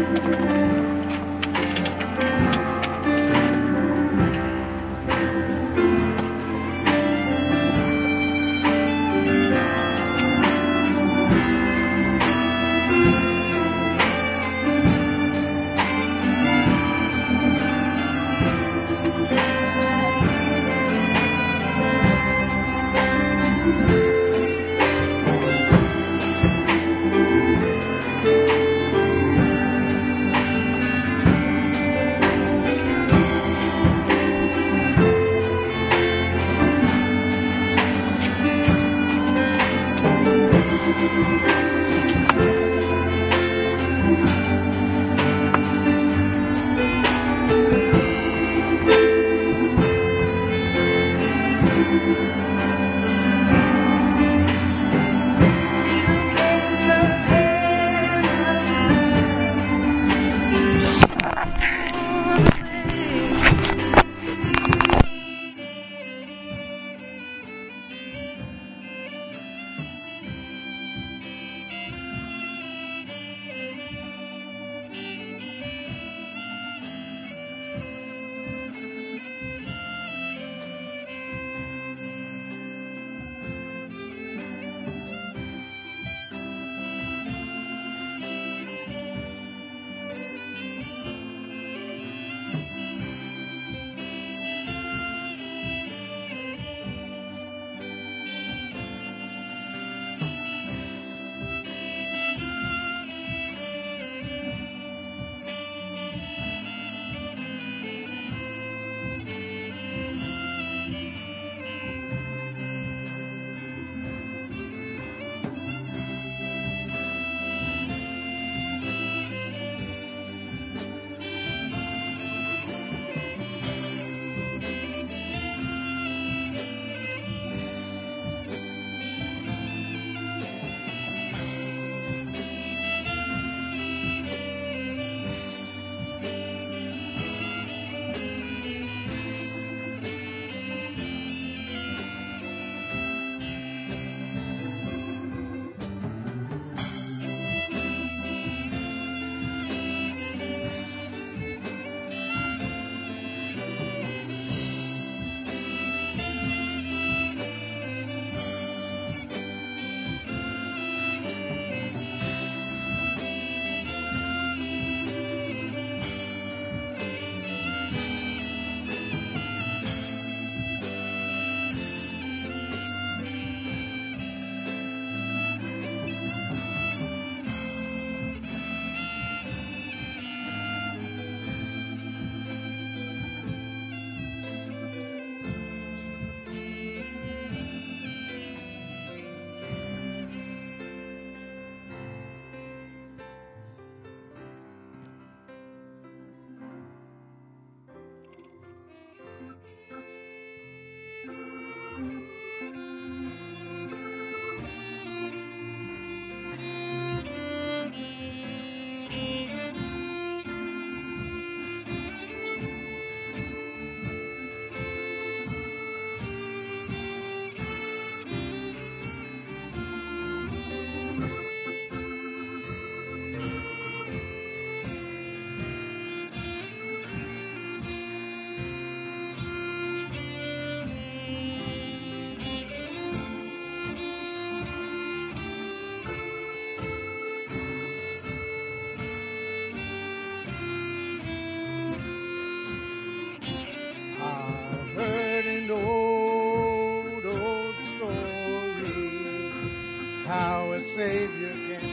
Savior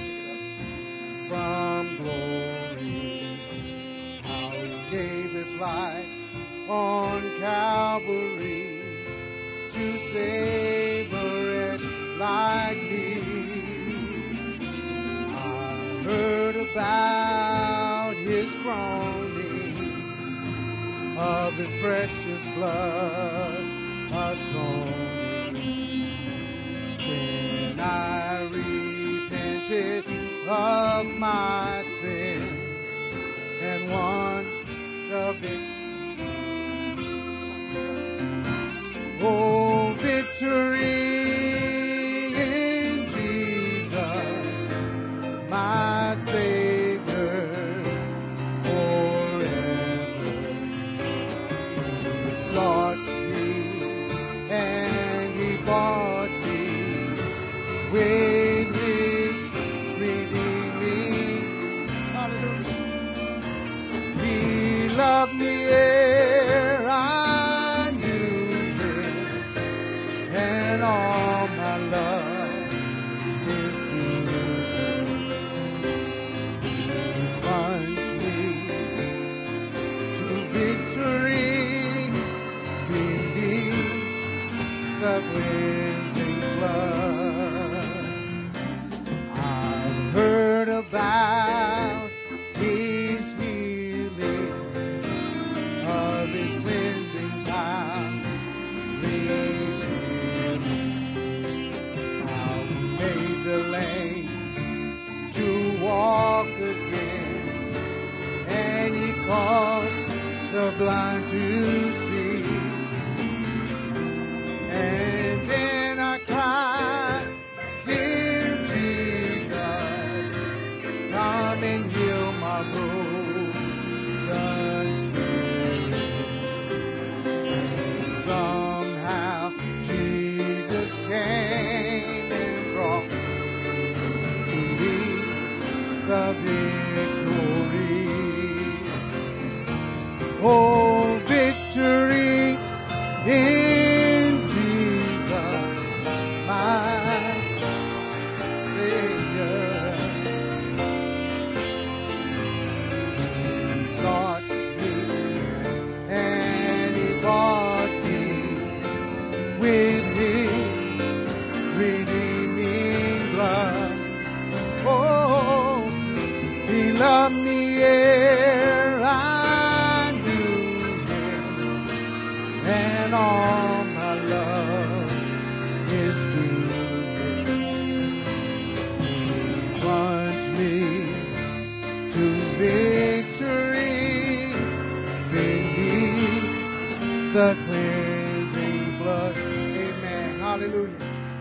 came from glory, how he gave his life on Calvary to save a wretch like me. I heard about his groanings, of his precious blood atoning. Then I repented of my sin and won the victory. Oh, victory in Jesus, my Savior, He loved me ere I knew him, and all my love is due. He plunged me to victory beneath the cleansing flood. I've heard about his healing, of his cleansing power, how he made the lame to walk again, and he caused the blind to see. And then I cried, dear Jesus, come and heal my broken spirit. And somehow Jesus came and brought to me the victory. Oh, victory in Jesus, my Savior. He sought me and he bought me with his redeeming blood. Oh, he loved me ere I knew him, and all my love is due. He plunged me to victory beneath the cleansing blood. Amen. Hallelujah.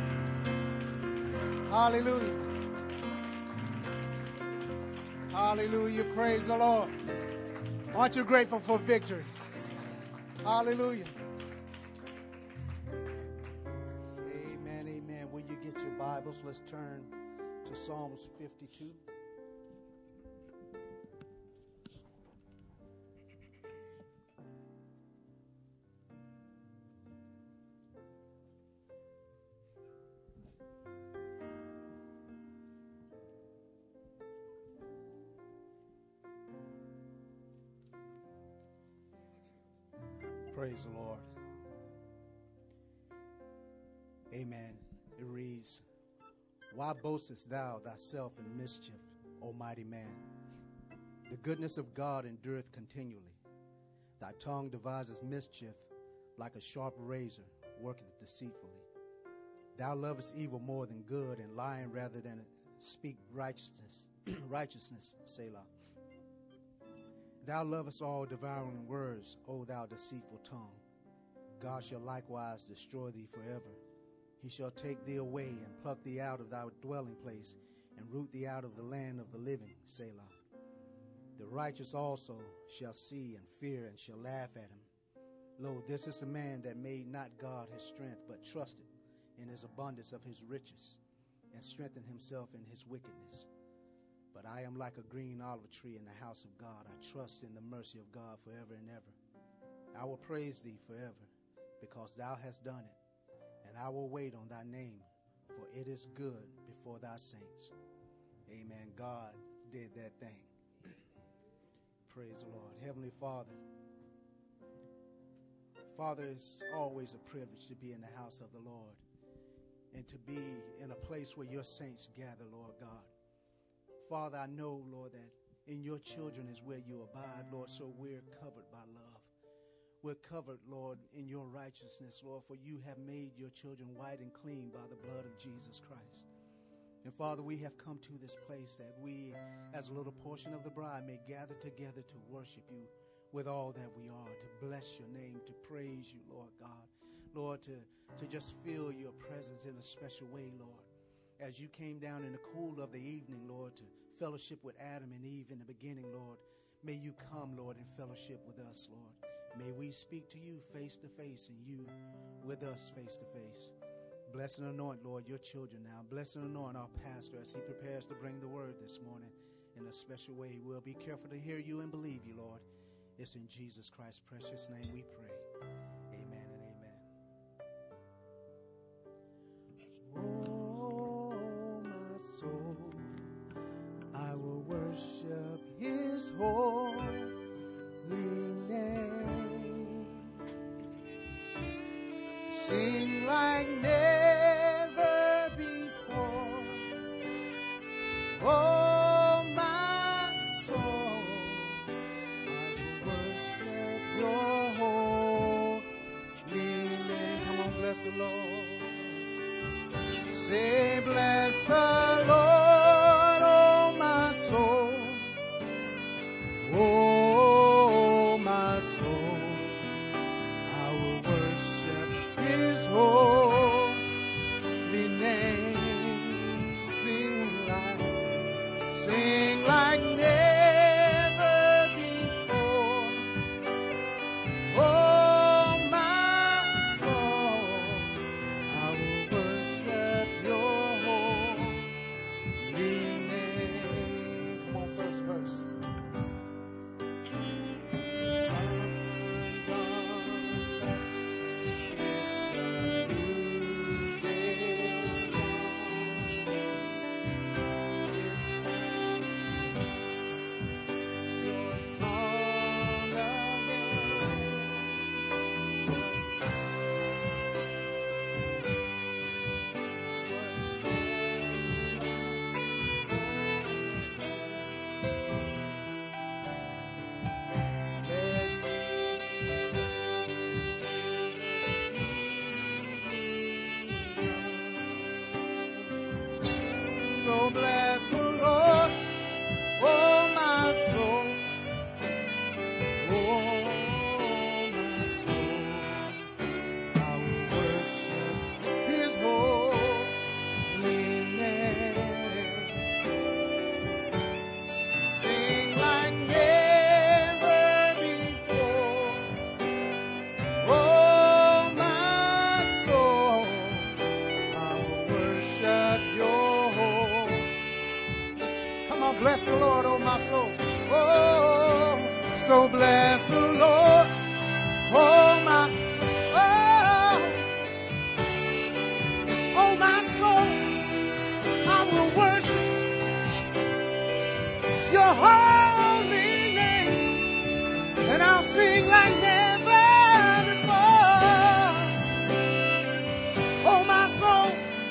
Hallelujah. Hallelujah. Praise the Lord. Aren't you grateful for victory? Hallelujah. Amen, amen. Will you get your Bibles? Let's turn to Psalms 52. Praise the Lord. Amen. It reads, why boastest thou thyself in mischief, O mighty man? The goodness of God endureth continually. Thy tongue deviseth mischief, like a sharp razor worketh deceitfully. Thou lovest evil more than good, and lying rather than speak righteousness. Righteousness, Selah. Thou lovest all devouring words, O thou deceitful tongue. God shall likewise destroy thee forever. He shall take thee away and pluck thee out of thy dwelling place and root thee out of the land of the living, Selah. The righteous also shall see and fear and shall laugh at him. Lo, this is the man that made not God his strength, but trusted in his abundance of his riches and strengthened himself in his wickedness. But I am like a green olive tree in the house of God. I trust in the mercy of God forever and ever. I will praise thee forever, because thou hast done it, and I will wait on thy name, for it is good before thy saints. Amen. God did that thing. Praise the Lord. Heavenly Father, Father, it's always a privilege to be in the house of the Lord and to be in a place where your saints gather, Lord God. Father, I know, Lord, that in your children is where you abide, Lord, so we're covered by love. We're covered, Lord, in your righteousness, Lord, for you have made your children white and clean by the blood of Jesus Christ. And Father, we have come to this place that we, as a little portion of the bride, may gather together to worship you with all that we are, to bless your name, to praise you, Lord God. Lord, to just feel your presence in a special way, Lord. As you came down in the cool of the evening, Lord, to fellowship with Adam and Eve in the beginning, Lord, may you come, Lord, and fellowship with us, Lord. May we speak to you face to face and you with us face to face. Bless and anoint, Lord, your children now. Bless and anoint our pastor as he prepares to bring the word this morning. in a special way. We'll be careful to hear you and believe you, Lord. It's in Jesus Christ's precious name we pray. Amen and amen. Oh, my soul, I will worship his holy name. Sing like never before. Oh, my soul, I will worship your holy name. Come on, bless the Lord. Say, bless the Lord, oh, my soul. Oh, my soul, I will worship his holy name. Sing like never before. Oh, my soul, I will worship your holy name. Come on, first verse. So bless the Lord, oh my soul, oh my soul. I will worship his holy name. Sing like never before. Oh my soul, I will worship your bless the Lord, oh my soul. Oh, so bless the Lord, oh my, oh my soul. I will worship your holy name, and I'll sing like never before. Oh my soul.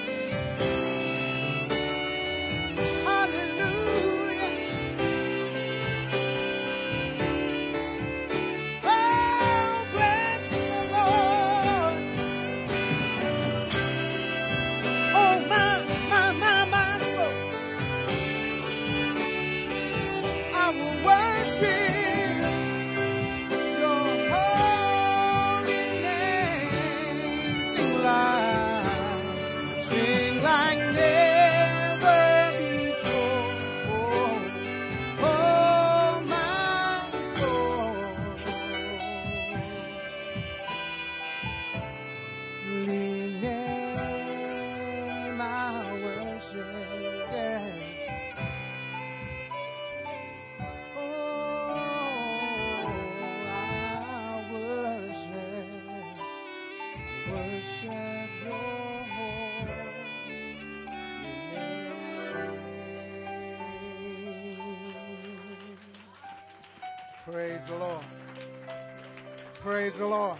Praise the Lord. Praise the Lord.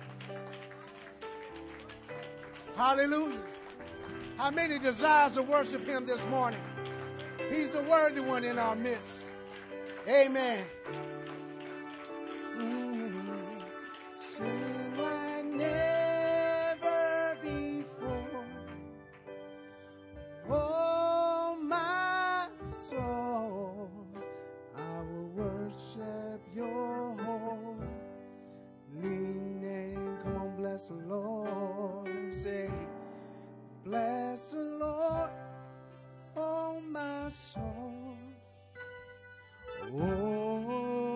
Hallelujah. How many desires to worship him this morning? He's a worthy one in our midst. Amen. Sing like never before. Oh, my soul, I will worship your holy name. Come on, bless the Lord. Say, bless the Lord, oh my soul. Oh,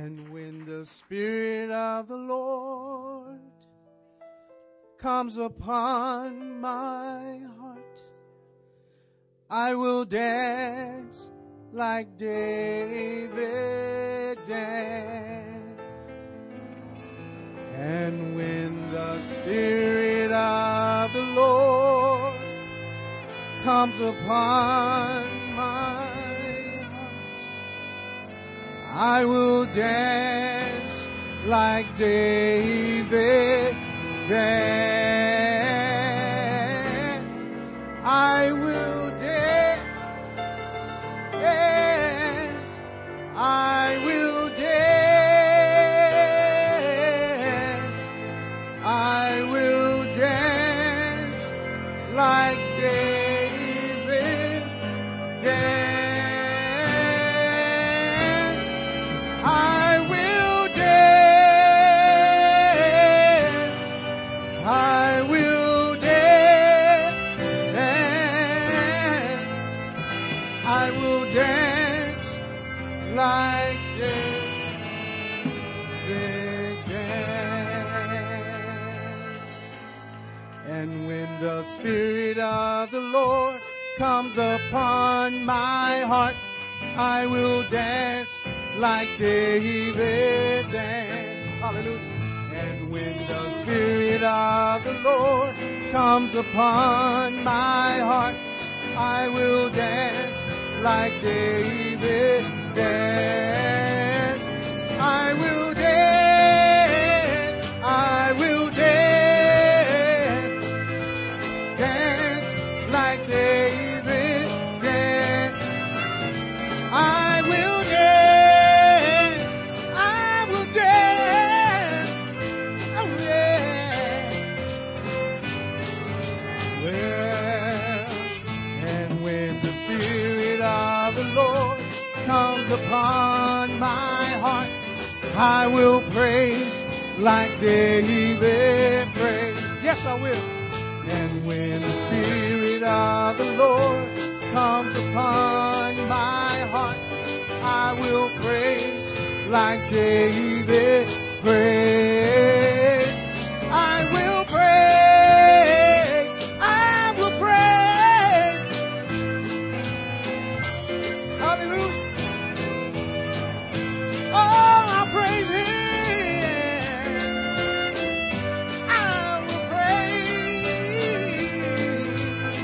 And when the Spirit of the Lord comes upon my heart, I will dance like David danced. And when the Spirit of the Lord comes upon my heart, I will dance like David danced. I will dance. I will dance. I will dance like David danced. I will dance. I will dance. I will dance like David danced. And when the Spirit of the Lord comes upon my heart, I will dance like David danced. Hallelujah. And when the Spirit of the Lord comes upon my heart, I will dance like David danced. I will dance. I will dance. Dance like David danced. I will dance. I will dance. Oh yeah. Well, and when the Spirit of the Lord comes upon my heart, I will praise like David praised. Yes, I will. And when the Spirit of the Lord comes upon my heart, I will praise like David praised. I will praise. I will praise. Hallelujah. Oh, I'll praise Him. I will praise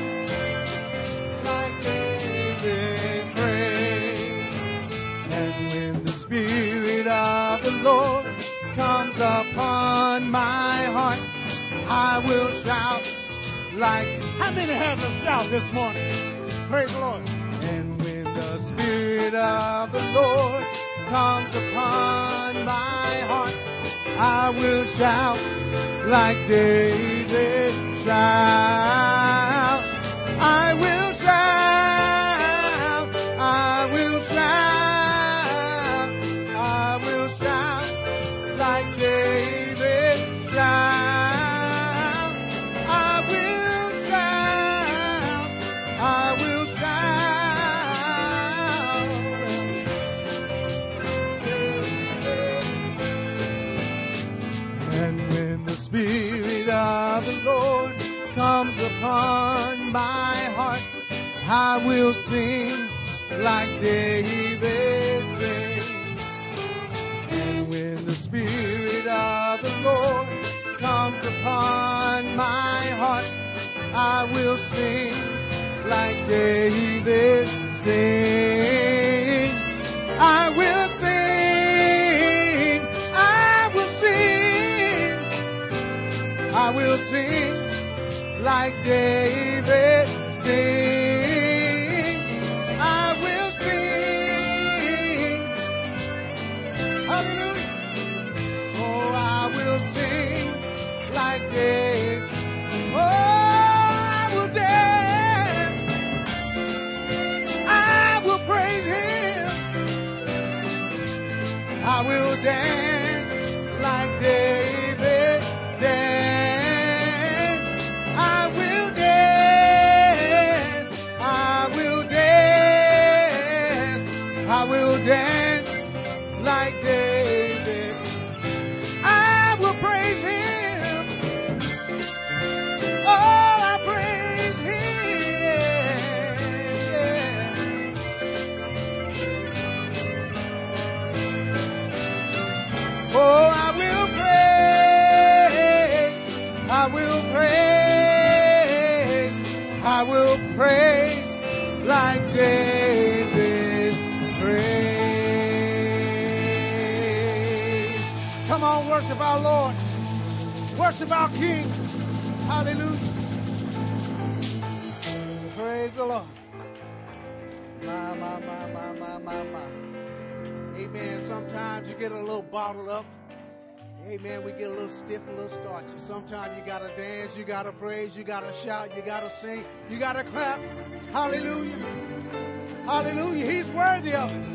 like David praised. And when the Spirit of the Lord comes upon my heart, I will shout like... How many have a shout this morning? Praise the Lord. And when the Spirit of the Lord comes upon my heart, I will shout like David shout. I will shout. I will shout. I will shout like David shout. I will shout. I will shout. And when the Spirit of the Lord comes upon my heart, I will sing like David sings. And when the Spirit of the Lord comes upon my heart, I will sing like David sings. I will sing. I will sing. I will sing like David sing. I will sing. Hallelujah. Oh, I will sing like David. Oh, I will dance. I will praise Him. I will dance like David danced. I will dance. I will praise like David praised. Come on, worship our Lord. Worship our King. Hallelujah. Praise the Lord. My. Amen. Sometimes you get a little bottled up. Amen. We get a little stiff, a little starchy. Sometimes you got to dance, you got to praise, you got to shout, you got to sing, you got to clap. Hallelujah. Hallelujah. He's worthy of it.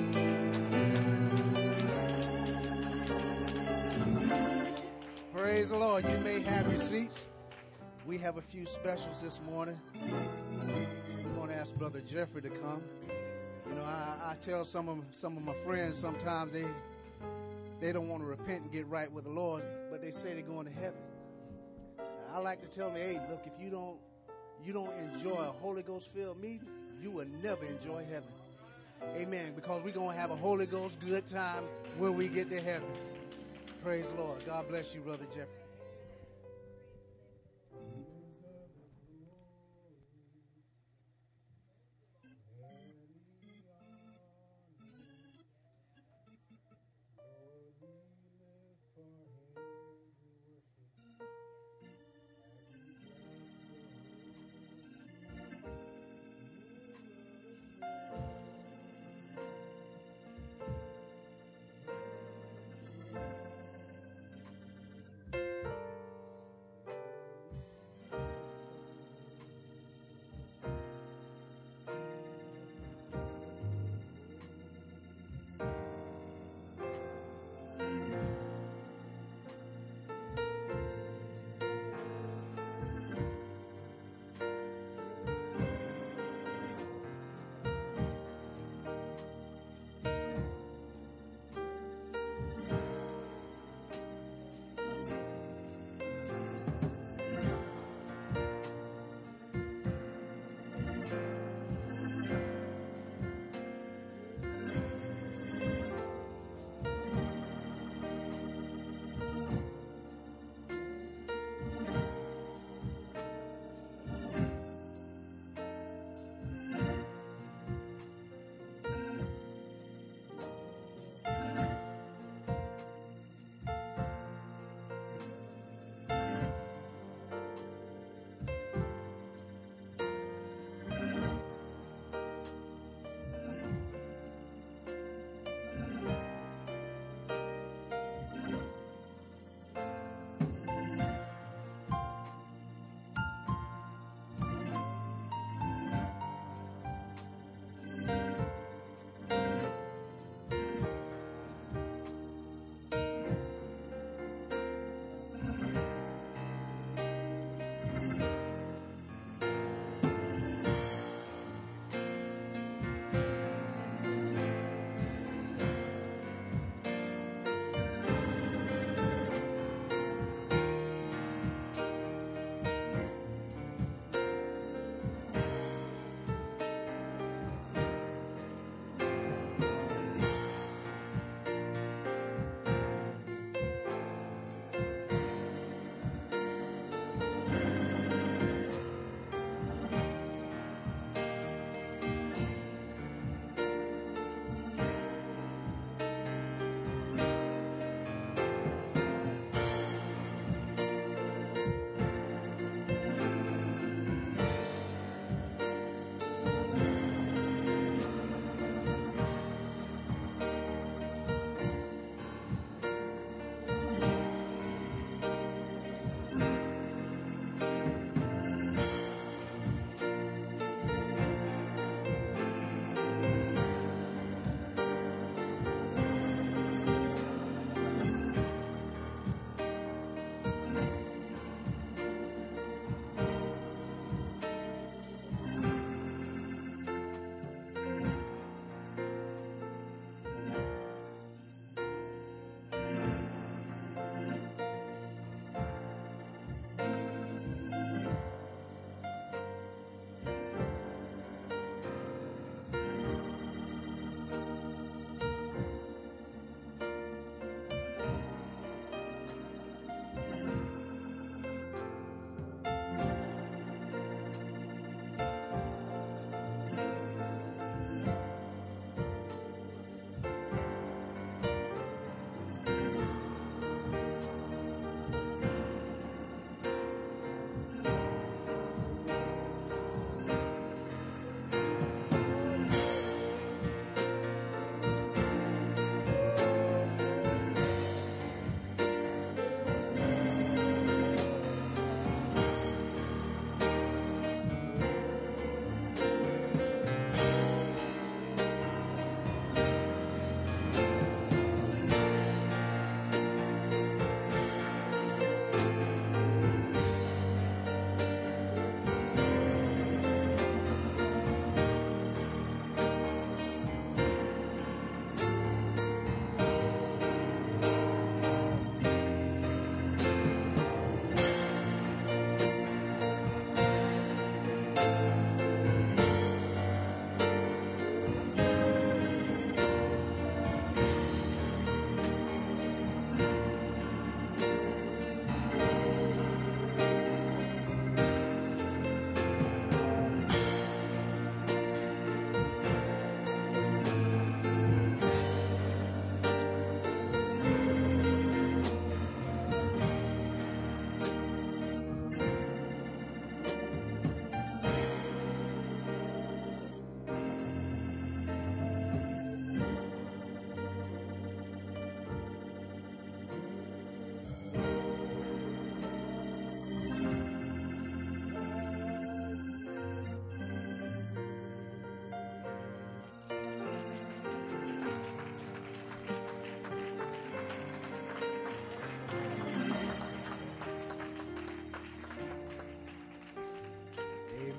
Praise the Lord. You may have your seats. We have a few specials this morning. We're going to ask Brother Jeffrey to come. You know, I tell some of my friends sometimes they don't want to repent and get right with the Lord, but they say they're going to heaven. I like to tell them, hey, look, if you don't enjoy a Holy Ghost filled meeting, you will never enjoy heaven. Amen. Because we're going to have a Holy Ghost good time when we get to heaven. Praise the Lord. God bless you, Brother Jeffrey.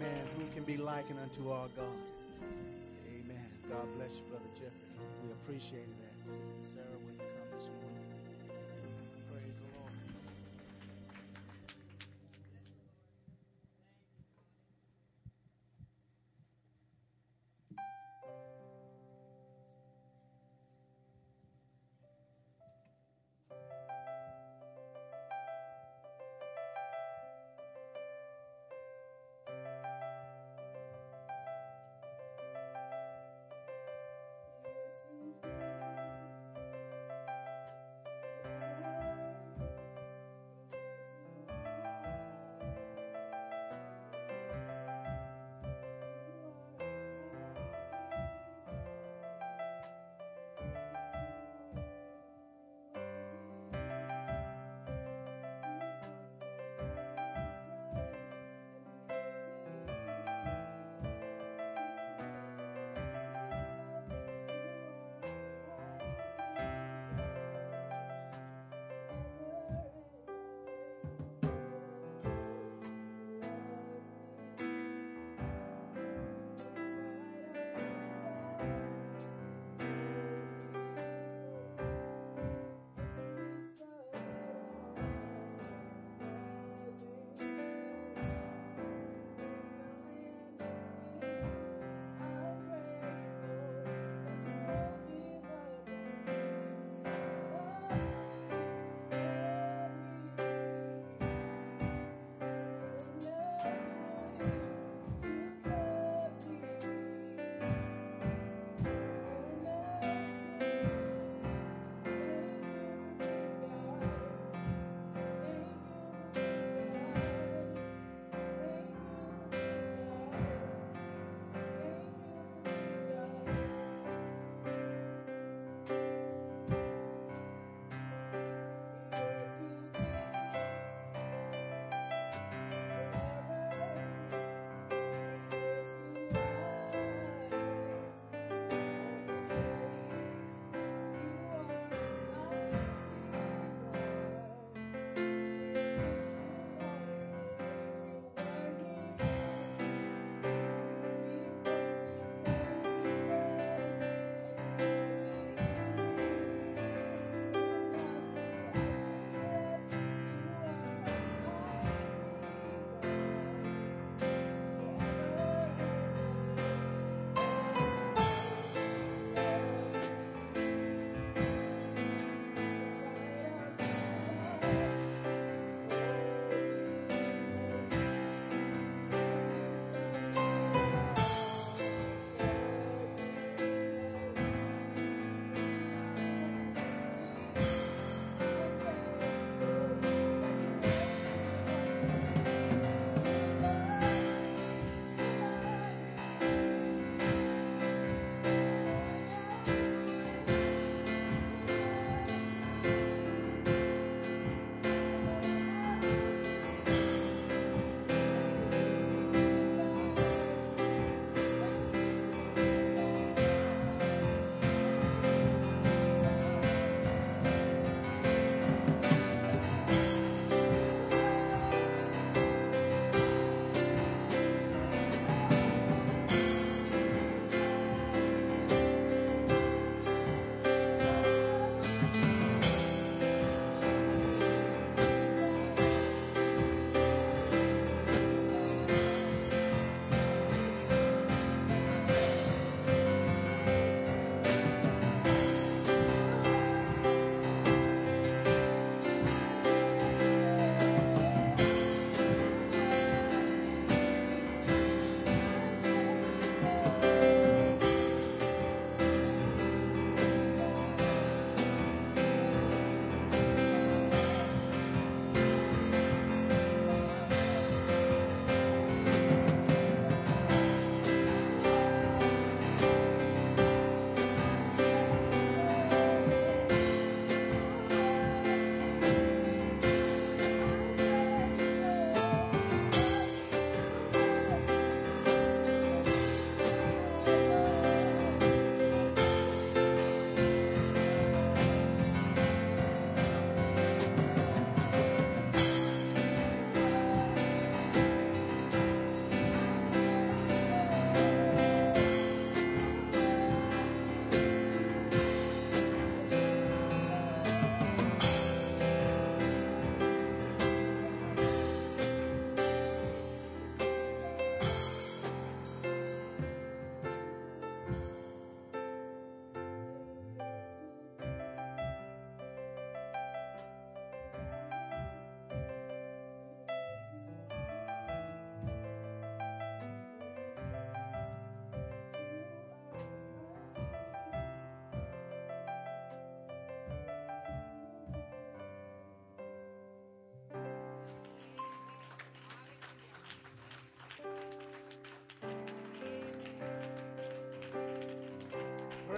Amen. Who can be likened unto our God? Amen. God bless you, Brother Jeffrey. We appreciate that. Sister Sarah, when you come this morning. Praise the Lord.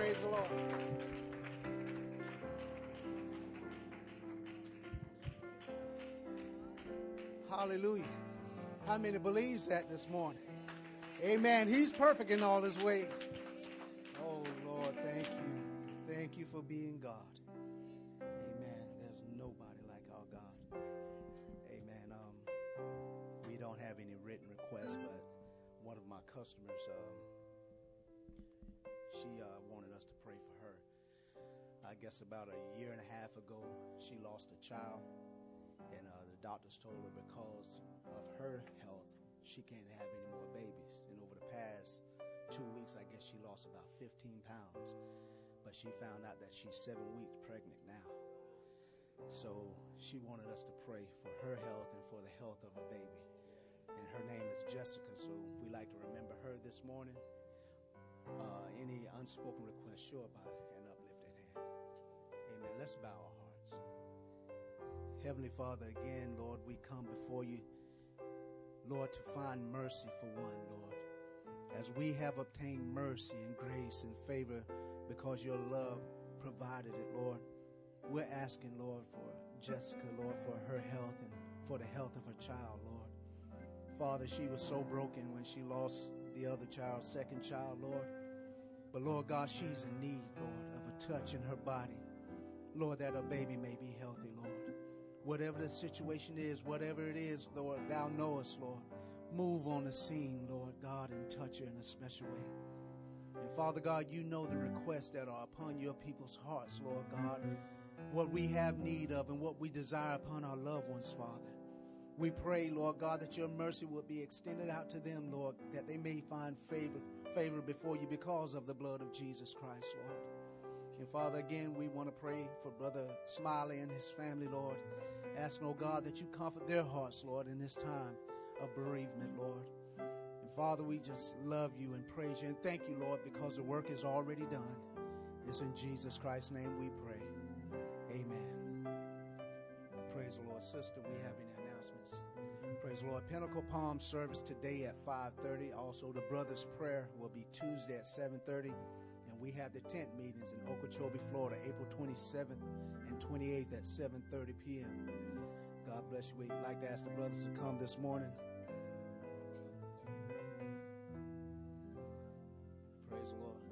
Praise the Lord. Hallelujah. How many believes that this morning? Amen. He's perfect in all his ways. Oh, Lord, thank you. Thank you for being God. Amen. There's nobody like our God. Amen. We don't have any written requests, but one of my customers, she wanted us to pray for her. I guess about a year and a half ago, she lost a child, and the doctors told her because of her health, she can't have any more babies. And over the past 2 weeks, I guess she lost about 15 pounds. But she found out that she's 7 weeks pregnant now. So she wanted us to pray for her health and for the health of her baby. And her name is Jessica, so we like to remember her this morning. Any unspoken request, sure, by an uplifted hand. Amen. Let's bow our hearts. Heavenly Father, again, Lord, we come before you, Lord, to find mercy for one, Lord. As we have obtained mercy and grace and favor because your love provided it, Lord, we're asking, Lord, for Jessica, Lord, for her health and for the health of her child, Lord. Father, she was so broken when she lost the other child, second child, Lord. But, Lord God, she's in need, Lord, of a touch in her body. Lord, that her baby may be healthy, Lord. Whatever the situation is, whatever it is, Lord, thou knowest, Lord. Move on the scene, Lord God, and touch her in a special way. And Father God, you know the requests that are upon your people's hearts, Lord God, what we have need of and what we desire upon our loved ones, Father. We pray, Lord God, that your mercy will be extended out to them, Lord, that they may find favor before you because of the blood of Jesus Christ, Lord. And Father, again, we want to pray for Brother Smiley and his family, Lord. Asking, oh God, that you comfort their hearts, Lord, in this time of bereavement, Lord. And Father, we just love you and praise you and thank you, Lord, because the work is already done. It's in Jesus Christ's name we pray. Amen. Praise the Lord. Sister, we have any announcements? Praise the Lord. Pinnacle Palm service today at 5:30. Also, the Brothers' Prayer will be Tuesday at 7:30. And we have the tent meetings in Okeechobee, Florida, April 27th and 28th at 7:30 p.m. God bless you. We'd like to ask the brothers to come this morning. Praise the Lord.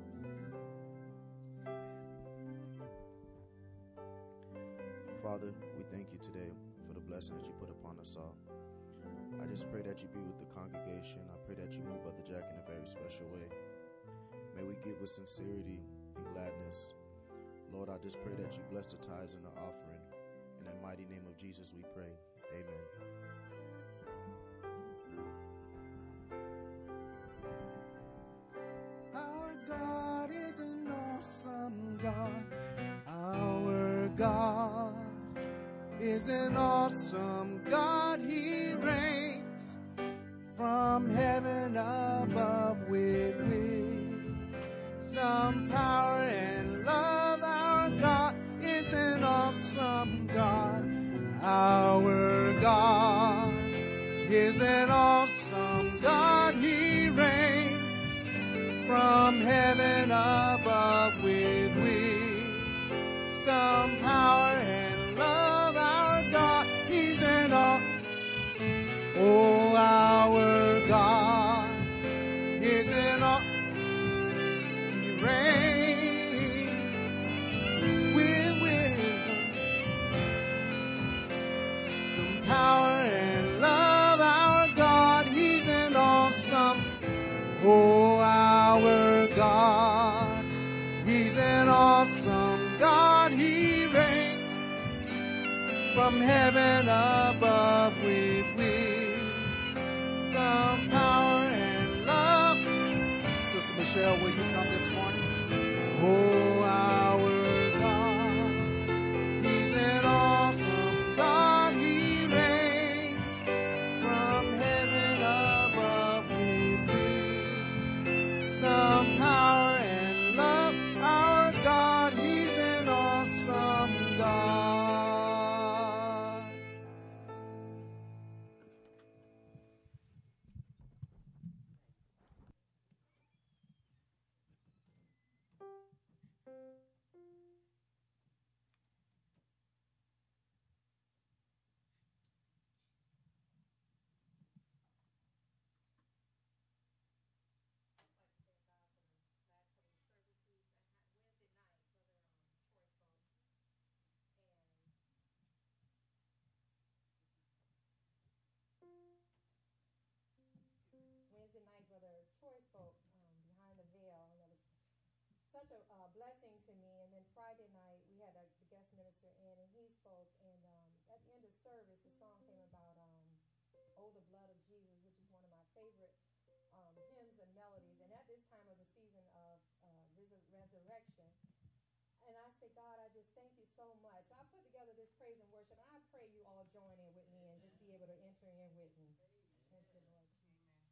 Father, we thank you today for the blessing that you put upon us all. I just pray that you be with the congregation. I pray that you move Brother Jack in a very special way. May we give with sincerity and gladness. Lord, I just pray that you bless the tithes and the offering. In the mighty name of Jesus we pray. Amen. Our God is an awesome God. Our God is an awesome God. He reigns from heaven above with wisdom, power, and love. Our God is an awesome God. Our God is an awesome God. He reigns from heaven above with wisdom, power, and love. Our God, he's an awesome. Oh, our God is an awesome. He reigns with wisdom, power, and love. Our God, he's an awesome. Oh, our God, he's an awesome God. He reigns from heaven above with wisdom, power, and love. Sister Michelle, will you come this morning? Oh, our God, he's an awesome God. He reigns from heaven above with wisdom, power, and love. Our God, he's an awesome God. such a blessing to me. And then Friday night, we had the guest minister in, and he spoke. And at the end of service, the song came about "Oh, the Blood of Jesus," which is one of my favorite hymns and melodies. And at this time of the season of resurrection, and I say, God, I just thank you so much. So I put together this praise and worship, and I pray you all join in with me and just be able to enter in with me. Thank you, Lord Jesus.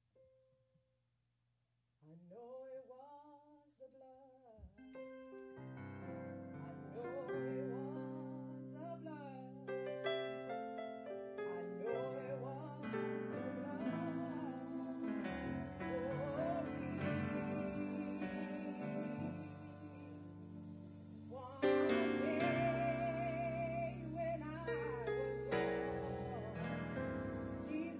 I know it was the blood. I know it was the blood. I know it was the blood for me. One day when I was lost, Jesus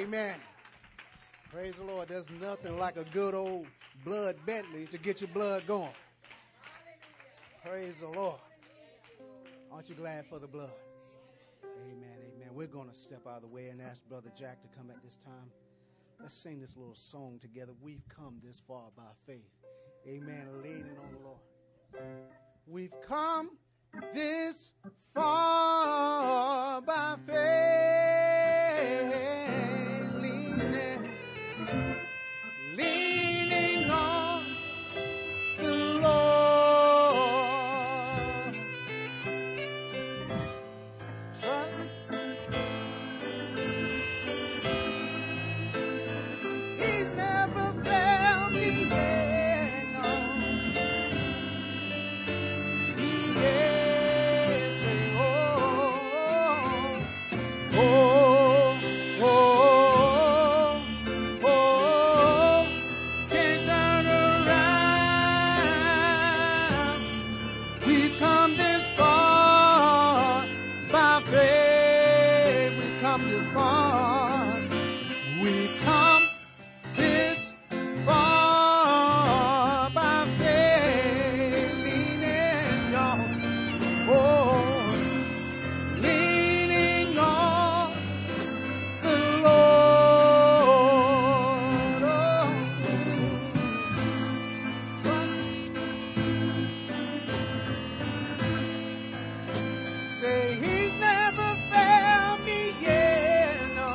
Amen. Praise the Lord. There's nothing like a good old blood Bentley to get your blood going. Praise the Lord. Aren't you glad for the blood? Amen, amen. We're going to step out of the way and ask Brother Jack to come at this time. Let's sing this little song together. We've come this far by faith. Amen. Leaning on the Lord. We've come this far by faith. Leaning on the Lord. Trust. He's never failed me yet. No. Yes. Oh, oh, oh, oh. Can't turn around. We've come this far by faith. We've come this far. We've come this far by faith. Leaning on, oh, leaning on the Lord. Oh, trust. Say He's never failed me yet. No.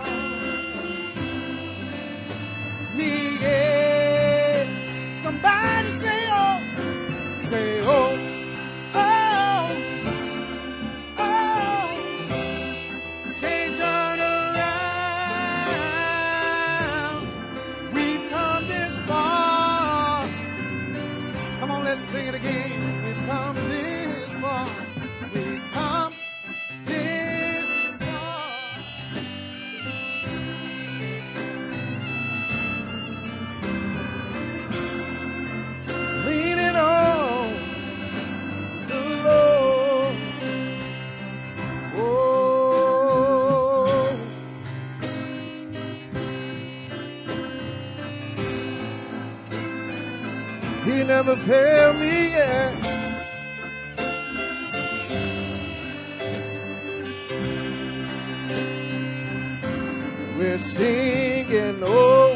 Me yet. Somebody say oh. Say oh. Oh. Oh. Can't turn around. We've come this far. Come on, let's sing it again. We've come this far. We've come this far. Leaning on the Lord. Oh, He never failed me yet. We're singing, oh,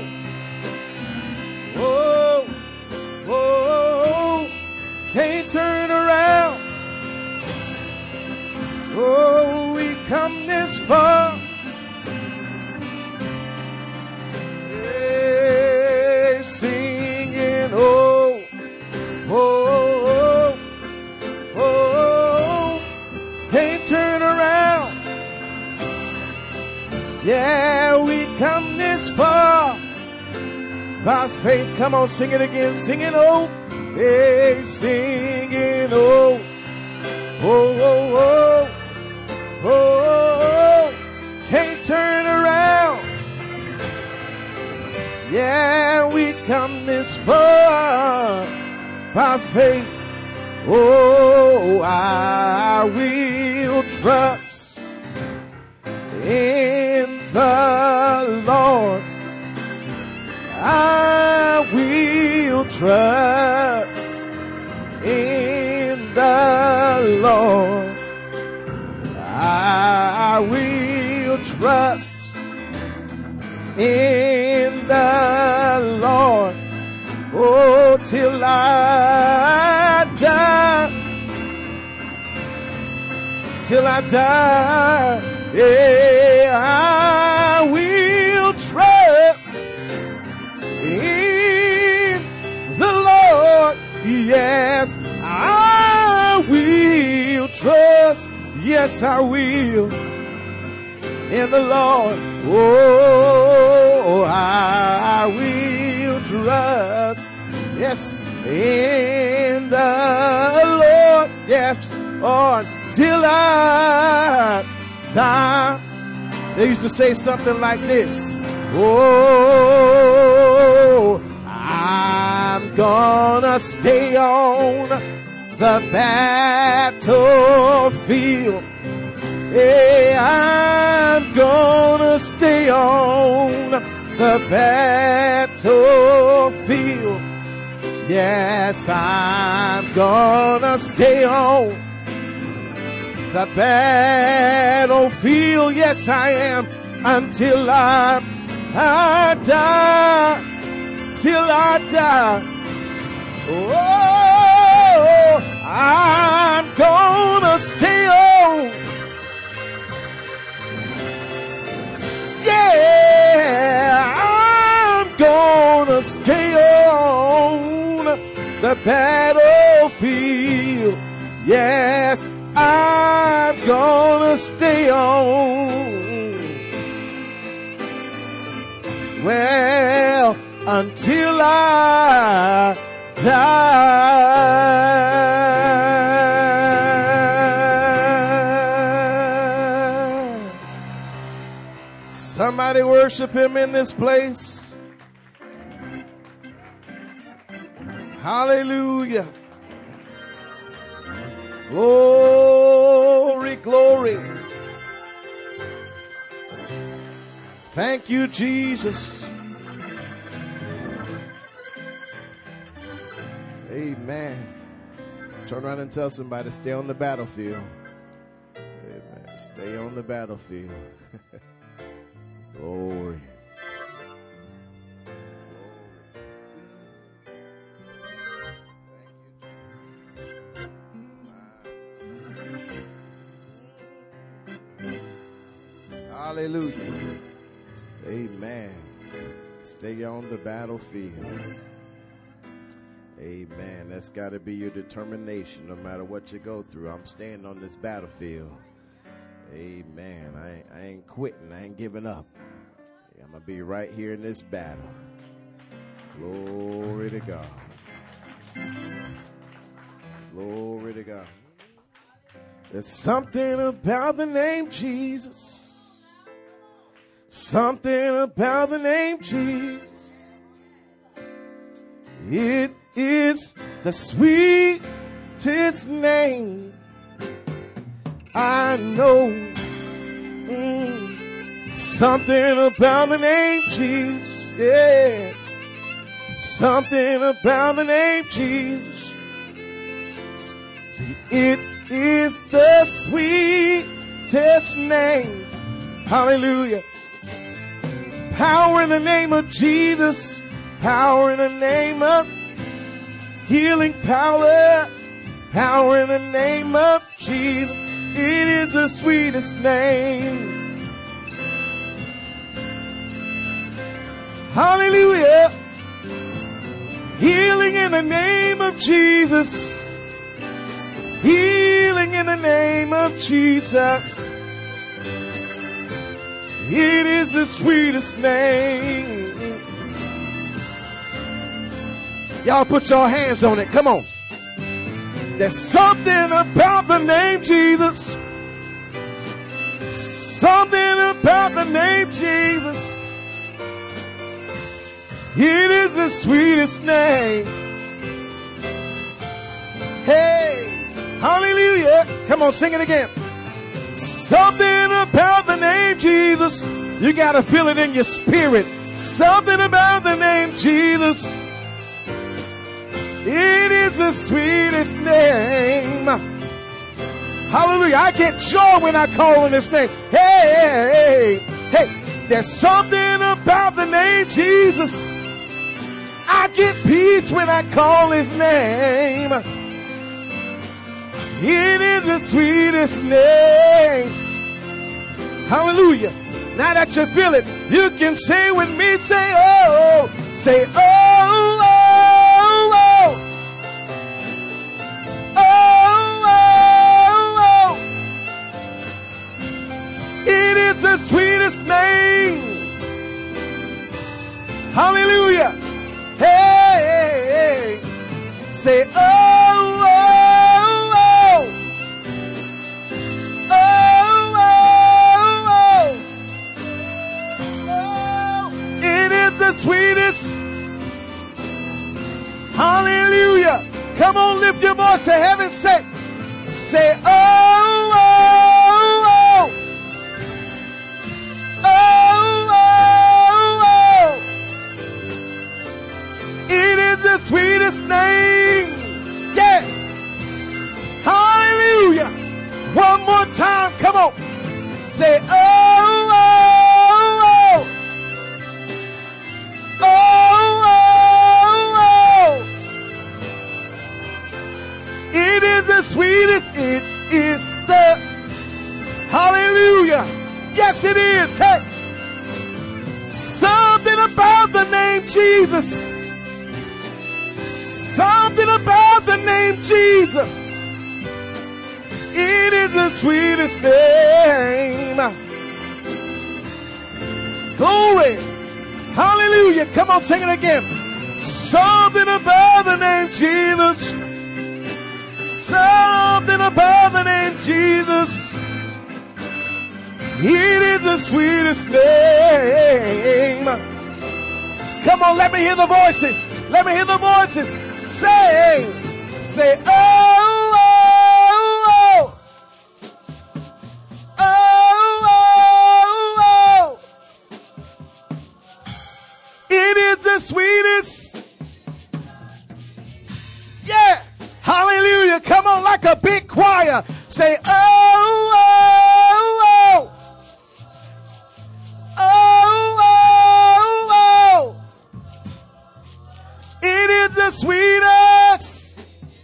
oh, oh, can't turn around. Oh, we come this far. Hey, singing, oh, oh, oh, oh, can't turn around. Yeah, we come this far by faith. Come on, sing it again. Singing, oh, hey, singing, oh, oh, oh, oh, oh, oh, can't turn around. Yeah, we come this far by faith. Oh, I will trust in the Lord. I will trust in the Lord. I will trust in the Lord. Oh, till I die. Till I die. Yeah, I will trust in the Lord. Yes, I will trust. Yes, I will in the Lord. Oh, I will trust. Yes, in the Lord. Yes, until I die. They used to say something like this. Oh, I'm gonna stay on the battlefield Hey, I'm gonna stay on the battlefield. Yes, I'm gonna stay on the battlefield. Yes, I am, until I die. Till I die. Oh, I'm gonna stay on. Yeah, I'm gonna stay on the battlefield. Yes, I'm gonna stay on. Well, until I die. Somebody worship him in this place. Hallelujah. Glory, glory. Thank you, Jesus. Amen. Turn around and tell somebody, stay on the battlefield. Amen. Stay on the battlefield. Glory. Hallelujah. Amen. Stay on the battlefield. Amen. That's got to be your determination no matter what you go through. I'm staying on this battlefield. Amen. I ain't quitting. I ain't giving up. I'm going to be right here in this battle. Glory to God. Glory to God. There's something about the name Jesus. Something about the name Jesus. It is the sweetest name I know. Something about the name Jesus. Yes. Something about the name Jesus. See, it is the sweetest name. Hallelujah. Power in the name of Jesus. Power in the name of healing power. Power in the name of Jesus. It is the sweetest name. Hallelujah. Healing in the name of Jesus. Healing in the name of Jesus. It is the sweetest name. Y'all put your hands on it. Come on. There's something about the name Jesus. Something about the name Jesus. It is the sweetest name. Hey, hallelujah. Come on, sing it again. Something about the name Jesus. You got to feel it in your spirit. Something about the name Jesus. It is the sweetest name. Hallelujah. I get joy when I call on His name. Hey, hey, hey. There's something about the name Jesus. I get peace when I call His name. It is the sweetest name. Hallelujah. Now that you feel it, you can say with me, say, oh, say, oh, oh, oh, oh, oh, oh. It is the sweetest name. Hallelujah. Hey, hey, hey. Say, oh, oh, oh. Oh, oh, oh. Oh, it is the sweetest. Hallelujah. Come on, lift your voice to heaven. Say, oh, oh, oh. sweetest name. Yeah. Hallelujah. One more time. Come on. Say, oh, oh, oh. Oh, oh, oh. It is the sweetest. It is the. Hallelujah. Yes, it is. Hey. Something about the name Jesus. Something about the name Jesus. It is the sweetest name. Glory. Hallelujah. Come on, sing it again. Something about the name Jesus. Something about the name Jesus. It is the sweetest name. Come on, let me hear the voices. Let me hear the voices. Say, oh, oh, oh. Oh, oh, oh. It is the sweetest. Yeah. Hallelujah. Come on, like a big choir. Say, oh, oh, oh. Oh, oh, oh. It is the sweetest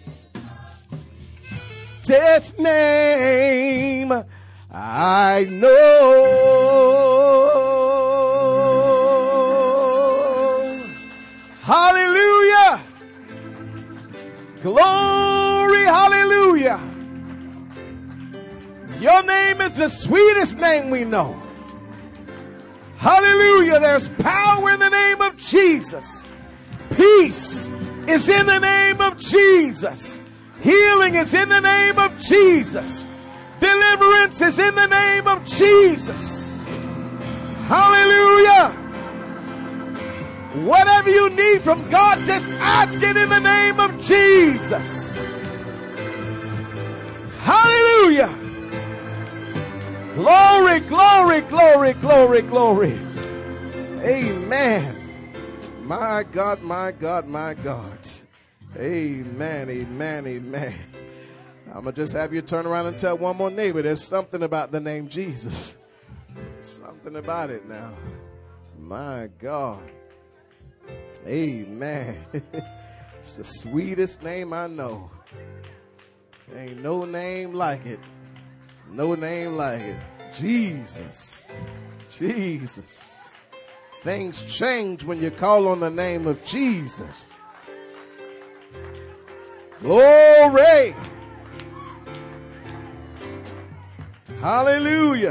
test name I know. Hallelujah. Glory, hallelujah. Your name is the sweetest name we know. Hallelujah. There's power in the name of Jesus. Peace is in the name of Jesus. Healing is in the name of Jesus. Deliverance is in the name of Jesus. Hallelujah. Whatever you need from God, just ask it in the name of Jesus. Hallelujah. Glory, glory, glory, glory, glory. Amen. My God, my God, my God. Amen, amen, amen. I'm going to just have you turn around and tell one more neighbor there's something about the name Jesus. Something about it now. My God. Amen. It's the sweetest name I know. Ain't no name like it. No name like it. Jesus. Jesus. Things change when you call on the name of Jesus. Glory. Hallelujah.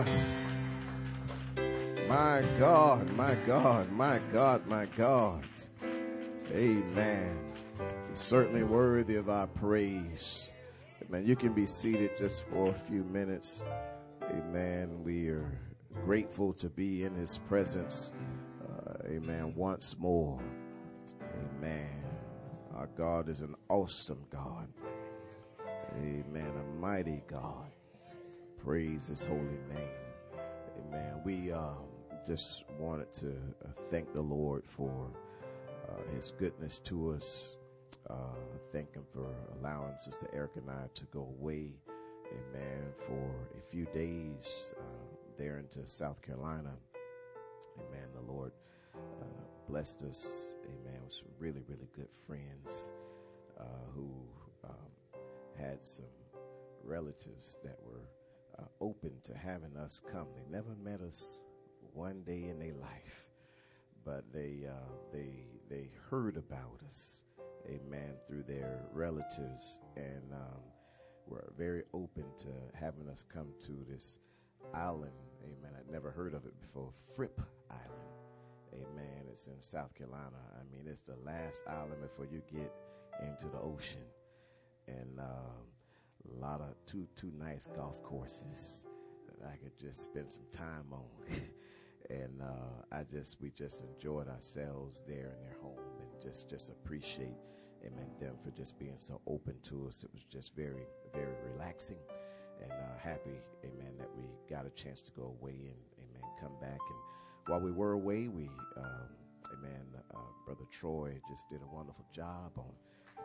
My God, my God, my God, my God. Amen. He's certainly worthy of our praise. Amen. You can be seated just for a few minutes. Amen. We are grateful to be in his presence. Amen. Once more. Amen. Our God is an awesome God. Amen. A mighty God. Praise his holy name. Amen. We just wanted to thank the Lord for his goodness to us. Thank him for allowing Sister Erica and I to go away, amen, for a few days there into South Carolina. Amen. The Lord blessed us, amen, with some really, really good friends who had some relatives that were open to having us come. They never met us one day in their life, but they heard about us, amen, through their relatives, and were very open to having us come to this island, amen. I'd never heard of it before, Fripp Island, amen. It's in South Carolina. I mean, it's the last island before you get into the ocean, and a lot of two nice golf courses that I could just spend some time on. And we just enjoyed ourselves there in their home, and just appreciate, amen, them for just being so open to us. It was just very, very relaxing, and happy, amen, that we got a chance to go away and, amen, come back. And while we were away, we, amen, Brother Troy just did a wonderful job on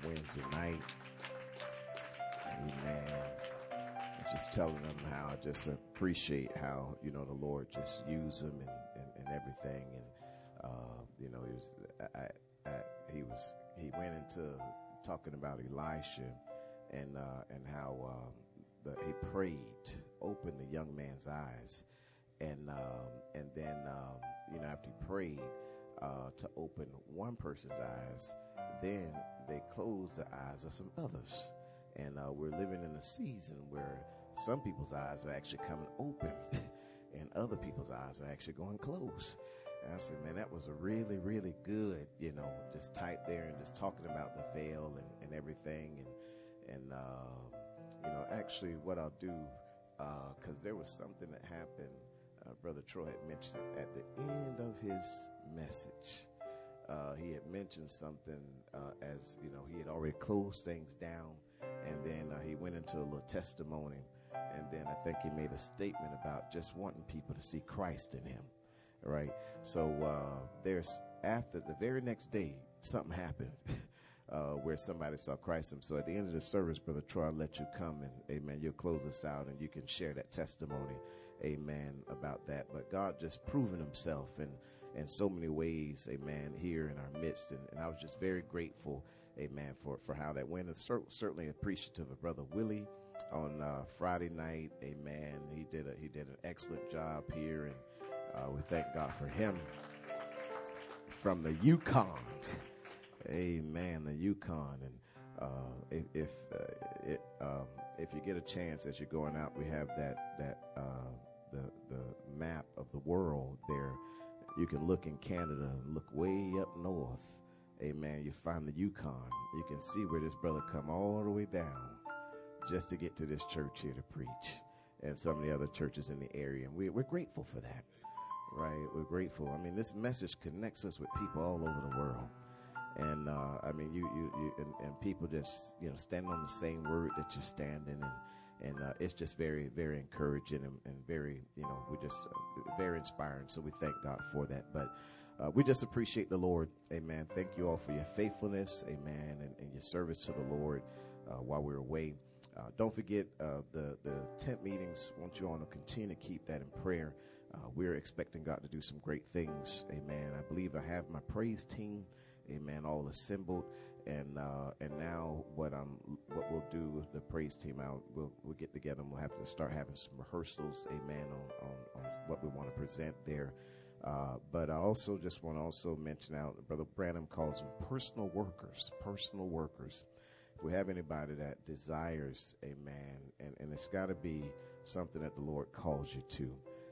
Wednesday night. Amen. Just telling them how I just appreciate how, the Lord just used him and everything. And, he went into talking about Elisha and how, he prayed, opened the young man's eyes. And then, after he prayed, to open one person's eyes, then they closed the eyes of some others. And we're living in a season where some people's eyes are actually coming open and other people's eyes are actually going closed. And I said, man, that was a really, really good, just type there and just talking about the veil and everything. And actually what I'll do, because there was something that happened, Brother Troy had mentioned it at the end of his message. He had mentioned something as, he had already closed things down. And then he went into a little testimony. And then I think he made a statement about just wanting people to see Christ in him. Right. So there's after the very next day, something happened where somebody saw Christ in him. So at the end of the service, Brother Troy, I'll let you come and, amen, you'll close us out and you can share that testimony, amen, about that. But God just proven himself in so many ways, amen, here in our midst. And I was just very grateful, amen, for how that went. And certainly appreciative of Brother Willie on Friday night, amen. He did an excellent job here, and we thank God for him from the Yukon. Amen, the Yukon. And if you get a chance as you're going out, we have the map of the world there. You can look in Canada and look way up north. Amen. You find the Yukon. You can see where this brother come all the way down just to get to this church here to preach, and some of the other churches in the area. And we're grateful for that, right? We're grateful. I mean, this message connects us with people all over the world. And I mean, you and people just, stand on the same word that you're standing, and it's just very, very encouraging and very, we're just very inspiring. So we thank God for that. But we just appreciate the Lord. Amen. Thank you all for your faithfulness. Amen. And your service to the Lord while we're away. Don't forget the tent meetings. I want you all to continue to keep that in prayer. We're expecting God to do some great things. Amen. I believe I have my praise team, amen, all assembled. And now what we'll do with the praise team out, we'll get together and we'll have to start having some rehearsals, amen, on what we want to present there. But I also just want to also mention out, Brother Branham calls them personal workers. If we have anybody that desires, amen, and it's got to be something that the Lord calls you to,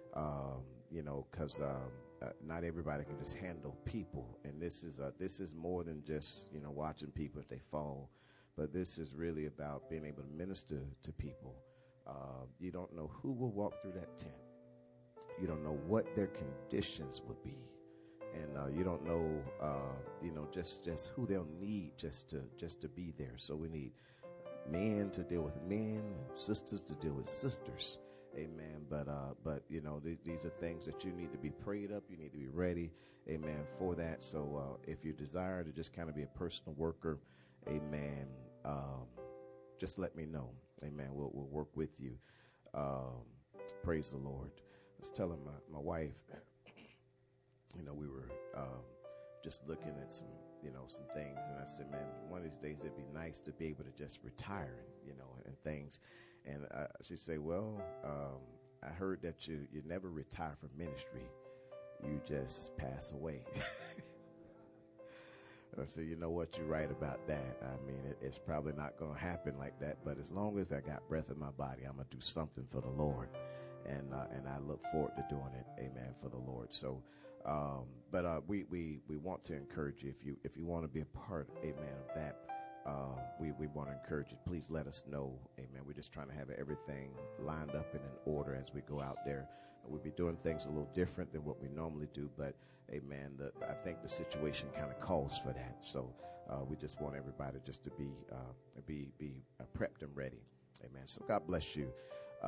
because not everybody can just handle people. And this is more than just, watching people if they fall, but this is really about being able to minister to people. You don't know who will walk through that tent. You don't know what their conditions will be. And you don't know, just who they'll need just to be there. So we need men to deal with men and sisters to deal with sisters. Amen. But these are things that you need to be prayed up. You need to be ready. Amen. For that. So if you desire to just kind of be a personal worker, amen, just let me know. Amen. We'll work with you. Praise the Lord. I was telling my wife, we were just looking at some things, and I said, man, one of these days it'd be nice to be able to just retire, and things. And she said, well, I heard that you never retire from ministry. You just pass away. And I said, you know what? You're right about that. I mean, it's probably not going to happen like that. But as long as I got breath in my body, I'm going to do something for the Lord. And I look forward to doing it. Amen. For the Lord. So, but we want to encourage you. If you want to be a part, amen, of that, we want to encourage you. Please let us know. Amen. We're just trying to have everything lined up and in order as we go out there. We'll be doing things a little different than what we normally do, but amen, I think the situation kind of calls for that. So we just want everybody just to be prepped and ready. Amen. So God bless you.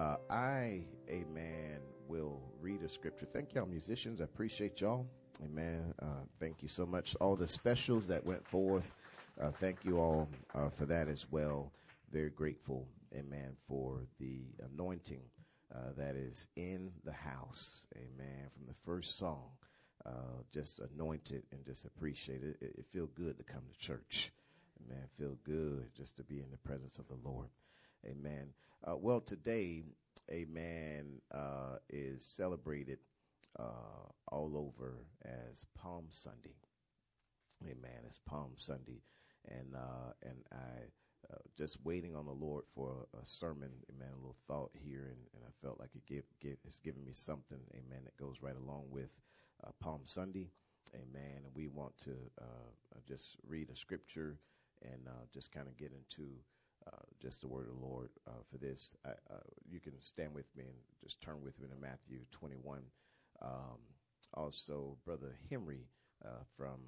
Amen, will read a scripture. Thank y'all, musicians. I appreciate y'all. Amen. Thank you so much. All the specials that went forth. Thank you all for that as well. Very grateful, amen, for the anointing that is in the house, amen, from the first song. Just anointed and just appreciate it. It feel good to come to church. Amen. Feel good just to be in the presence of the Lord. Amen. Well, today, amen, is celebrated all over as Palm Sunday. Amen. It's Palm Sunday. And I just waiting on the Lord for a sermon, amen, a little thought here, and I felt like it's given me something, amen, that goes right along with Palm Sunday, amen. And we want to just read a scripture and just kind of get into just the word of the Lord for this. You can stand with me and just turn with me to Matthew 21. Also, Brother Henry from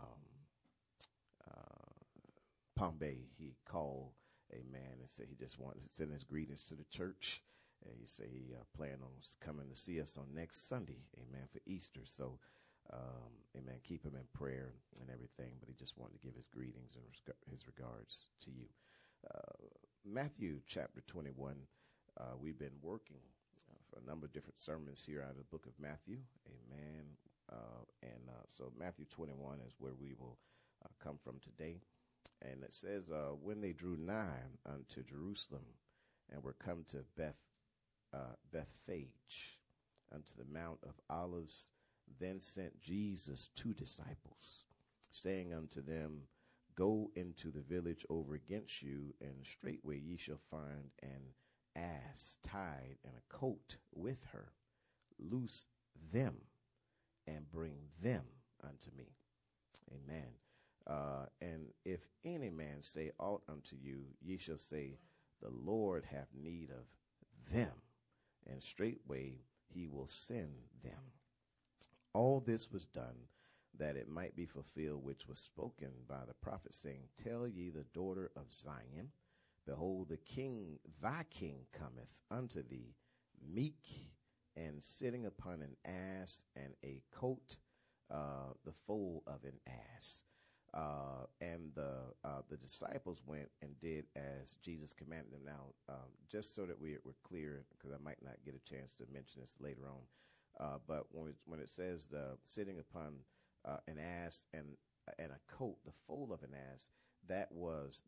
Palm Bay, he called, amen, and said he just wanted to send his greetings to the church. And he said he planned on coming to see us on next Sunday, amen, for Easter. So, amen, keep him in prayer and everything, but he just wanted to give his greetings and his regards to you. Matthew chapter 21, we've been working for a number of different sermons here out of the book of Matthew, amen. So Matthew 21 is where we will come from today. And it says, when they drew nigh unto Jerusalem and were come to Bethphage, unto the Mount of Olives, then sent Jesus 2 disciples, saying unto them, go into the village over against you, and straightway ye shall find an ass tied and a coat with her. Loose them and bring them unto me. Amen. And if any man say aught unto you, ye shall say, the Lord have need of them, and straightway he will send them. All this was done that it might be fulfilled which was spoken by the prophet, saying, tell ye the daughter of Zion, behold, the king, thy king cometh unto thee, meek and sitting upon an ass, and a coat, the foal of an ass. And the disciples went and did as Jesus commanded them. Now, just so that we're clear, because I might not get a chance to mention this later on, but when it says sitting upon an ass and a coat, the foal of an ass, that was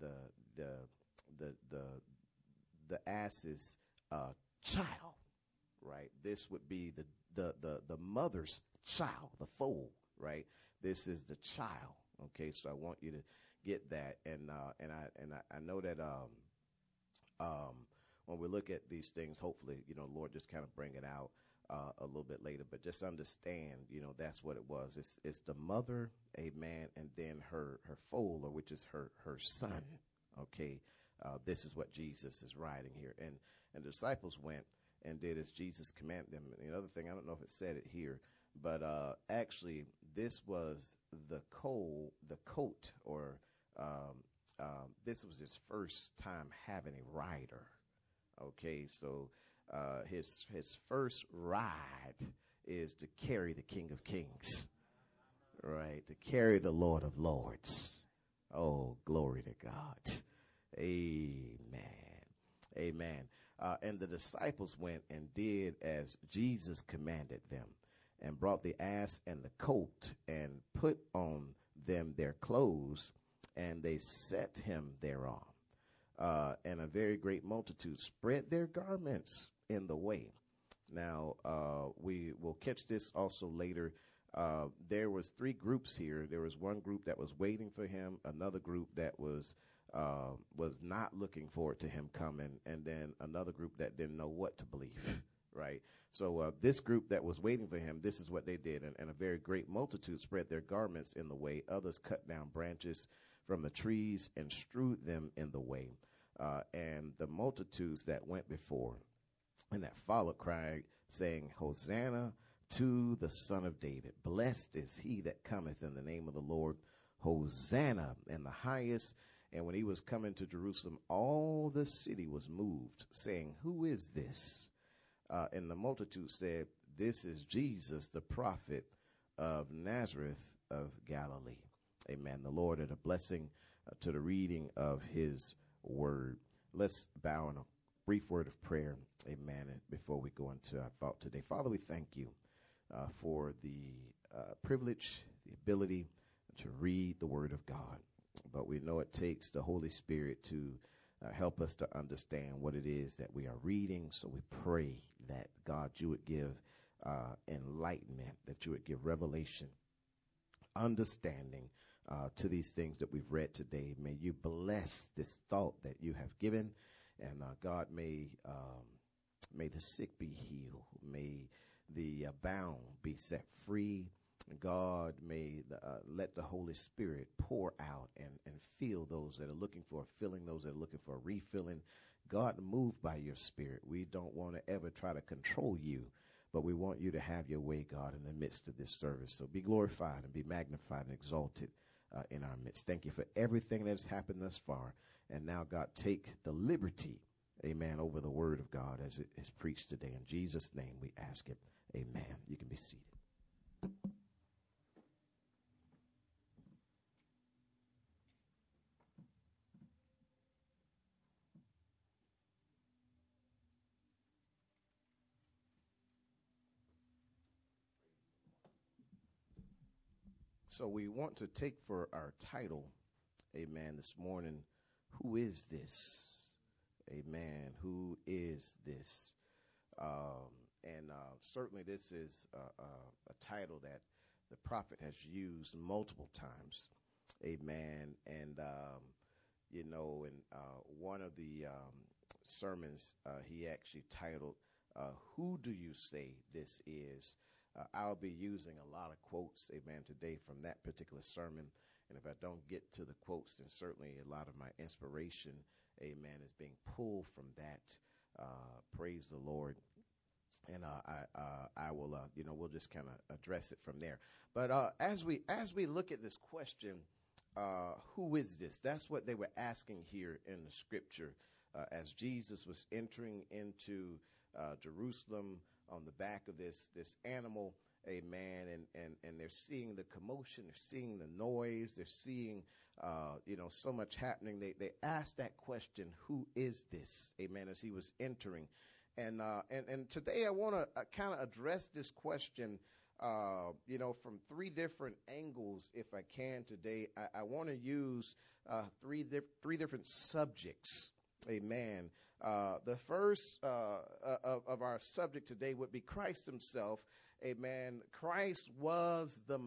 the ass's child, right? This would be the mother's child, the foal, right? This is the child. Okay, so I want you to get that, and I know that when we look at these things, hopefully, Lord just kind of bring it out a little bit later, but just understand, that's what it was. It's the mother, amen, and then her foal, or which is her son. Okay, this is what Jesus is writing here, and the disciples went and did as Jesus commanded them. And the other thing, I don't know if it said it here, but actually, this was the coat, or this was his first time having a rider. Okay, so his first ride is to carry the King of Kings, right? To carry the Lord of Lords. Oh, glory to God. Amen. Amen. And the disciples went and did as Jesus commanded them, and brought the ass and the coat, and put on them their clothes, and they set him thereon. And a very great multitude spread their garments in the way. Now, we will catch this also later. There was 3 groups here. There was one group that was waiting for him, another group that was not looking forward to him coming, and then another group that didn't know what to believe. Right. So this group that was waiting for him, this is what they did. And a very great multitude spread their garments in the way. Others cut down branches from the trees and strewed them in the way. And the multitudes that went before and that followed cried, saying, Hosanna to the Son of David. Blessed is he that cometh in the name of the Lord. Hosanna in the highest. And when he was coming to Jerusalem, all the city was moved, saying, who is this? And the multitude said, this is Jesus, the prophet of Nazareth of Galilee. Amen. The Lord and a blessing to the reading of his word. Let's bow in a brief word of prayer. Amen. And before we go into our thought today, Father, we thank you for the privilege, the ability to read the word of God. But we know it takes the Holy Spirit to help us to understand what it is that we are reading. So we pray that, God, you would give enlightenment, that you would give revelation, understanding to these things that we've read today. May you bless this thought that you have given. And God, may the sick be healed. May the bound be set free. God, may let the Holy Spirit pour out and fill those that are looking for a filling, those that are looking for a refilling. God, move by your Spirit. We don't want to ever try to control you, but we want you to have your way, God, in the midst of this service. So be glorified and be magnified and exalted in our midst. Thank you for everything that has happened thus far. And now, God, take the liberty, amen, over the word of God as it is preached today. In Jesus' name we ask it. Amen. You can be seated. So we want to take for our title, amen, this morning, who is this? Amen. Who is this? Certainly this is a title that the prophet has used multiple times. Amen. And, one of the sermons he actually titled, Who Do You Say This Is? I'll be using a lot of quotes, amen, today from that particular sermon. And if I don't get to the quotes, then certainly a lot of my inspiration, amen, is being pulled from that. Praise the Lord. And I will, we'll just kind of address it from there. But as we look at this question, who is this? That's what they were asking here in the scripture as Jesus was entering into Jerusalem on the back of this animal, amen, and they're seeing the commotion, they're seeing the noise, they're seeing, so much happening. They asked that question, who is this, amen, as he was entering. And today I want to kind of address this question, from three different angles, if I can today. I want to use three different subjects, amen. The first of our subject today would be Christ himself. Amen. Christ was the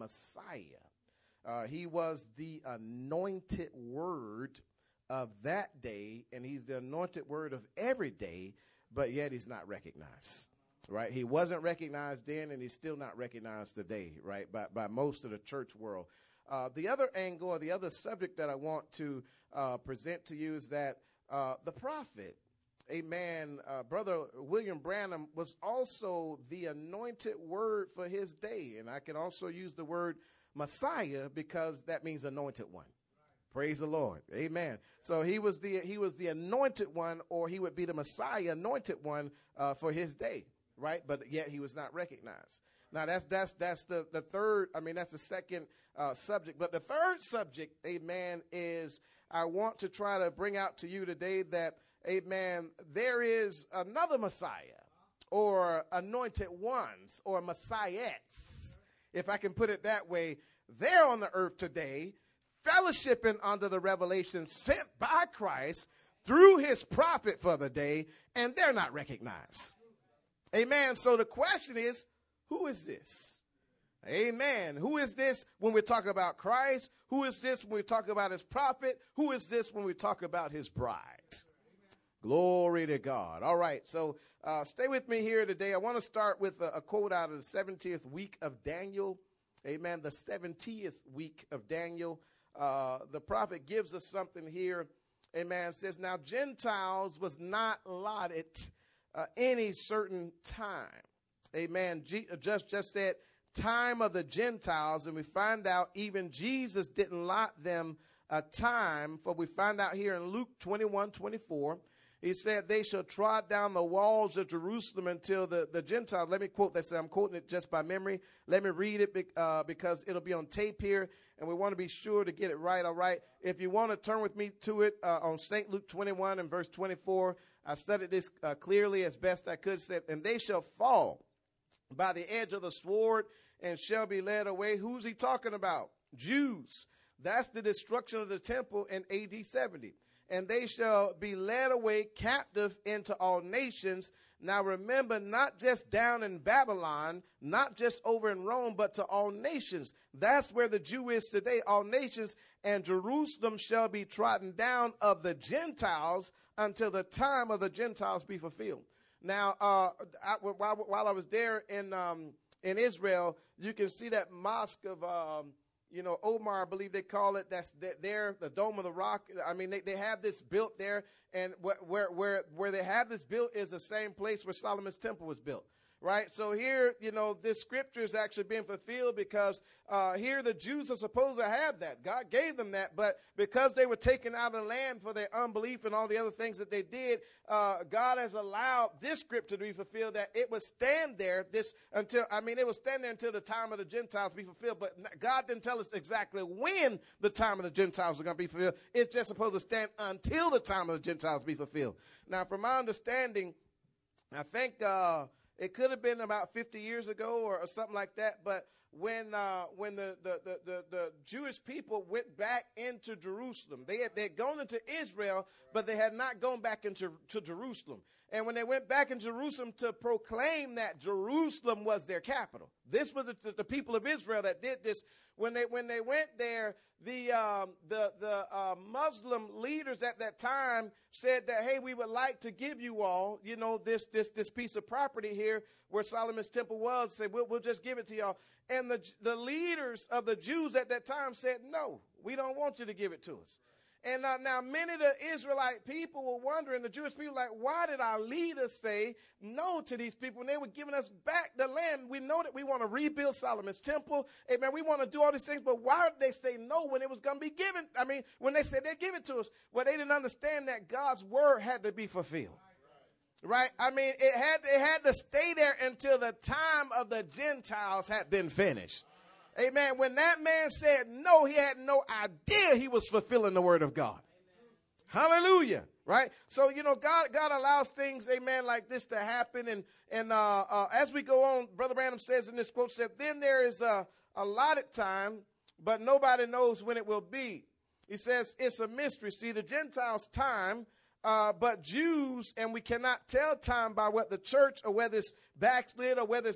Messiah. He was the anointed word of that day, and he's the anointed word of every day, but yet he's not recognized. Right? He wasn't recognized then, and he's still not recognized today, right, by most of the church world. The other angle or the other subject that I want to present to you is that the prophet, amen, Brother William Branham was also the anointed word for his day. And I can also use the word Messiah because that means anointed one. Praise the Lord. Amen. So he was the anointed one, or he would be the Messiah, anointed one for his day. Right. But yet he was not recognized. Now that's the third. I mean, that's the second subject. But the third subject, amen, is I want to try to bring out to you today that, amen, there is another Messiah or anointed ones or messiahs, if I can put it that way. They're on the earth today, fellowshipping under the revelation sent by Christ through his prophet for the day, and they're not recognized. Amen. So the question is, who is this? Amen. Who is this when we talk about Christ? Who is this when we talk about his prophet? Who is this when we talk about his bride? Glory to God. All right. So stay with me here today. I want to start with a quote out of the 70th week of Daniel. Amen. The 70th week of Daniel. The prophet gives us something here. Amen. It says, now Gentiles was not allotted any certain time. Amen. Just said time of the Gentiles, and we find out even Jesus didn't allot them a time, for we find out here in Luke 21:24, He said, they shall trod down the walls of Jerusalem until the Gentiles. Let me quote that. I'm quoting it just by memory. Let me read it because it'll be on tape here, and we want to be sure to get it right, all right? If you want to turn with me to it on St. Luke 21 and verse 24, I studied this clearly as best I could. Said, and they shall fall by the edge of the sword and shall be led away. Who's he talking about? Jews. That's the destruction of the temple in AD 70. And they shall be led away captive into all nations. Now remember, not just down in Babylon, not just over in Rome, but to all nations. That's where the Jew is today, all nations. And Jerusalem shall be trodden down of the Gentiles until the time of the Gentiles be fulfilled. Now, while I was there in Israel, you can see that mosque of Omar, I believe they call it. That's there, the Dome of the Rock. I mean, they have this built there, and where they have this built is the same place where Solomon's temple was built. Right? So here, this scripture is actually being fulfilled because here the Jews are supposed to have that. God gave them that, but because they were taken out of the land for their unbelief and all the other things that they did, God has allowed this scripture to be fulfilled, that it would stand there it would stand there until the time of the Gentiles be fulfilled. But God didn't tell us exactly when the time of the Gentiles are going to be fulfilled. It's just supposed to stand until the time of the Gentiles be fulfilled. Now, from my understanding, I think it could have been about 50 years ago or something like that. But when the Jewish people went back into Jerusalem, they had gone into Israel, but they had not gone back into Jerusalem. And when they went back in Jerusalem to proclaim that Jerusalem was their capital, this was the people of Israel that did this. When they went there, the Muslim leaders at that time said that, hey, we would like to give you all, this piece of property here where Solomon's temple was. Say, we'll just give it to y'all. And the leaders of the Jews at that time said, no, we don't want you to give it to us. And now many of the Israelite people were wondering, the Jewish people, like, why did our leaders say no to these people when they were giving us back the land? We know that we want to rebuild Solomon's temple. Amen. We want to do all these things, but why did they say no when it was going to be given? I mean, when they said they'd give it to us, well, they didn't understand that God's word had to be fulfilled. Right? I mean, it had to stay there until the time of the Gentiles had been finished. Amen. When that man said no, he had no idea he was fulfilling the word of God. Hallelujah. Right? So, God allows things, amen, like this to happen. And as we go on, Brother Branham says in this quote, said, then there is a allotted time, but nobody knows when it will be. He says it's a mystery. See, the Gentiles' time, but Jews, and we cannot tell time by what the church, or whether it's backslid, or whether it's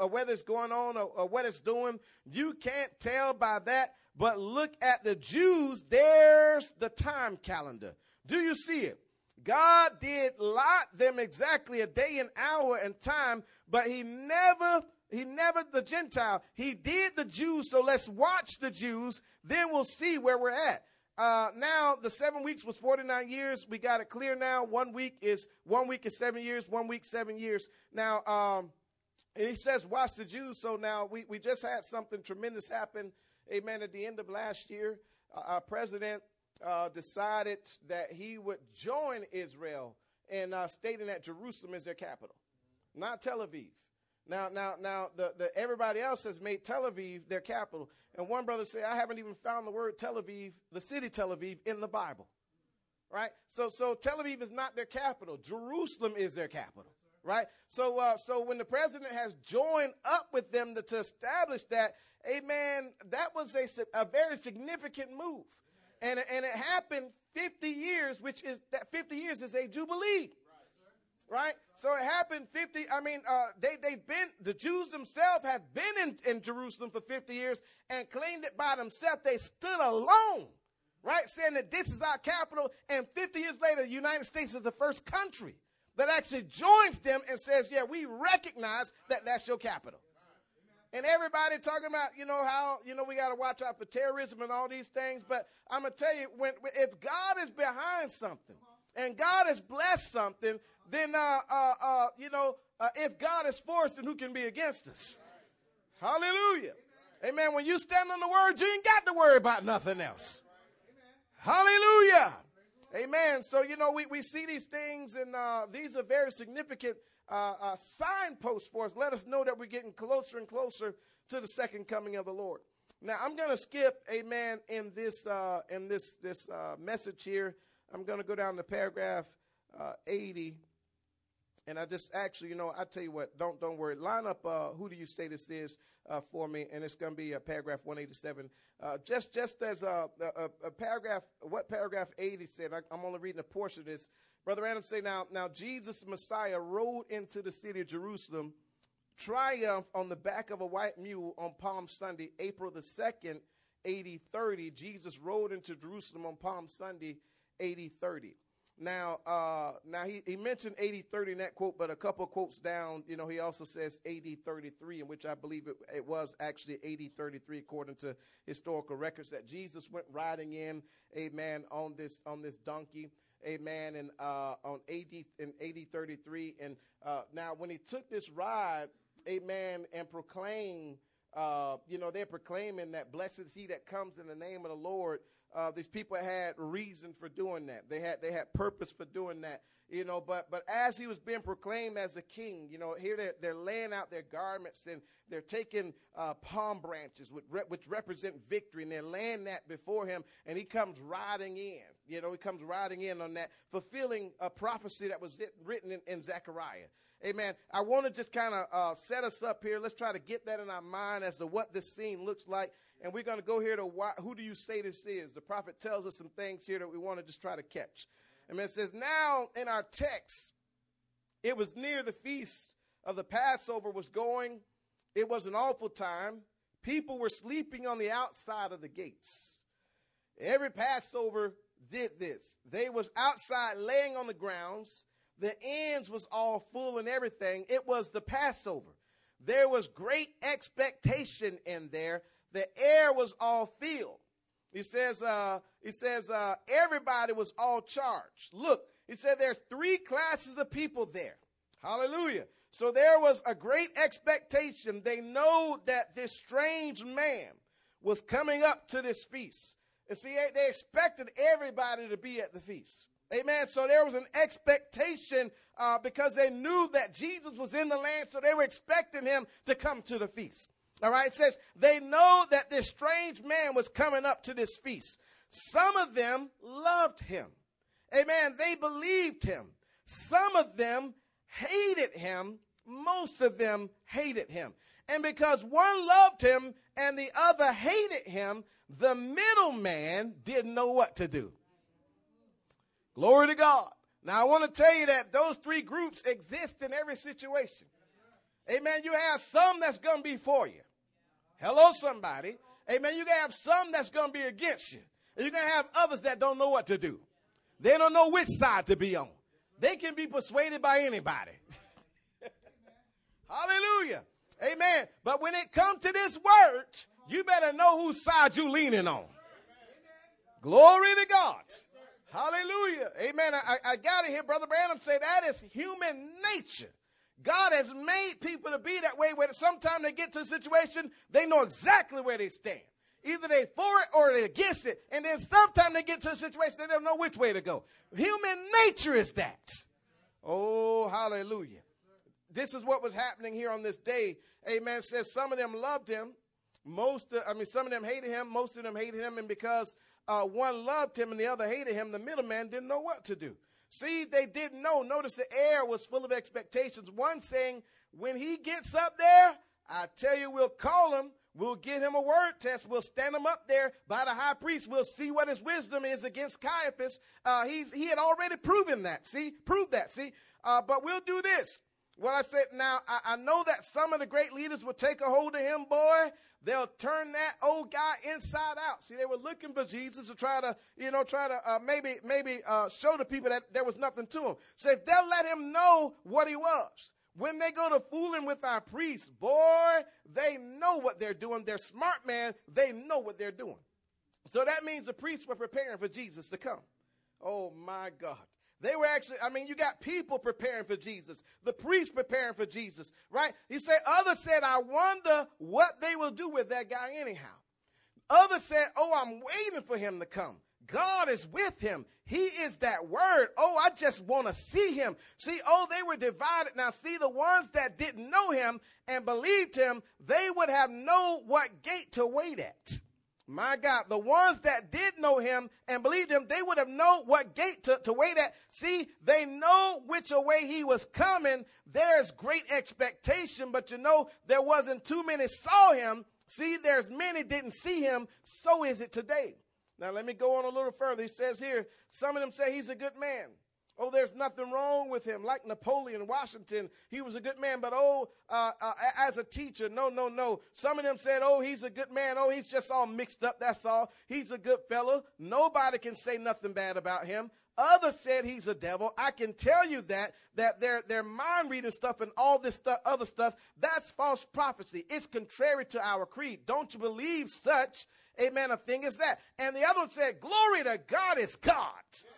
going on, or what it's doing. You can't tell by that. But look at the Jews. There's the time calendar. Do you see it? God did lot them exactly a day and hour and time, but he never the Gentile. He did the Jews. So let's watch the Jews. Then we'll see where we're at. Now the 7 weeks was 49 years. We got it clear now. 1 week is 7 years. 1 week, 7 years. Now, he says, watch the Jews. So now we just had something tremendous happen. Amen. At the end of last year, our president decided that he would join Israel in stating that Jerusalem is their capital, not Tel Aviv. Now, everybody else has made Tel Aviv their capital. And one brother said, I haven't even found the word Tel Aviv, the city Tel Aviv, in the Bible. Right? So Tel Aviv is not their capital. Jerusalem is their capital. Right? So when the president has joined up with them to establish that, amen, that was a very significant move. And it happened 50 years, which is that 50 years is a jubilee. Right? So it happened 50. I mean, the Jews themselves have been in Jerusalem for 50 years and claimed it by themselves. They stood alone, right? Saying that this is our capital. And 50 years later, the United States is the first country that actually joins them and says, yeah, we recognize that that's your capital. And everybody talking about, how, we got to watch out for terrorism and all these things. But I'm going to tell you, if God is behind something and God has blessed something, then, if God is for us, then who can be against us? Hallelujah. Amen. When you stand on the word, you ain't got to worry about nothing else. Hallelujah. Amen. So, we see these things, and these are very significant signposts for us. Let us know that we're getting closer and closer to the second coming of the Lord. Now, I'm going to skip, amen, in this message here. I'm going to go down to paragraph 80. And I just actually, I tell you what, don't worry. Line up who do you say this is for me, and it's going to be paragraph 187. Just as a paragraph, what paragraph 80 said, I'm only reading a portion of this. Brother Adams say, now Jesus Messiah rode into the city of Jerusalem, triumph on the back of a white mule on Palm Sunday, April the 2nd, AD 30. Jesus rode into Jerusalem on Palm Sunday, AD 30. Now he mentioned AD 30 in that quote, but a couple of quotes down, he also says AD 33, in which I believe it was actually AD 33 according to historical records, that Jesus went riding in, amen, on this donkey, amen, and on AD 33. And now when he took this ride, amen, and proclaimed, they're proclaiming that blessed is he that comes in the name of the Lord. These people had reason for doing that. They had purpose for doing that, but as he was being proclaimed as a king, here they're laying out their garments, and they're taking palm branches which represent victory, and they're laying that before him, and he comes riding in. He comes riding in on that, fulfilling a prophecy that was written in Zechariah. Amen. I want to just kind of set us up here. Let's try to get that in our mind as to what this scene looks like. And we're going to go here to who do you say this is? The prophet tells us some things here that we want to just try to catch. Amen. It says, now in our text, it was near the feast of the Passover was going. It was an awful time. People were sleeping on the outside of the gates. Every Passover did this. They was outside laying on the grounds. The ends was all full and everything. It was the Passover. There was great expectation in there. The air was all filled. He says everybody was all charged. Look, he said there's three classes of people there. Hallelujah. So there was a great expectation. They know that this strange man was coming up to this feast. And see, they expected everybody to be at the feast. Amen. So there was an expectation because they knew that Jesus was in the land, so they were expecting him to come to the feast. All right. It says they know that this strange man was coming up to this feast. Some of them loved him. Amen. They believed him. Some of them hated him. Most of them hated him. And because one loved him and the other hated him, the middleman didn't know what to do. Glory to God. Now, I want to tell you that those three groups exist in every situation. Amen. You have some that's going to be for you. Hello, somebody. Amen. You're going to have some that's going to be against you. And you're going to have others that don't know what to do. They don't know which side to be on. They can be persuaded by anybody. Hallelujah. Amen. But when it comes to this word, you better know whose side you're leaning on. Glory to God. Hallelujah. Amen. I got to hear Brother Branham say that is human nature. God has made people to be that way where sometimes they get to a situation, they know exactly where they stand. Either they for it or they against it. And then sometimes they get to a situation, they don't know which way to go. Human nature is that. Oh, hallelujah. This is what was happening here on this day. Amen. It says some of them loved him. Some of them hated him. Most of them hated him. And because one loved him and the other hated him, the middleman didn't know what to do. See, they didn't know. Notice the air was full of expectations. One saying, when he gets up there, I tell you, we'll call him. We'll give him a word test. We'll stand him up there by the high priest. We'll see what his wisdom is against Caiaphas. He had already proven that. Proved that. But we'll do this. Well, I said, now, I know that some of the great leaders will take a hold of him, boy. They'll turn that old guy inside out. See, they were looking for Jesus to try to maybe show the people that there was nothing to him. So if they'll let him know what he was. When they go to fooling with our priests, boy, they know what they're doing. They're smart, man. They know what they're doing. So that means the priests were preparing for Jesus to come. Oh, my God. They were actually, you got people preparing for Jesus. The priests preparing for Jesus, right? He said, others said, I wonder what they will do with that guy anyhow. Others said, oh, I'm waiting for him to come. God is with him. He is that word. Oh, I just want to see him. See, oh, they were divided. Now, see, the ones that didn't know him and believed him, they would have known what gate to wait at. My God, the ones that did know him and believed him, they would have known what gate to wait at. See, they know which way he was coming. There's great expectation, but you know, there wasn't too many saw him. See, there's many didn't see him. So is it today. Now, let me go on a little further. He says here, some of them say he's a good man. Oh, there's nothing wrong with him. Like Napoleon, Washington, he was a good man. But, as a teacher, no. Some of them said, oh, he's a good man. Oh, he's just all mixed up. That's all. He's a good fellow. Nobody can say nothing bad about him. Others said he's a devil. I can tell you that their mind reading stuff and all this stuff, other stuff, that's false prophecy. It's contrary to our creed. Don't you believe such, amen, a thing as that. And the other one said, glory to God is God.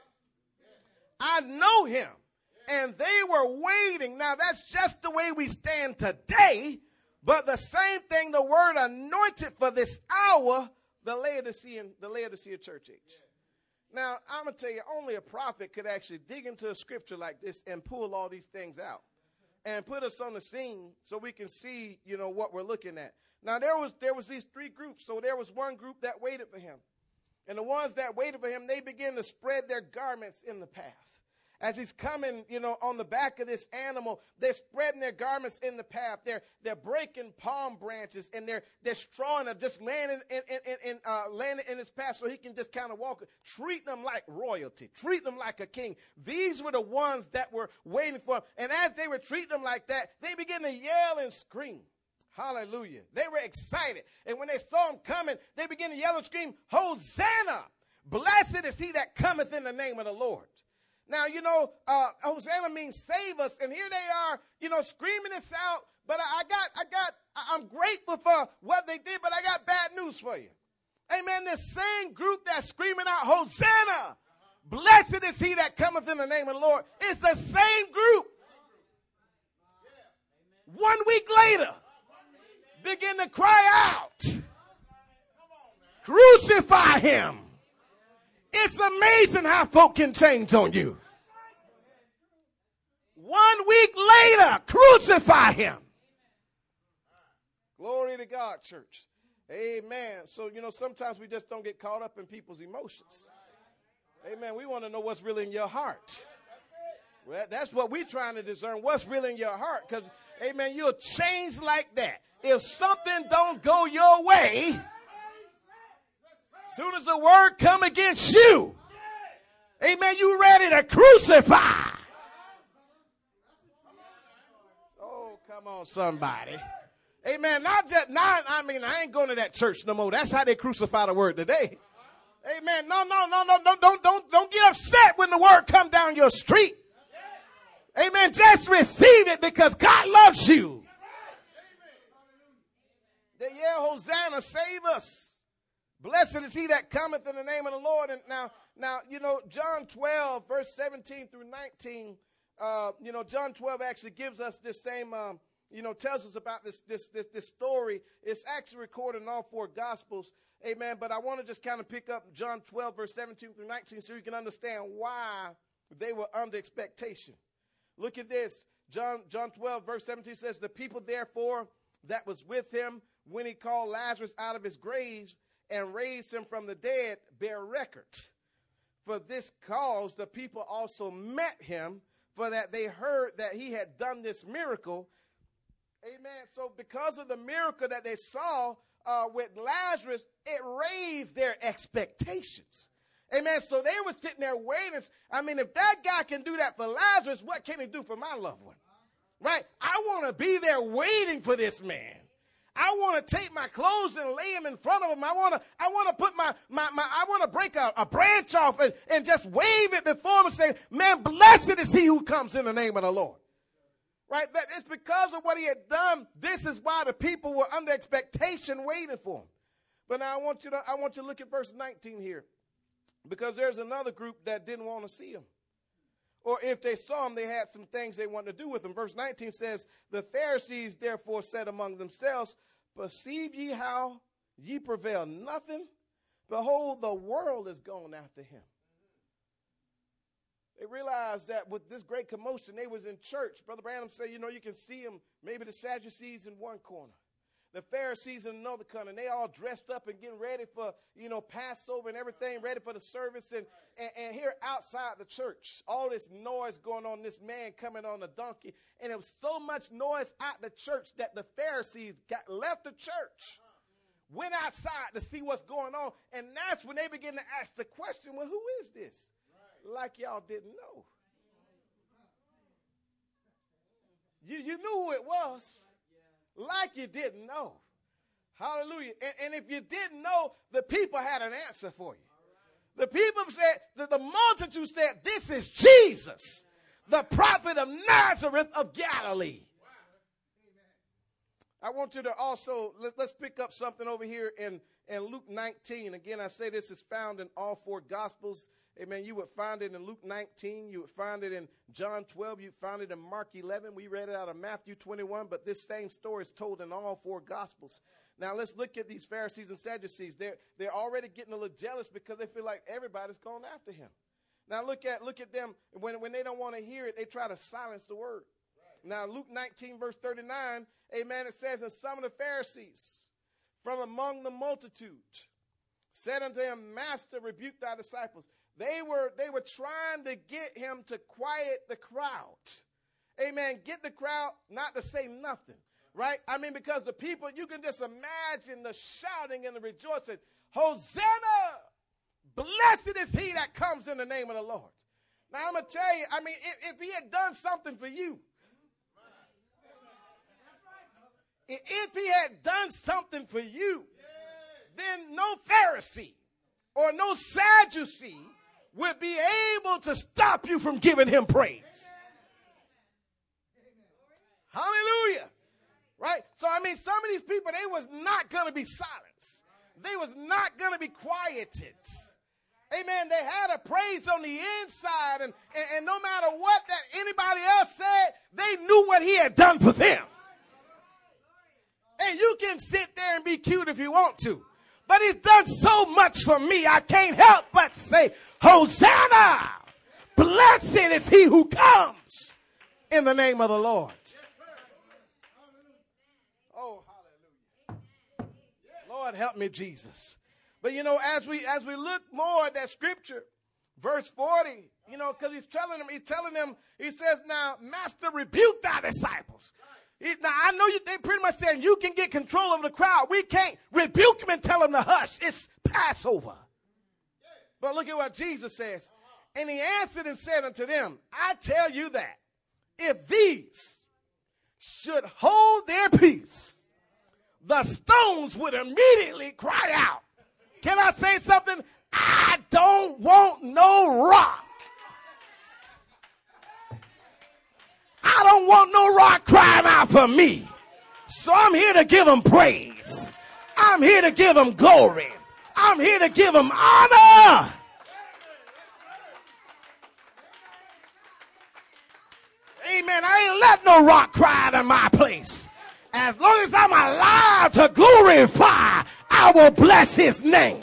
I know him. And they were waiting. Now, that's just the way we stand today. But the same thing, the word anointed for this hour, the Laodicean church age. Now, I'm going to tell you, only a prophet could actually dig into a scripture like this and pull all these things out and put us on the scene so we can see, you know, what we're looking at. Now, there was these three groups. So there was one group that waited for him. And the ones that waited for him, they began to spread their garments in the path. As he's coming, you know, on the back of this animal, they're spreading their garments in the path. They're breaking palm branches and they're strawing them, just landing in his path so he can just kind of walk. Treat them like royalty. Treat them like a king. These were the ones that were waiting for him. And as they were treating them like that, they began to yell and scream. Hallelujah. They were excited. And when they saw him coming, they began to yell and scream, Hosanna! Blessed is he that cometh in the name of the Lord. Now, you know, Hosanna means save us. And here they are, you know, screaming this out. But I'm grateful for what they did, but I got bad news for you. Amen. This same group that's screaming out, Hosanna, blessed is he that cometh in the name of the Lord. It's the same group. 1 week later, begin to cry out, crucify him. It's amazing how folk can change on you. 1 week later, crucify him. Glory to God, church. Amen. So, you know, sometimes we just don't get caught up in people's emotions. Amen. We want to know what's really in your heart. Well, that's what we're trying to discern, what's really in your heart. Because, amen, you'll change like that. If something don't go your way, as soon as the word come against you, amen, you ready to crucify. Oh, come on, somebody. Amen. I ain't going to that church no more. That's how they crucify the word today. Amen. No, don't get upset when the word come down your street. Amen. Just receive it because God loves you. They yell, Hosanna, save us. Blessed is he that cometh in the name of the Lord. And now, you know, John 12, verse 17 through 19, you know, John 12 actually gives us this same, you know, tells us about this story. It's actually recorded in all four Gospels. Amen. But I want to just kind of pick up John 12, verse 17 through 19 so you can understand why they were under expectation. Look at this. John 12, verse 17 says, the people therefore that was with him when he called Lazarus out of his grave and raised him from the dead bear record. For this cause the people also met him, for that they heard that he had done this miracle. Amen. So because of the miracle that they saw with Lazarus, it raised their expectations. Amen. So they were sitting there waiting. I mean, if that guy can do that for Lazarus, what can he do for my loved one? Right? I want to be there waiting for this man. I want to take my clothes and lay them in front of him. I want to put I want to break a branch off and just wave it before him and say, man, blessed is he who comes in the name of the Lord. Right? That it's because of what he had done. This is why the people were under expectation waiting for him. But now I want you to look at verse 19 here. Because there's another group that didn't want to see him. Or if they saw him, they had some things they wanted to do with him. Verse 19 says, the Pharisees therefore said among themselves, perceive ye how ye prevail nothing behold, the world is gone after him. They realized that with this great commotion, they was in church. Brother Branham said, you can see them, maybe the Sadducees in one corner, the Pharisees in another corner, and they all dressed up and getting ready for, Passover and everything, ready for the service. And here outside the church, all this noise going on, this man coming on a donkey. And it was so much noise out the church that the Pharisees left the church, went outside to see what's going on. And that's when they began to ask the question, well, who is this? Like y'all didn't know. You knew who it was. Like you didn't know. Hallelujah. And if you didn't know, the people had an answer for you. The people said, the multitude said, this is Jesus, the prophet of Nazareth of Galilee. I want you to also, let's pick up something over here in Luke 19. Again, I say this is found in all four Gospels. Amen. You would find it in Luke 19. You would find it in John 12. You'd find it in Mark 11. We read it out of Matthew 21. But this same story is told in all four Gospels. Now, let's look at these Pharisees and Sadducees. They're already getting a little jealous because they feel like everybody's going after him. Now, look at them. When they don't want to hear it, they try to silence the word. Now, Luke 19, verse 39, amen, it says, and some of the Pharisees from among the multitude said unto him, Master, rebuke thy disciples. They were trying to get him to quiet the crowd. Amen. Get the crowd not to say nothing. Right? I mean, because the people, you can just imagine the shouting and the rejoicing. Hosanna! Blessed is he that comes in the name of the Lord. Now, I'm going to tell you, I mean, if he had done something for you, if he had done something for you, then no Pharisee or no Sadducee would be able to stop you from giving him praise. Hallelujah. Right? So, I mean, some of these people, they was not going to be silenced. They was not going to be quieted. Amen. They had a praise on the inside, and no matter what that anybody else said, they knew what he had done for them. And you can sit there and be cute if you want to. But he's done so much for me, I can't help but say, Hosanna! Blessed is he who comes in the name of the Lord. Oh, hallelujah. Lord, help me, Jesus. But, as we look more at that scripture, verse 40, because he's telling them, he says, now, Master, rebuke thy disciples. Now, I know they pretty much saying you can get control of the crowd. We can't rebuke them and tell them to hush. It's Passover. But look at what Jesus says. And he answered and said unto them, I tell you that if these should hold their peace, the stones would immediately cry out. Can I say something? I don't want no rock. I don't want no rock crying out for me. So I'm here to give him praise. I'm here to give him glory. I'm here to give him honor. Amen. I ain't let no rock cry out in my place. As long as I'm alive to glorify, I will bless his name.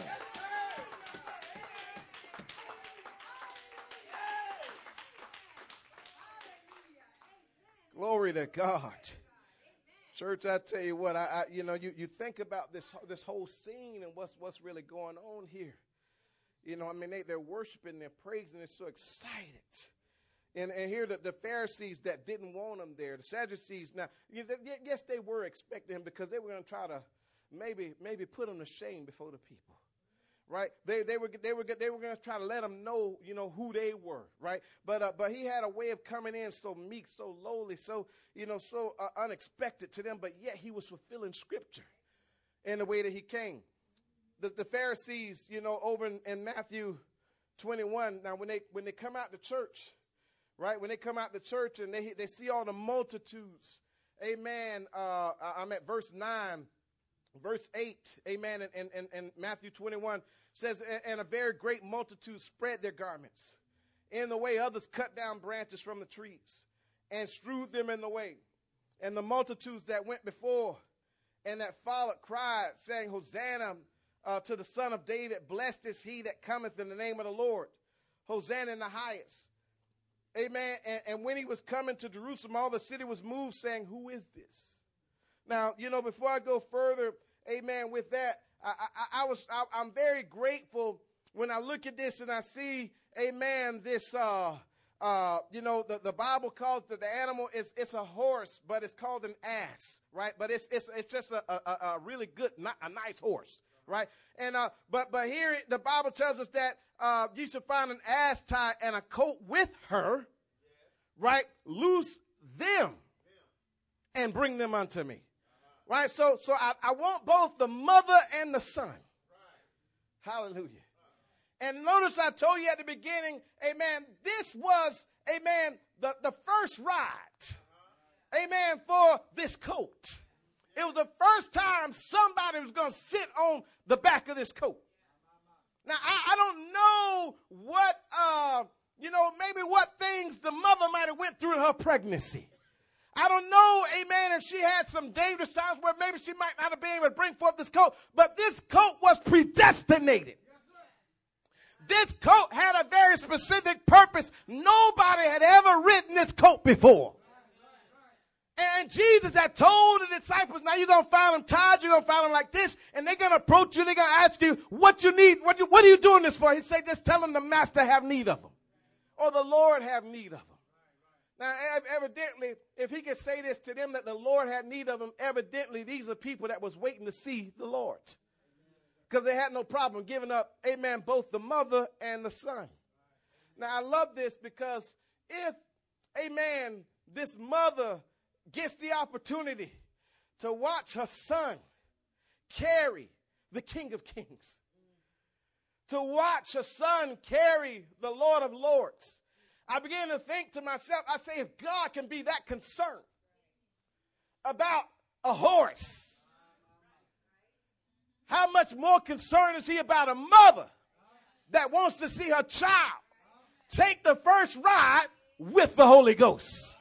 Glory to God. Church, I tell you what, you think about this whole scene and what's really going on here. I mean, they're worshiping, they're praising, they're so excited. And here the Pharisees that didn't want him there, the Sadducees, now, yes, they were expecting him because they were going to try to maybe put him to shame before the people. Right? They were going to try to let them know, who they were, right? But he had a way of coming in so meek, so lowly, so unexpected to them, but yet he was fulfilling scripture in the way that he came. The Pharisees, over in Matthew 21, now when they come out to church, right? When they come out to church and they see all the multitudes, amen. I'm at verse 9. Verse 8, amen, and Matthew 21 says, and a very great multitude spread their garments. In the way, others cut down branches from the trees and strewed them in the way. And the multitudes that went before and that followed cried, saying, Hosanna, to the Son of David, blessed is he that cometh in the name of the Lord. Hosanna in the highest. Amen. And when he was coming to Jerusalem, all the city was moved, saying, who is this? Now, before I go further, amen, with that, I'm very grateful when I look at this and I see, amen, this, the Bible calls the animal, it's a horse, but it's called an ass, right? But it's just a really good, a nice horse, right? And, but here the Bible tells us that, you should find an ass tie and a coat with her, right? Loose them and bring them unto me. Right, so I want both the mother and the son. Hallelujah. And notice I told you at the beginning, amen, this was, amen, the first ride, amen, for this coat. It was the first time somebody was going to sit on the back of this coat. Now, I don't know what, maybe what things the mother might have went through in her pregnancy. I don't know, amen, if she had some dangerous times where maybe she might not have been able to bring forth this coat, but this coat was predestinated. This coat had a very specific purpose. Nobody had ever ridden this coat before. And Jesus had told the disciples, now you're going to find them tied, you're going to find them like this, and they're going to approach you, they're going to ask you what you need, what are you doing this for? He said, just tell them the master have need of them, or the Lord have need of them. Now, evidently, if he could say this to them that the Lord had need of them, evidently these are people that was waiting to see the Lord. Because they had no problem giving up, amen, both the mother and the son. Now, I love this because if, amen, this mother gets the opportunity to watch her son carry the King of Kings, to watch her son carry the Lord of Lords, I began to think to myself, I say, if God can be that concerned about a horse, how much more concerned is he about a mother that wants to see her child take the first ride with the Holy Ghost?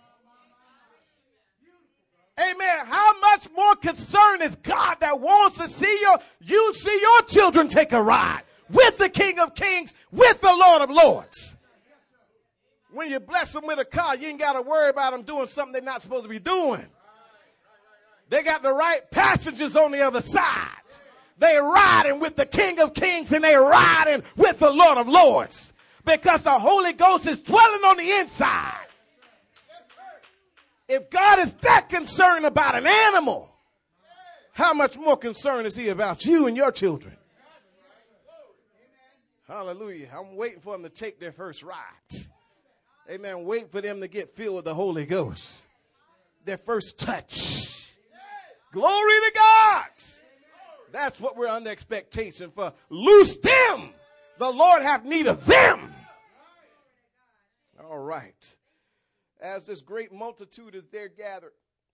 Amen. How much more concerned is God that wants to see you see your children take a ride with the King of Kings, with the Lord of Lords? When you bless them with a car, you ain't got to worry about them doing something they're not supposed to be doing. They got the right passengers on the other side. They riding with the King of Kings and they riding with the Lord of Lords because the Holy Ghost is dwelling on the inside. If God is that concerned about an animal, how much more concerned is he about you and your children? Hallelujah. I'm waiting for them to take their first ride. Amen. Wait for them to get filled with the Holy Ghost. Their first touch. Glory to God. That's what we're under expectation for. Loose them. The Lord have need of them. All right. As this great multitude is there gathered,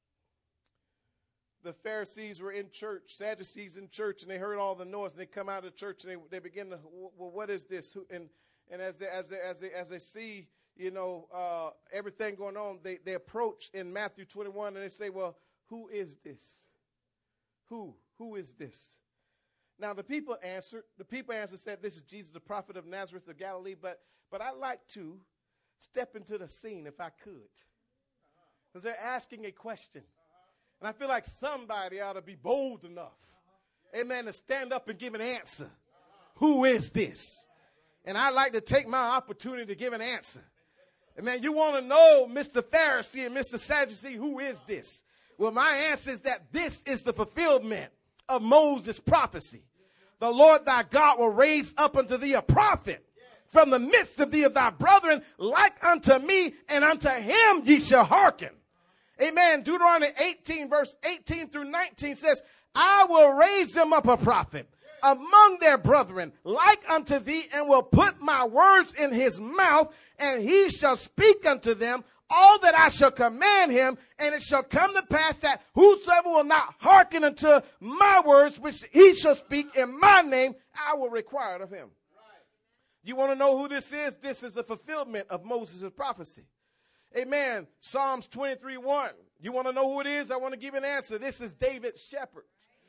the Pharisees were in church, Sadducees in church, and they heard all the noise, and they come out of church, and they begin to, well, what is this? And as they see, everything going on, they approach in Matthew 21 and they say, well, who is this? Who is this? Now the people answered, said, this is Jesus, the prophet of Nazareth of Galilee, but I'd like to step into the scene if I could. Because they're asking a question. And I feel like somebody ought to be bold enough, amen, to stand up and give an answer. Who is this? And I'd like to take my opportunity to give an answer. Amen. You want to know, Mr. Pharisee and Mr. Sadducee, who is this? Well, my answer is that this is the fulfillment of Moses' prophecy. The Lord thy God will raise up unto thee a prophet from the midst of thee of thy brethren, like unto me, and unto him ye shall hearken. Amen. Deuteronomy 18, verse 18 through 19 says, I will raise them up a prophet among their brethren, like unto thee, and will put my words in his mouth, and he shall speak unto them all that I shall command him, and it shall come to pass that whosoever will not hearken unto my words, which he shall speak in my name, I will require it of him. You want to know who this is? This is the fulfillment of Moses' prophecy. Amen. Psalms 23:1. You want to know who it is? I want to give you an answer. This is David's shepherd.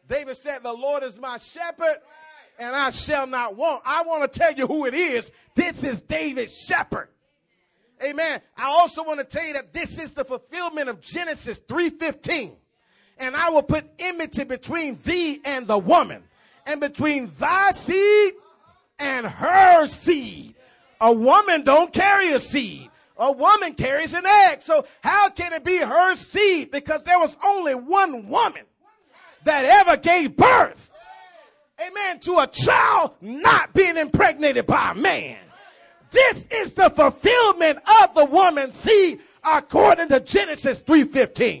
David said, the Lord is my shepherd, and I shall not want. I want to tell you who it is. This is David's shepherd. Amen. I also want to tell you that this is the fulfillment of Genesis 3:15. And I will put enmity between thee and the woman, and between thy seed and her seed. A woman don't carry a seed. A woman carries an egg. So how can it be her seed? Because there was only one woman that ever gave birth, amen, to a child not being impregnated by a man. This is the fulfillment of the woman's seed according to Genesis 3:15.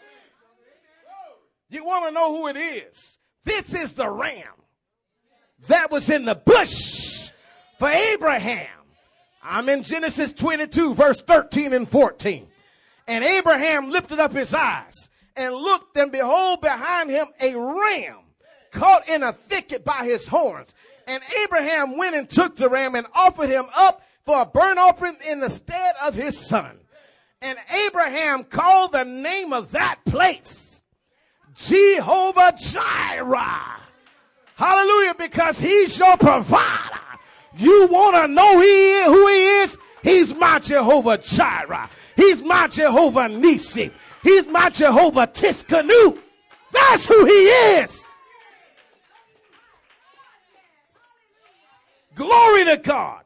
You want to know who it is? This is the ram that was in the bush for Abraham. I'm in Genesis 22, verse 13 and 14. And Abraham lifted up his eyes and looked, and behold, behind him a ram caught in a thicket by his horns. And Abraham went and took the ram and offered him up for a burnt offering in the stead of his son. And Abraham called the name of that place Jehovah Jireh. Hallelujah, because he's your provider. You want to know who he is? He's my Jehovah Jireh. He's my Jehovah Nisi. He's my Jehovah Tiskanu. That's who he is. Glory to God.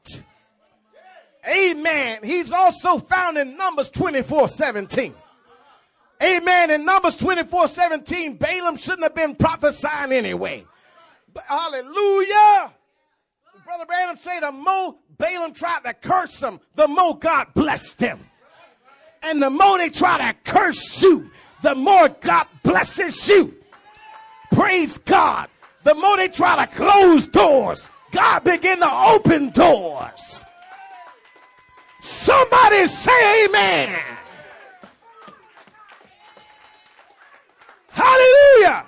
Amen. He's also found in Numbers 24:17. Amen. In Numbers 24:17, Balaam shouldn't have been prophesying anyway. But hallelujah. Brother Branham say the more Balaam tried to curse him, the more God blessed him. And the more they try to curse you, the more God blesses you. Praise God. The more they try to close doors, God begin to open doors. Somebody say amen. Hallelujah.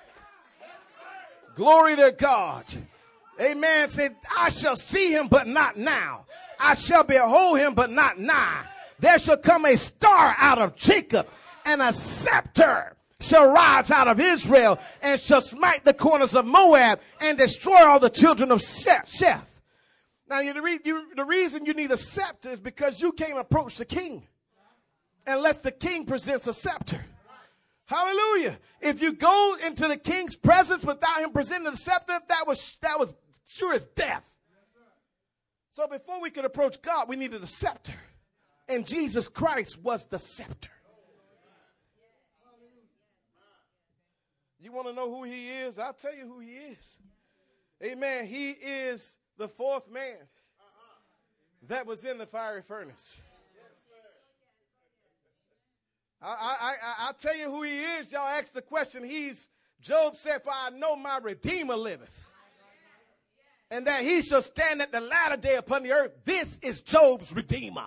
Glory to God. Amen. Said, I shall see him, but not now. I shall behold him, but not nigh. There shall come a star out of Jacob, and a scepter shall rise out of Israel, and shall smite the corners of Moab, and destroy all the children of Sheth. Now, the reason you need a scepter is because you can't approach the king unless the king presents a scepter. Hallelujah. If you go into the king's presence without him presenting the scepter, that was sure as death. So before we could approach God, we needed a scepter. And Jesus Christ was the scepter. You want to know who he is? I'll tell you who he is. Amen. He is the fourth man that was in the fiery furnace. I'll tell you who he is. Y'all ask the question. Job said, for I know my Redeemer liveth, and that he shall stand at the latter day upon the earth. This is Job's Redeemer.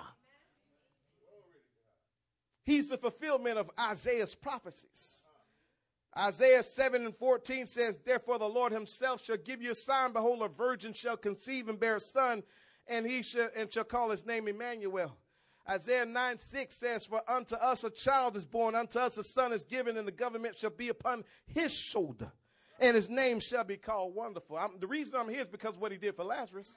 He's the fulfillment of Isaiah's prophecies. Isaiah 7:14 says, therefore the Lord himself shall give you a sign. Behold, a virgin shall conceive and bear a son, and shall call his name Emmanuel. Isaiah 9:6 says, for unto us a child is born, unto us a son is given, and the government shall be upon his shoulder, and his name shall be called Wonderful. The reason I'm here is because of what he did for Lazarus.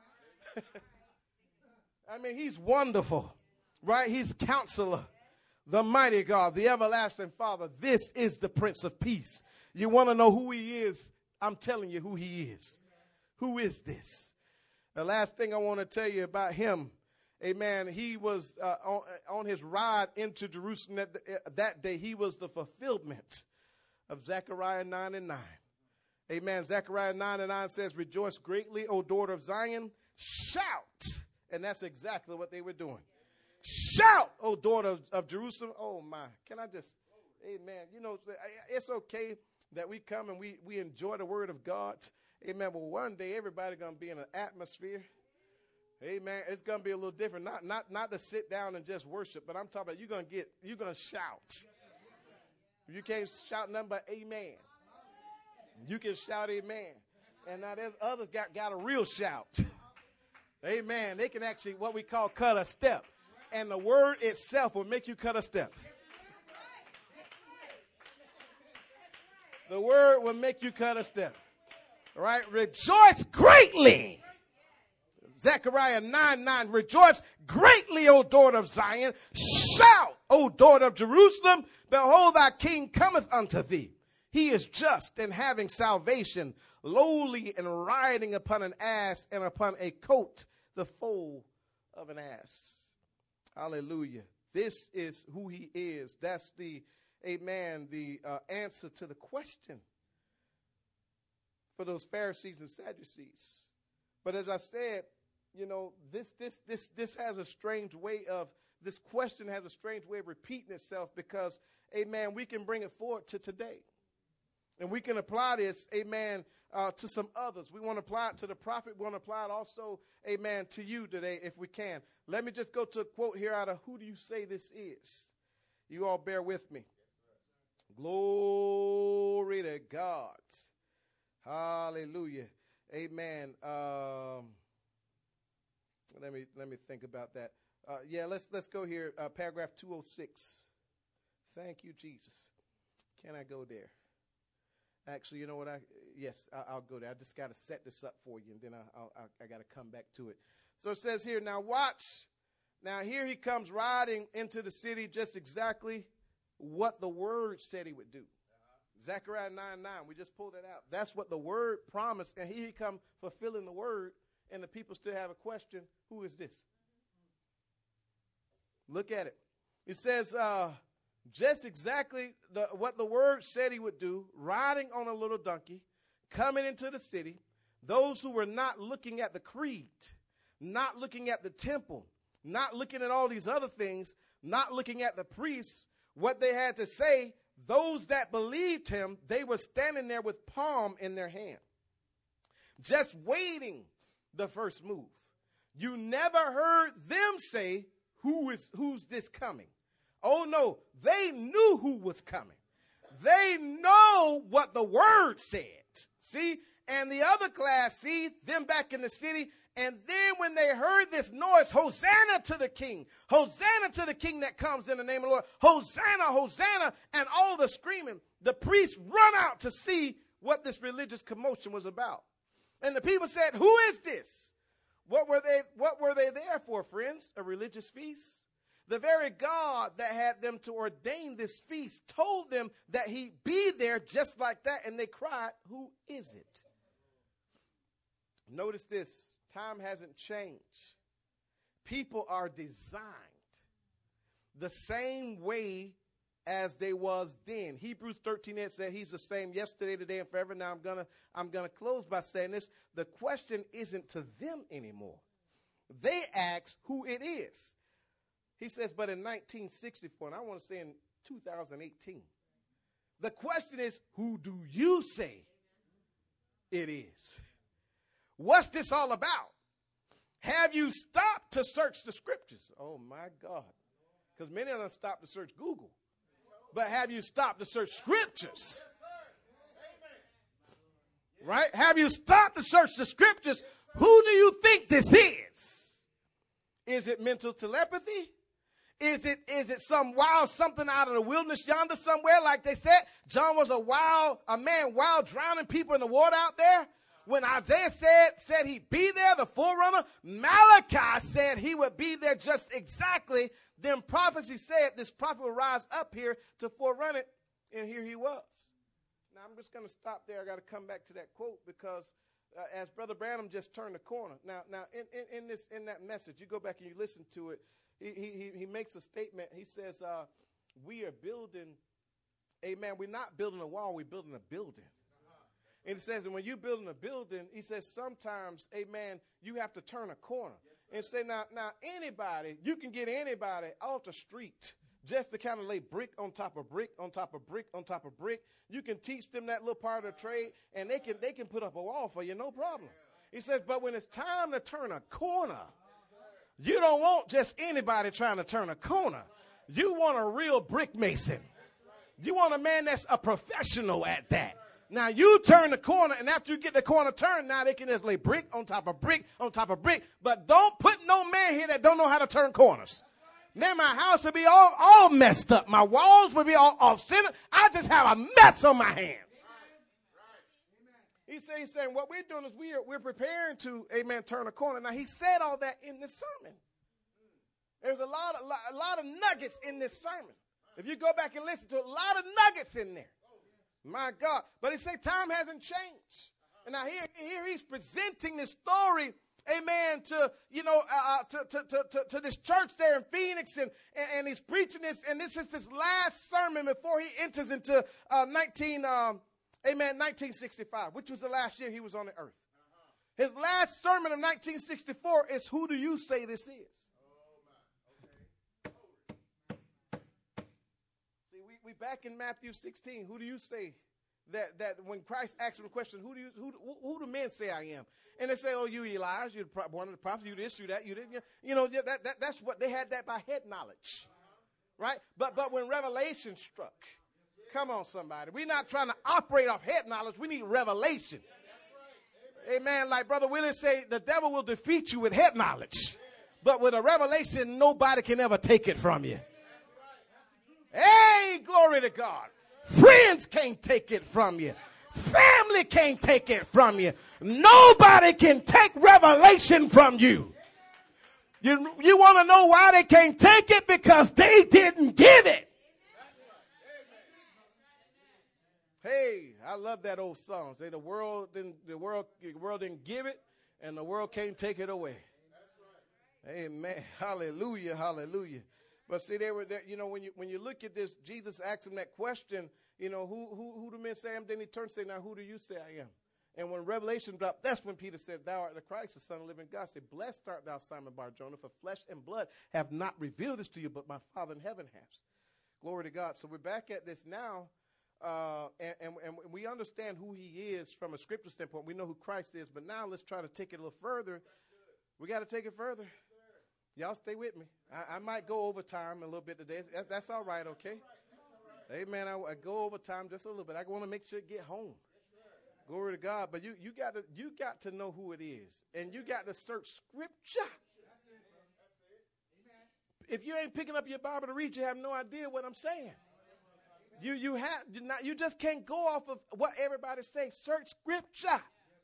I mean, he's wonderful, right? He's Counselor, the mighty God, the everlasting Father. This is the Prince of Peace. You want to know who he is? I'm telling you who he is. Who is this? The last thing I want to tell you about him, amen, he was on his ride into Jerusalem that day. He was the fulfillment of Zechariah 9:9. Amen. Zechariah 9:9 says, rejoice greatly, O daughter of Zion. Shout. And that's exactly what they were doing. Shout, O daughter of Jerusalem. Oh, my. Can I just, amen. You know, it's okay that we come and we enjoy the word of God. Amen. But one day everybody's going to be in an atmosphere. Amen. It's going to be a little different. Not to sit down and just worship, but I'm talking about you're going to shout. You can't shout nothing but amen. You can shout amen. And now there's others got a real shout. Amen. They can actually what we call cut a step. And the word itself will make you cut a step. The word will make you cut a step. All right? Rejoice greatly. Zechariah 9:9. Rejoice greatly, O daughter of Zion. Shout, O daughter of Jerusalem. Behold, thy king cometh unto thee. He is just and having salvation, lowly and riding upon an ass and upon a coat, the foal of an ass. Hallelujah. This is who he is. That's the, amen, the answer to the question for those Pharisees and Sadducees. But as I said, you know, this has a strange way of, this question has a strange way of repeating itself because, amen, we can bring it forward to today. And we can apply this, amen, to some others. We want to apply it to the prophet. We want to apply it also, amen, to you today if we can. Let me just go to a quote here out of Who Do You Say This Is? You all bear with me. Glory to God. Hallelujah. Amen. Let me think about that. Let's go here. Paragraph 206. Thank you, Jesus. Can I go there? Actually, you know what? I'll go there. I just got to set this up for you, and then I got to come back to it. So it says here, now watch. Now here he comes riding into the city, just exactly what the word said he would do. Zechariah 9:9. We just pulled it out. That's what the word promised, and here he come fulfilling the word, and the people still have a question. Who is this? Look at it. It says, just exactly what the word said he would do, riding on a little donkey, coming into the city, those who were not looking at the creed, not looking at the temple, not looking at all these other things, not looking at the priests, what they had to say, those that believed him, they were standing there with palm in their hand, just waiting the first move. You never heard them say, who's this coming? Oh, no, they knew who was coming. They know what the word said. See? And the other class, see, them back in the city. And then when they heard this noise, Hosanna to the King. Hosanna to the King that comes in the name of the Lord. Hosanna, Hosanna. And all the screaming. The priests run out to see what this religious commotion was about. And the people said, who is this? What were they there for, friends? A religious feast? The very God that had them to ordain this feast told them that he'd be there just like that. And they cried, who is it? Notice this. Time hasn't changed. People are designed the same way as they was then. Hebrews 13:8 said he's the same yesterday, today, and forever. Now I'm gonna close by saying this. The question isn't to them anymore. They ask who it is. He says, but in 1964, and I want to say in 2018, the question is, who do you say it is? What's this all about? Have you stopped to search the scriptures? Oh, my God. Because many of them stopped to search Google. But have you stopped to search scriptures? Right? Have you stopped to search the scriptures? Who do you think this is? Is it mental telepathy? Is it some wild something out of the wilderness yonder somewhere? Like they said, John was a man wild drowning people in the water out there. When Isaiah said he'd be there, the forerunner, Malachi said he would be there just exactly. Then prophecy said this prophet would rise up here to forerun it, and here he was. Now, I'm just going to stop there. I got to come back to that quote because as Brother Branham just turned the corner. Now, in that message, you go back and you listen to it. He makes a statement. He says, we are building, amen, we're not building a wall, we're building a building. And he says, and when you're building a building, he says, sometimes, amen, you have to turn a corner. And say, now anybody, you can get anybody off the street just to kind of lay brick on top of brick, on top of brick, on top of brick. You can teach them that little part of the trade, and they can put up a wall for you, no problem. He says, but when it's time to turn a corner, you don't want just anybody trying to turn a corner. You want a real brick mason. You want a man that's a professional at that. Now you turn the corner, and after you get the corner turned, now they can just lay brick on top of brick on top of brick. But don't put no man here that don't know how to turn corners. Man, my house would be all messed up. My walls would be all off center. I just have a mess on my hands. He's saying what we're doing is we're preparing to, amen, turn a corner. Now, he said all that in this sermon. There's a lot of nuggets in this sermon. If you go back and listen to it, a lot of nuggets in there. My God. But he said time hasn't changed. And now here he's presenting this story, amen, to, to this church there in Phoenix. And he's preaching this. And this is his last sermon before he enters into 1965, which was the last year he was on the earth. His last sermon of 1964 is, who do you say this is? See, we back in Matthew 16. Who do you say that when Christ asked him the question, who do men say I am? And they say, oh, you Elijah, you're one of the prophets, you this, you that, you didn't. That's what they had that by head knowledge, right? But when revelation struck, come on, somebody. We're not trying to operate off head knowledge. We need revelation. Amen. Like Brother Willis say, the devil will defeat you with head knowledge. But with a revelation, nobody can ever take it from you. Hey, glory to God. Friends can't take it from you. Family can't take it from you. Nobody can take revelation from you. You want to know why they can't take it? Because they didn't give it. Hey, I love that old song. Say the world didn't give it, and the world can't take it away. Amen. Hallelujah. Hallelujah. But see, they were there, when you look at this, Jesus asked him that question, who do men say I am? Then he turned and said, now who do you say I am? And when Revelation dropped, that's when Peter said, thou art the Christ, the Son of the living God. Say, blessed art thou, Simon Bar-Jonah, for flesh and blood have not revealed this to you, but my Father in heaven has. Glory to God. So we're back at this now. And we understand who he is from a scripture standpoint. We know who Christ is, but now let's try to take it a little further. We got to take it further. Y'all stay with me. I might go over time a little bit today. That's all right, okay? Amen. I go over time just a little bit. I want to make sure it get home. Glory to God. But you got to know who it is, and you got to search scripture. If you ain't picking up your Bible to read, you have no idea what I'm saying. You just can't go off of what everybody says. Search scripture.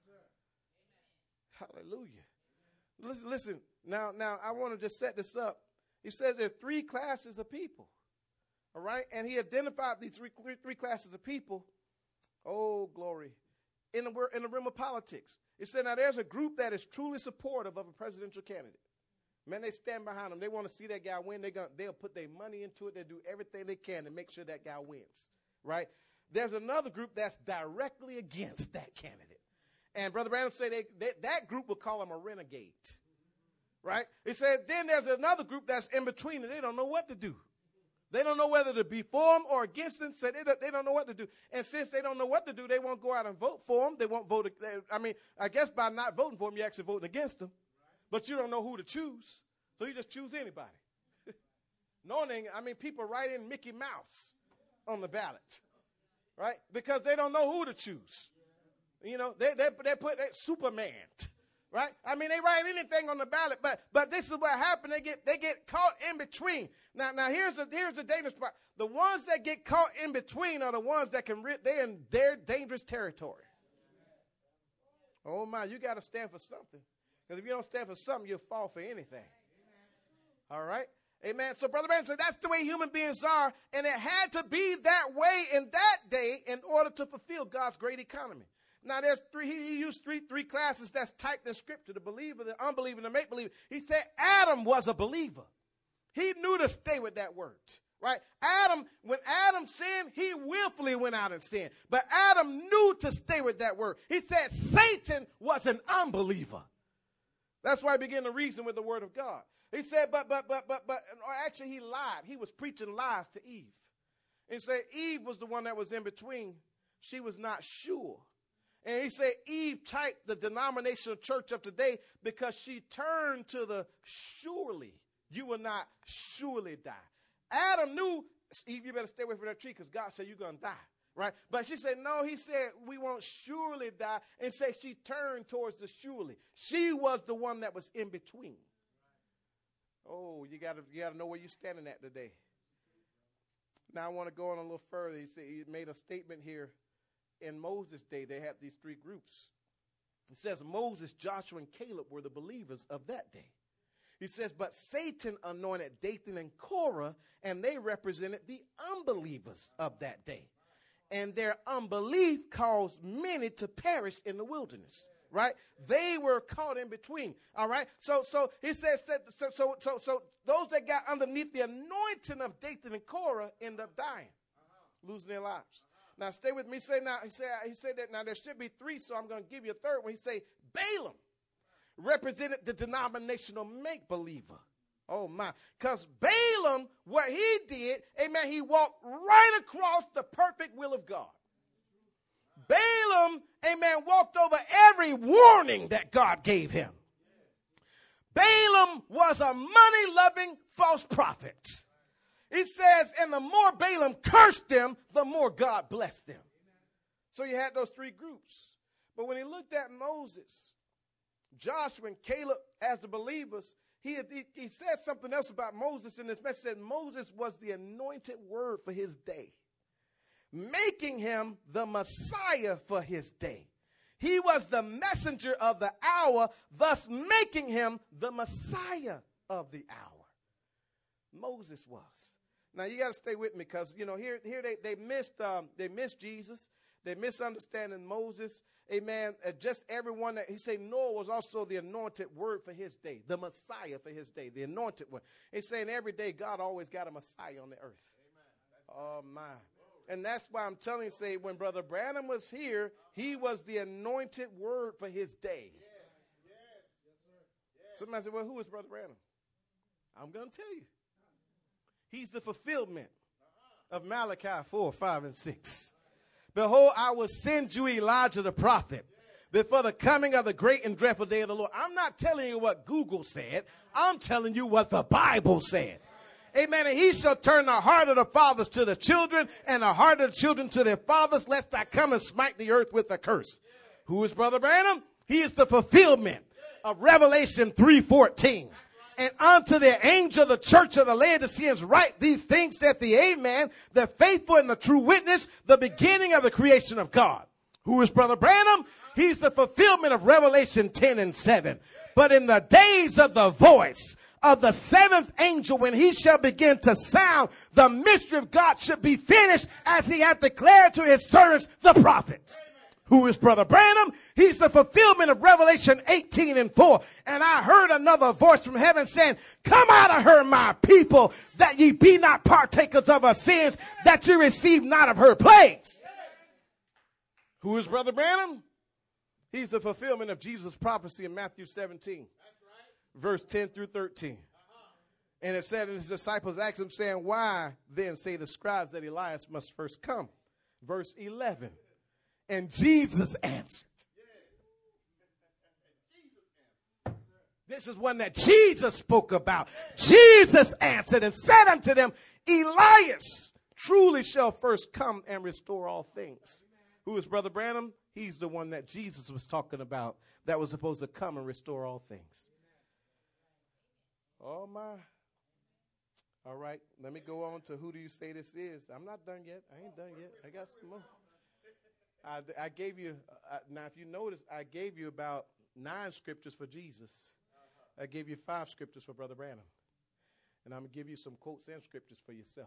Hallelujah. Listen. Now I want to just set this up. He said there are three classes of people. All right? And he identified these three classes of people. Oh, glory. In the realm of politics. He said, now there's a group that is truly supportive of a presidential candidate. Man, they stand behind him. They want to see that guy win. They'll put their money into it. They'll do everything they can to make sure that guy wins. Right? There's another group that's directly against that candidate. And Brother Branham said that group will call him a renegade. Right? He said, then there's another group that's in between, and they don't know what to do. They don't know whether to be for him or against him, so they don't know what to do. And since they don't know what to do, they won't go out and vote for him. They won't vote. I guess by not voting for him, you're actually voting against him. But you don't know who to choose, so you just choose anybody. People write in Mickey Mouse on the ballot, right? Because they don't know who to choose. They put Superman. Right? They write anything on the ballot, but this is what happened. They get caught in between. Now here's the dangerous part. The ones that get caught in between are the ones that they're in their dangerous territory. Oh my, you got to stand for something. Because if you don't stand for something, you'll fall for anything. All right? Amen. So Brother Branham said that's the way human beings are, and it had to be that way in that day in order to fulfill God's great economy. Now, there's he used three classes that's typed in Scripture, the believer, the unbeliever, and the make-believer. He said Adam was a believer. He knew to stay with that word, right? When Adam sinned, he willfully went out and sinned. But Adam knew to stay with that word. He said Satan was an unbeliever. That's why he began to reason with the word of God. He said, but actually he lied. He was preaching lies to Eve. And he said Eve was the one that was in between. She was not sure. And he said Eve typed the denominational church of today because she turned to the surely. You will not surely die. Adam knew, Eve, you better stay away from that tree because God said you're going to die. Right? But she said, no, he said we won't surely die. And say she turned towards the surely. She was the one that was in between. Oh, you got to know where you're standing at today. Now I want to go on a little further. He made a statement here in Moses' day, they had these three groups. It says Moses, Joshua, and Caleb were the believers of that day. He says, but Satan anointed Dathan and Korah, and they represented the unbelievers of that day. And their unbelief caused many to perish in the wilderness. Right? They were caught in between. All right. So he says, so those that got underneath the anointing of Dathan and Korah end up dying, losing their lives. Now stay with me. He said that now there should be three, so I'm going to give you a third one. He say Balaam represented the denominational make-believer. Oh my. Because Balaam, what he did, amen, he walked right across the perfect will of God. Balaam, amen, walked over every warning that God gave him. Balaam was a money-loving false prophet. He says, and the more Balaam cursed them, the more God blessed them. So you had those three groups. But when he looked at Moses, Joshua, and Caleb as the believers, he said something else about Moses in this message. He said Moses was the anointed word for his day, making him the Messiah for his day. He was the messenger of the hour, thus making him the Messiah of the hour. Moses was. Now you got to stay with me because here they missed Jesus. They misunderstanding Moses. Amen. Just everyone that he said Noah was also the anointed word for his day, the Messiah for his day, the anointed one. He's saying every day God always got a Messiah on the earth. Amen. Oh my. And that's why I'm telling you, say, when Brother Branham was here, he was the anointed word for his day. Somebody said, well, who is Brother Branham? I'm going to tell you. He's the fulfillment of Malachi 4, 5, and 6. Behold, I will send you Elijah the prophet before the coming of the great and dreadful day of the Lord. I'm not telling you what Google said. I'm telling you what the Bible said. Amen. And he shall turn the heart of the fathers to the children and the heart of the children to their fathers, lest I come and smite the earth with a curse. Who is Brother Branham? He is the fulfillment of Revelation 3:14. And unto the angel of the church of the Laodiceans write these things, saith the Amen, the faithful and the true witness, the beginning of the creation of God. Who is Brother Branham? He's the fulfillment of Revelation 10 and 7. But in the days of the voice of the seventh angel, when he shall begin to sound, the mystery of God should be finished, as he hath declared to his servants, the prophets. Who is Brother Branham? He's the fulfillment of Revelation 18 and 4. And I heard another voice from heaven saying, come out of her, my people, that ye be not partakers of her sins, that ye receive not of her plagues. Who is Brother Branham? He's the fulfillment of Jesus' prophecy in Matthew 17, verse 10 through 13. And it said, and his disciples asked him, saying, why then say the scribes that Elias must first come? Verse 11. And Jesus answered. This is one that Jesus spoke about. Jesus answered and said unto them, Elias truly shall first come and restore all things. Who is Brother Branham? He's the one that Jesus was talking about, that was supposed to come and restore all things. Oh my. All right, let me go on to who do you say this is. I'm not done yet. I ain't done yet. I got some more. I gave you, now if you notice, I gave you about 9 scriptures for Jesus. I gave you 5 scriptures for Brother Branham. And I'm going to give you some quotes and scriptures for yourself.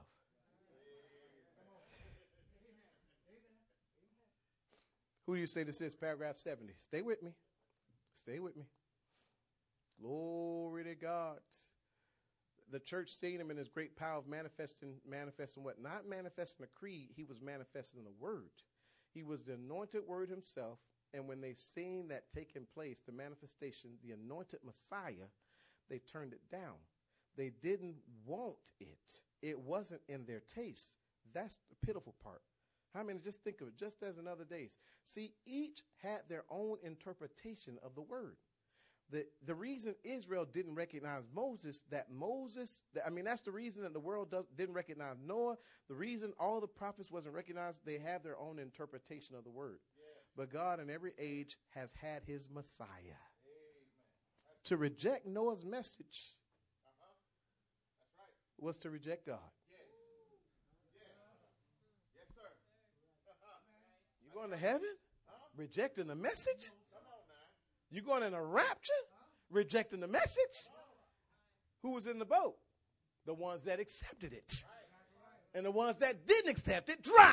Who do you say this is? Paragraph 70. Stay with me. Stay with me. Glory to God. The church seen him in his great power of manifesting what? Not manifesting a creed. He was manifesting the word. He was the anointed word himself, and when they seen that taking place, the manifestation, the anointed Messiah, they turned it down. They didn't want it. It wasn't in their taste. That's the pitiful part. I mean, just think of it, just as in other days. See, each had their own interpretation of the word. The reason Israel didn't recognize Moses, that's the reason that the world didn't recognize Noah. The reason all the prophets wasn't recognized, they have their own interpretation of the word. But God in every age has had his Messiah. To reject Noah's message was to reject God. Going to heaven? Rejecting the message? You going in a rapture? Rejecting the message? Who was in the boat? The ones that accepted it. And the ones that didn't accept it drowned.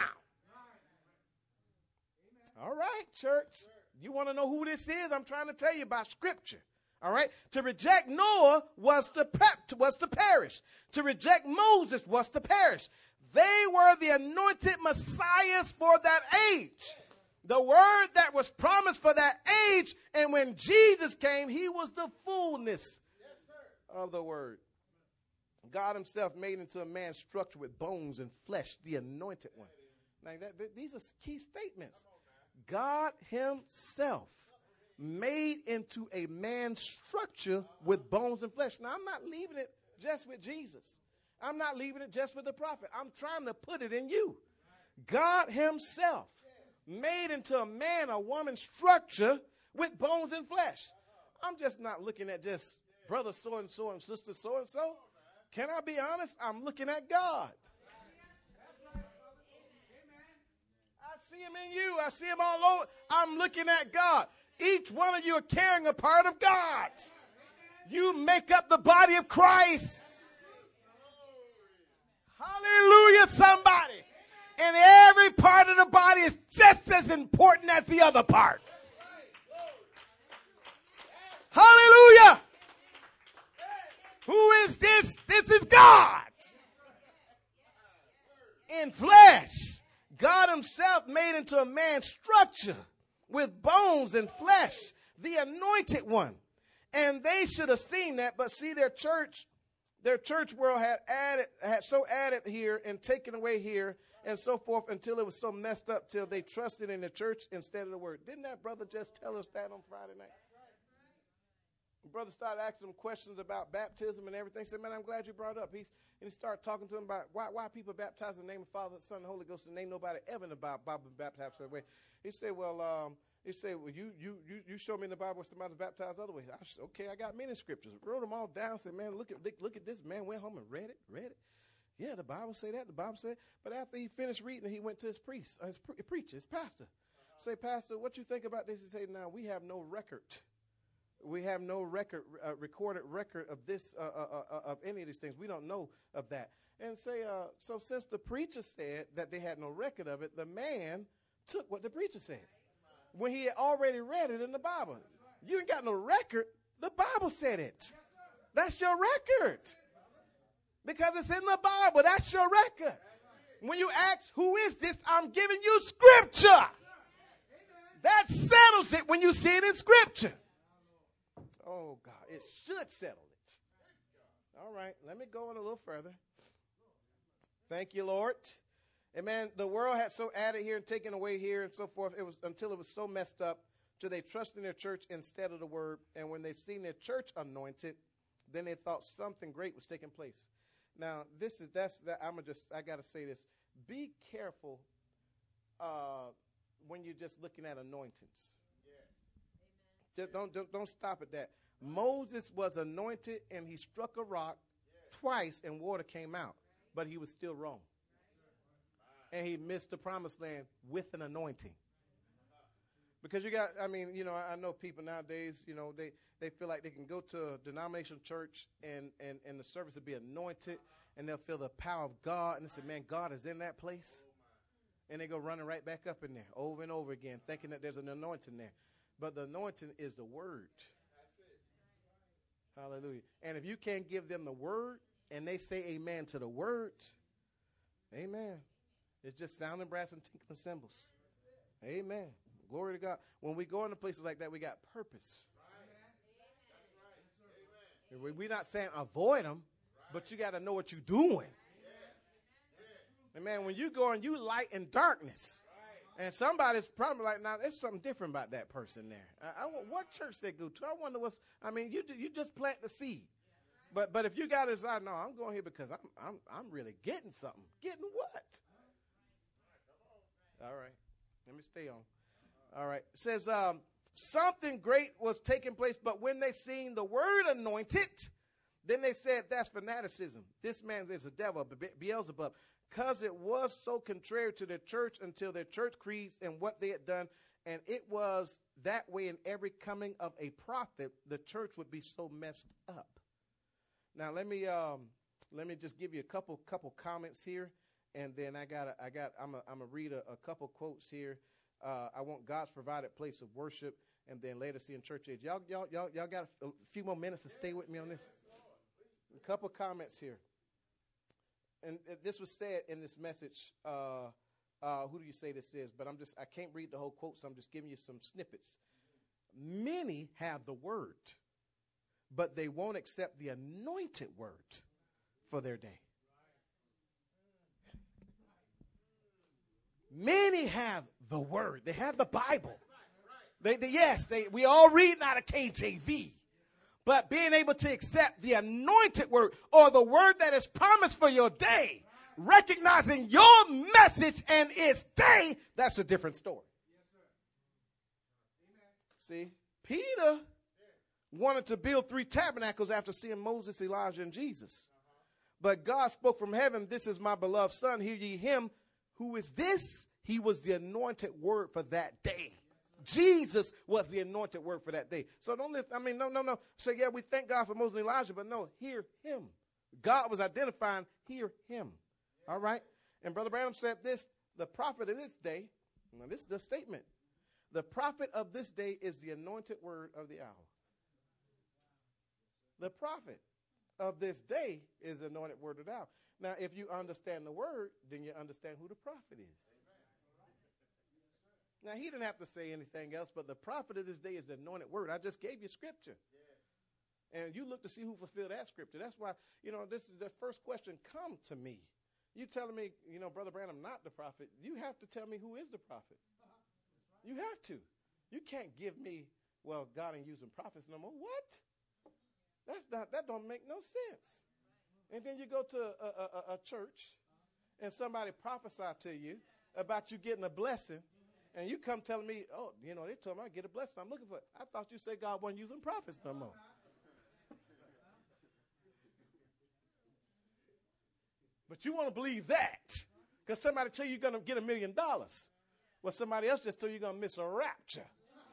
All right, church. You want to know who this is? I'm trying to tell you by scripture. All right. To reject Noah was to perish. To reject Moses was to perish. They were the anointed messiahs for that age. The word that was promised for that age. And when Jesus came, he was the fullness of the word. God himself made into a man structured with bones and flesh, the anointed one. Now, these are key statements. God himself made into a man structure with bones and flesh. Now, I'm not leaving it just with Jesus. I'm not leaving it just with the prophet. I'm trying to put it in you. God himself made into a man or woman structure with bones and flesh. I'm just not looking at just brother so-and-so and sister so-and-so. Can I be honest? I'm looking at God. I see him in you. I see him all over. I'm looking at God. Each one of you are carrying a part of God. You make up the body of Christ. Hallelujah, somebody. And every part of the body is just as important as the other part. Hallelujah. Who is this? This is God. In flesh. God himself made into a man's structure with bones and flesh, the anointed one. And they should have seen that, but see their church world had added here and taken away here and so forth until it was so messed up till they trusted in the church instead of the word. Didn't that brother just tell us that on Friday night? The brother started asking him questions about baptism and everything. He said, man, I'm glad you brought it up. And he started talking to him about why people baptize in the name of the Father, the Son, and the Holy Ghost, and ain't nobody ever in the Bible baptized that way. He said, well, you show me in the Bible where somebody's baptized other way. Okay, I got many scriptures. Wrote them all down. Said, man, look at this. Man went home and read it. Yeah, the Bible say that. The Bible said. But after he finished reading, he went to his preacher, his pastor. Say, Pastor, what you think about this? He said, now we have no record. We have no recorded record of this, of any of these things. We don't know of that. And say, so since the preacher said that they had no record of it, the man took what the preacher said when he had already read it in the Bible. You ain't got no record. The Bible said it. That's your record. Because it's in the Bible. That's your record. When you ask, who is this? I'm giving you scripture. That settles it when you see it in scripture. Oh, God, it should settle it. All right, let me go on a little further. Thank you, Lord. Amen. The world had so added here and taken away here and so forth. It was until it was so messed up till they trusted in their church instead of the word. And when they seen their church anointed, then they thought something great was taking place. Now, I got to say this. Be careful when you're just looking at anointings. Just don't stop at that. Moses was anointed and he struck a rock twice and water came out, but he was still wrong. And he missed the promised land with an anointing. Because I know people nowadays, they feel like they can go to a denominational church and the service will be anointed and they'll feel the power of God. And they say, man, God is in that place. And they go running right back up in there over and over again, thinking that there's an anointing there. But the anointing is the word. Hallelujah. And if you can't give them the word and they say amen to the word, amen. It's just sounding brass and tinkling cymbals. Amen. Glory to God. When we go into places like that, we got purpose. We're not saying avoid them, but you got to know what you're doing. Amen. When you go and you light in darkness, and somebody's probably like, now, there's something different about that person there. What church they go to? I wonder you just plant the seed. But if you got a desire, no, I'm going here because I'm really getting something. Getting what? All right. Let me stay on. All right. It says, something great was taking place, but when they seen the word anointed, Then they said that's fanaticism. This man is a devil, Beelzebub. Because it was so contrary to the church until their church creeds and what they had done. And it was that way in every coming of a prophet, the church would be so messed up. Now let me just give you a couple comments here, and then I'm gonna read a couple quotes here. I want God's provided place of worship, and then later see in church age. Y'all got a few more minutes to stay with me on this. A couple comments here, and this was said in this message. Who do you say this is? But I can't read the whole quote, so I'm just giving you some snippets. Many have the word, but they won't accept the anointed word for their day. Many have the word. They have the Bible. We all read out of KJV. But being able to accept the anointed word or the word that is promised for your day, recognizing your message and its day, that's a different story. See, Peter wanted to build 3 tabernacles after seeing Moses, Elijah, and Jesus. But God spoke from heaven, this is my beloved son, hear ye him. Who is this? He was the anointed word for that day. Jesus was the anointed word for that day. So don't listen, no. Say, yeah, we thank God for Moses and Elijah, but no, hear him. God was identifying, hear him. All right? And Brother Branham said this, the prophet of this day, now this is the statement, the prophet of this day is the anointed word of the hour. The prophet of this day is the anointed word of the hour. Now, if you understand the word, then you understand who the prophet is. Now, he didn't have to say anything else, but the prophet of this day is the anointed word. I just gave you scripture. And you look to see who fulfilled that scripture. That's why, this is the first question, come to me. You telling me, Brother Branham not the prophet, you have to tell me who is the prophet. You have to. You can't give me, well, God ain't using prophets no more. What? That don't make no sense. And then you go to a church and somebody prophesy to you about you getting a blessing, and you come telling me, oh, they told me I get a blessing. I'm looking for it. I thought you said God wasn't using prophets no more. But you want to believe that because somebody tell you you're going to get $1 million. Well, somebody else just told you you're going to miss a rapture.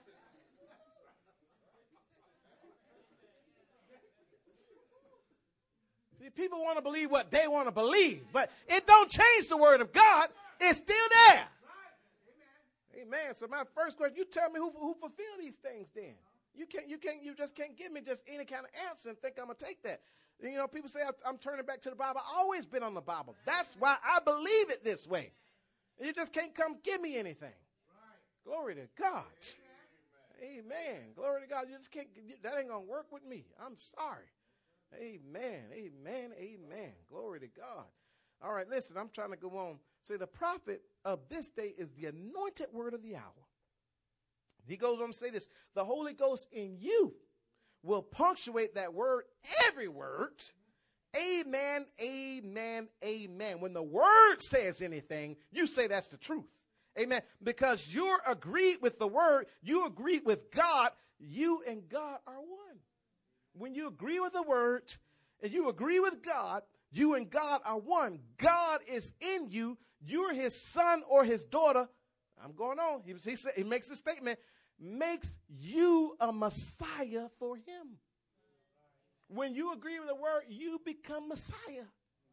See, people want to believe what they want to believe, but it don't change the word of God. It's still there. Amen. So my first question, you tell me who fulfill these things then. You just can't give me just any kind of answer and think I'm going to take that. People say I'm turning back to the Bible. I've always been on the Bible. That's why I believe it this way. You just can't come give me anything. Right. Glory to God. Amen. Glory to God. You just can't, that ain't going to work with me. I'm sorry. Amen. Amen. Amen. Glory to God. All right, listen, I'm trying to go on. Say the prophet of this day is the anointed word of the hour. He goes on to say this, the Holy Ghost in you will punctuate that word, every word. Amen, amen, amen. When the word says anything, you say that's the truth. Amen. Because you're agreed with the word, you agree with God, you and God are one. When you agree with the word and you agree with God, you and God are one. God is in you. You're his son or his daughter. I'm going on. He makes a statement, makes you a Messiah for him. When you agree with the word, you become Messiah.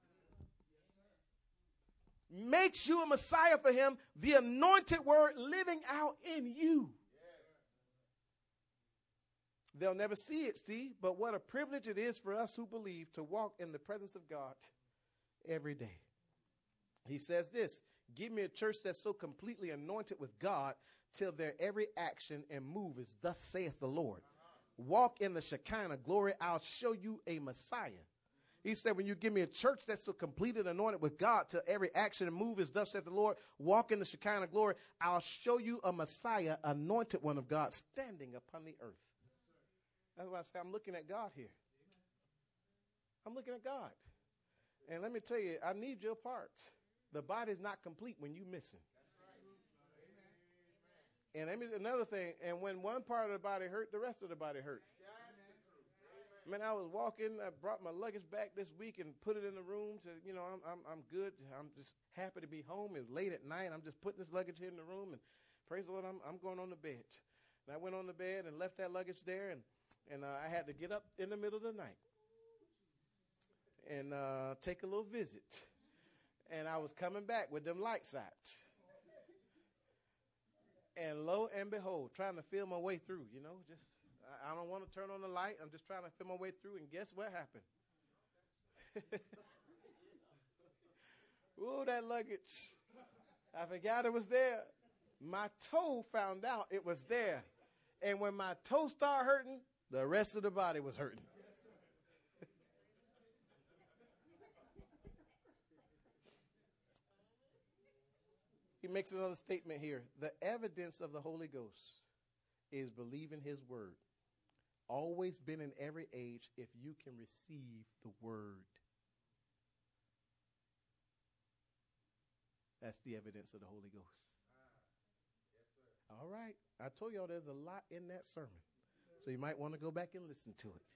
Makes you a Messiah for him, the anointed word living out in you. They'll never see it, but what a privilege it is for us who believe to walk in the presence of God every day. He says this, give me a church that's so completely anointed with God till their every action and move is thus saith the Lord. Walk in the Shekinah glory, I'll show you a Messiah. He said, when you give me a church that's so completely anointed with God till every action and move is thus saith the Lord, walk in the Shekinah glory, I'll show you a Messiah, anointed one of God, standing upon the earth. That's why I say I'm looking at God here. I'm looking at God. And let me tell you, I need your part. The body's not complete when you missing. And another thing, and when one part of the body hurt, the rest of the body hurt. Man, I was walking. I brought my luggage back this week and put it in the room. So, I'm good. I'm just happy to be home. It was late at night. I'm just putting this luggage here in the room, and praise the Lord, I'm going on the bed. And I went on the bed and left that luggage there, and I had to get up in the middle of the night and take a little visit. And I was coming back with them lights out. And lo and behold, trying to feel my way through, just I don't want to turn on the light. I'm just trying to feel my way through. And guess what happened? Ooh, that luggage. I forgot it was there. My toe found out it was there. And when my toe started hurting, the rest of the body was hurting. He makes another statement here. The evidence of the Holy Ghost is believing his word. Always been in every age if you can receive the word. That's the evidence of the Holy Ghost. All right. I told y'all there's a lot in that sermon. So you might want to go back and listen to it.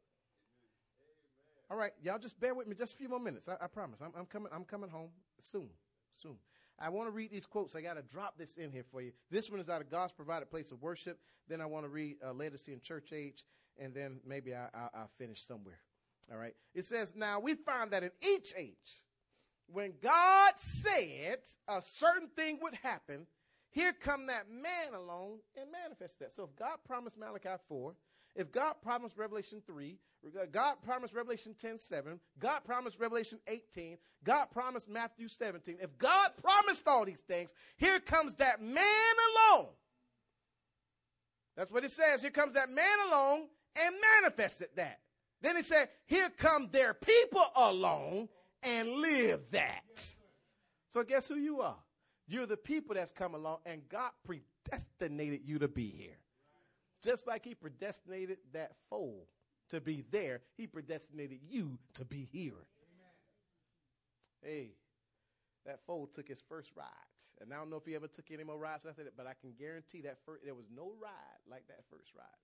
All right. Y'all just bear with me just a few more minutes. I promise. I'm coming home soon. I want to read these quotes. I got to drop this in here for you. This one is out of God's Provided Place of Worship. Then I want to read Laodicea and Church Age. And then maybe I'll finish somewhere. All right. It says, now we find that in each age, when God said a certain thing would happen, here come that man along and manifest that. So if God promised Malachi 4, if God promised Revelation 3, God promised Revelation 10:7, God promised Revelation 18, God promised Matthew 17. If God promised all these things, here comes that man alone. That's what it says. Here comes that man alone and manifested that. Then he said, here come their people along and live that. So guess who you are? You're the people that's come along, and God predestinated you to be here. Just like he predestinated that foal to be there, he predestinated you to be here. Amen. Hey, that foal took his first ride. And I don't know if he ever took any more rides after that, but I can guarantee that there was no ride like that first ride.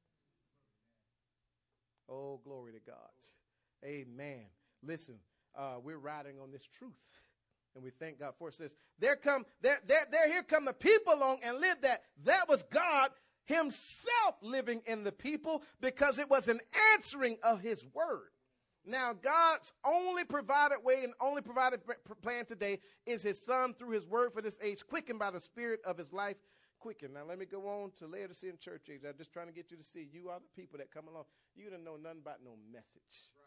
Oh, glory to God. Amen. Listen, we're riding on this truth. And we thank God for it. It says, here come the people along and live that. That was God himself living in the people because it was an answering of his word. Now, God's only provided way and only provided plan today is his son through his word for this age, quickened by the spirit of his life. Quickened. Now, let me go on to Laodicea and Church Age. I'm just trying to get you to see you are the people that come along. You don't know nothing about no message.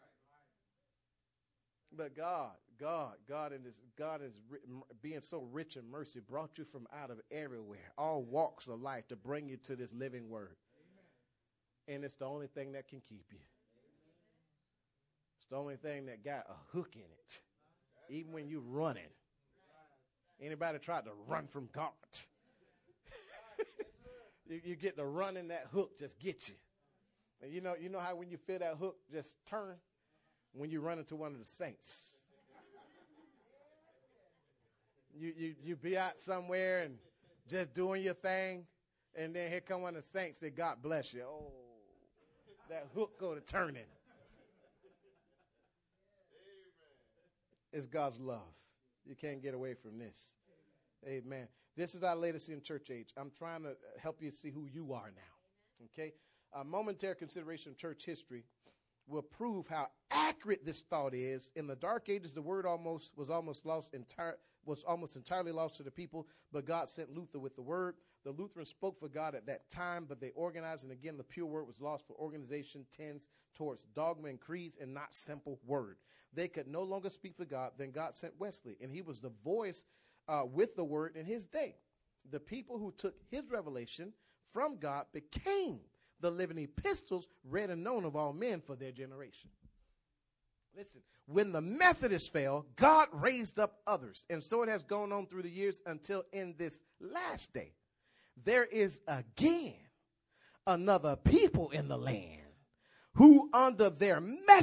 But God is being so rich in mercy, brought you from out of everywhere, all walks of life to bring you to this living word. Amen. And it's the only thing that can keep you. It's the only thing that got a hook in it. Even when you're running. Anybody tried to run from God? you get to run in that hook, just get you. And you know how when you feel that hook just turn? When you run into one of the saints. You be out somewhere and just doing your thing, and then here come one of the saints say, God bless you. Oh, that hook go to turning. It's God's love. You can't get away from this. Amen. This is our Laodicea in Church Age. I'm trying to help you see who you are now. Okay? A momentary consideration of church history will prove how accurate this thought is. In the Dark Ages, the word was almost entirely lost to the people, but God sent Luther with the word. The Lutherans spoke for God at that time, but they organized, and again, the pure word was lost for organization tends towards dogma and creeds and not simple word. They could no longer speak for God. Then God sent Wesley, and he was the voice with the word in his day. The people who took his revelation from God became the living epistles read and known of all men for their generation. Listen, when the Methodists fell, God raised up others. And so it has gone on through the years until in this last day, there is again another people in the land who under their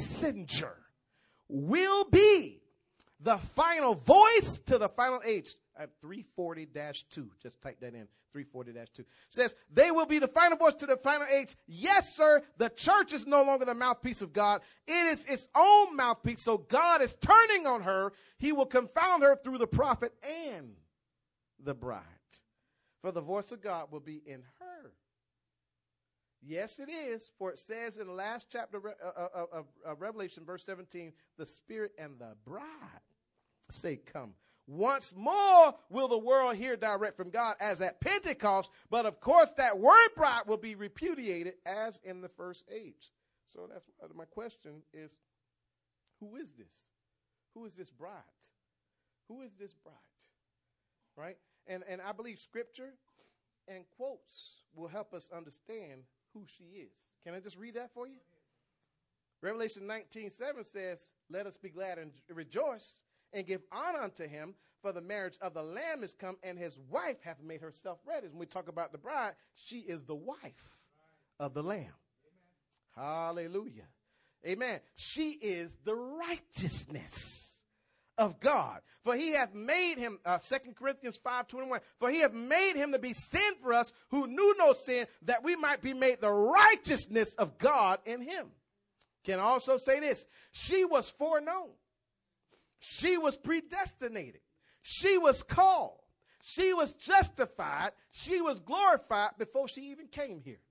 messenger will be the final voice to the final age. 340-2. Just type that in, 340-2. Says, they will be the final voice to the final age. Yes, sir, the church is no longer the mouthpiece of God. It is its own mouthpiece, so God is turning on her. He will confound her through the prophet and the bride. For the voice of God will be in her. Yes, it is, for it says in the last chapter of Revelation, verse 17, the Spirit and the bride say, come. Once more will the world hear direct from God as at Pentecost, but of course that word bride will be repudiated as in the first age. So that's my question is, who is this? Who is this bride? Who is this bride? Right? And I believe scripture and quotes will help us understand who she is. Can I just read that for you? Revelation 19:7 says, let us be glad and rejoice and give honor unto him, for the marriage of the Lamb is come, and his wife hath made herself ready. When we talk about the bride, she is the wife of the Lamb. Amen. Hallelujah. Amen. She is the righteousness of God. For he hath made him, 2 Corinthians 5:21, for he hath made him to be sin for us who knew no sin, that we might be made the righteousness of God in him. Can I also say this? She was foreknown. She was predestinated. She was called. She was justified. She was glorified before she even came here.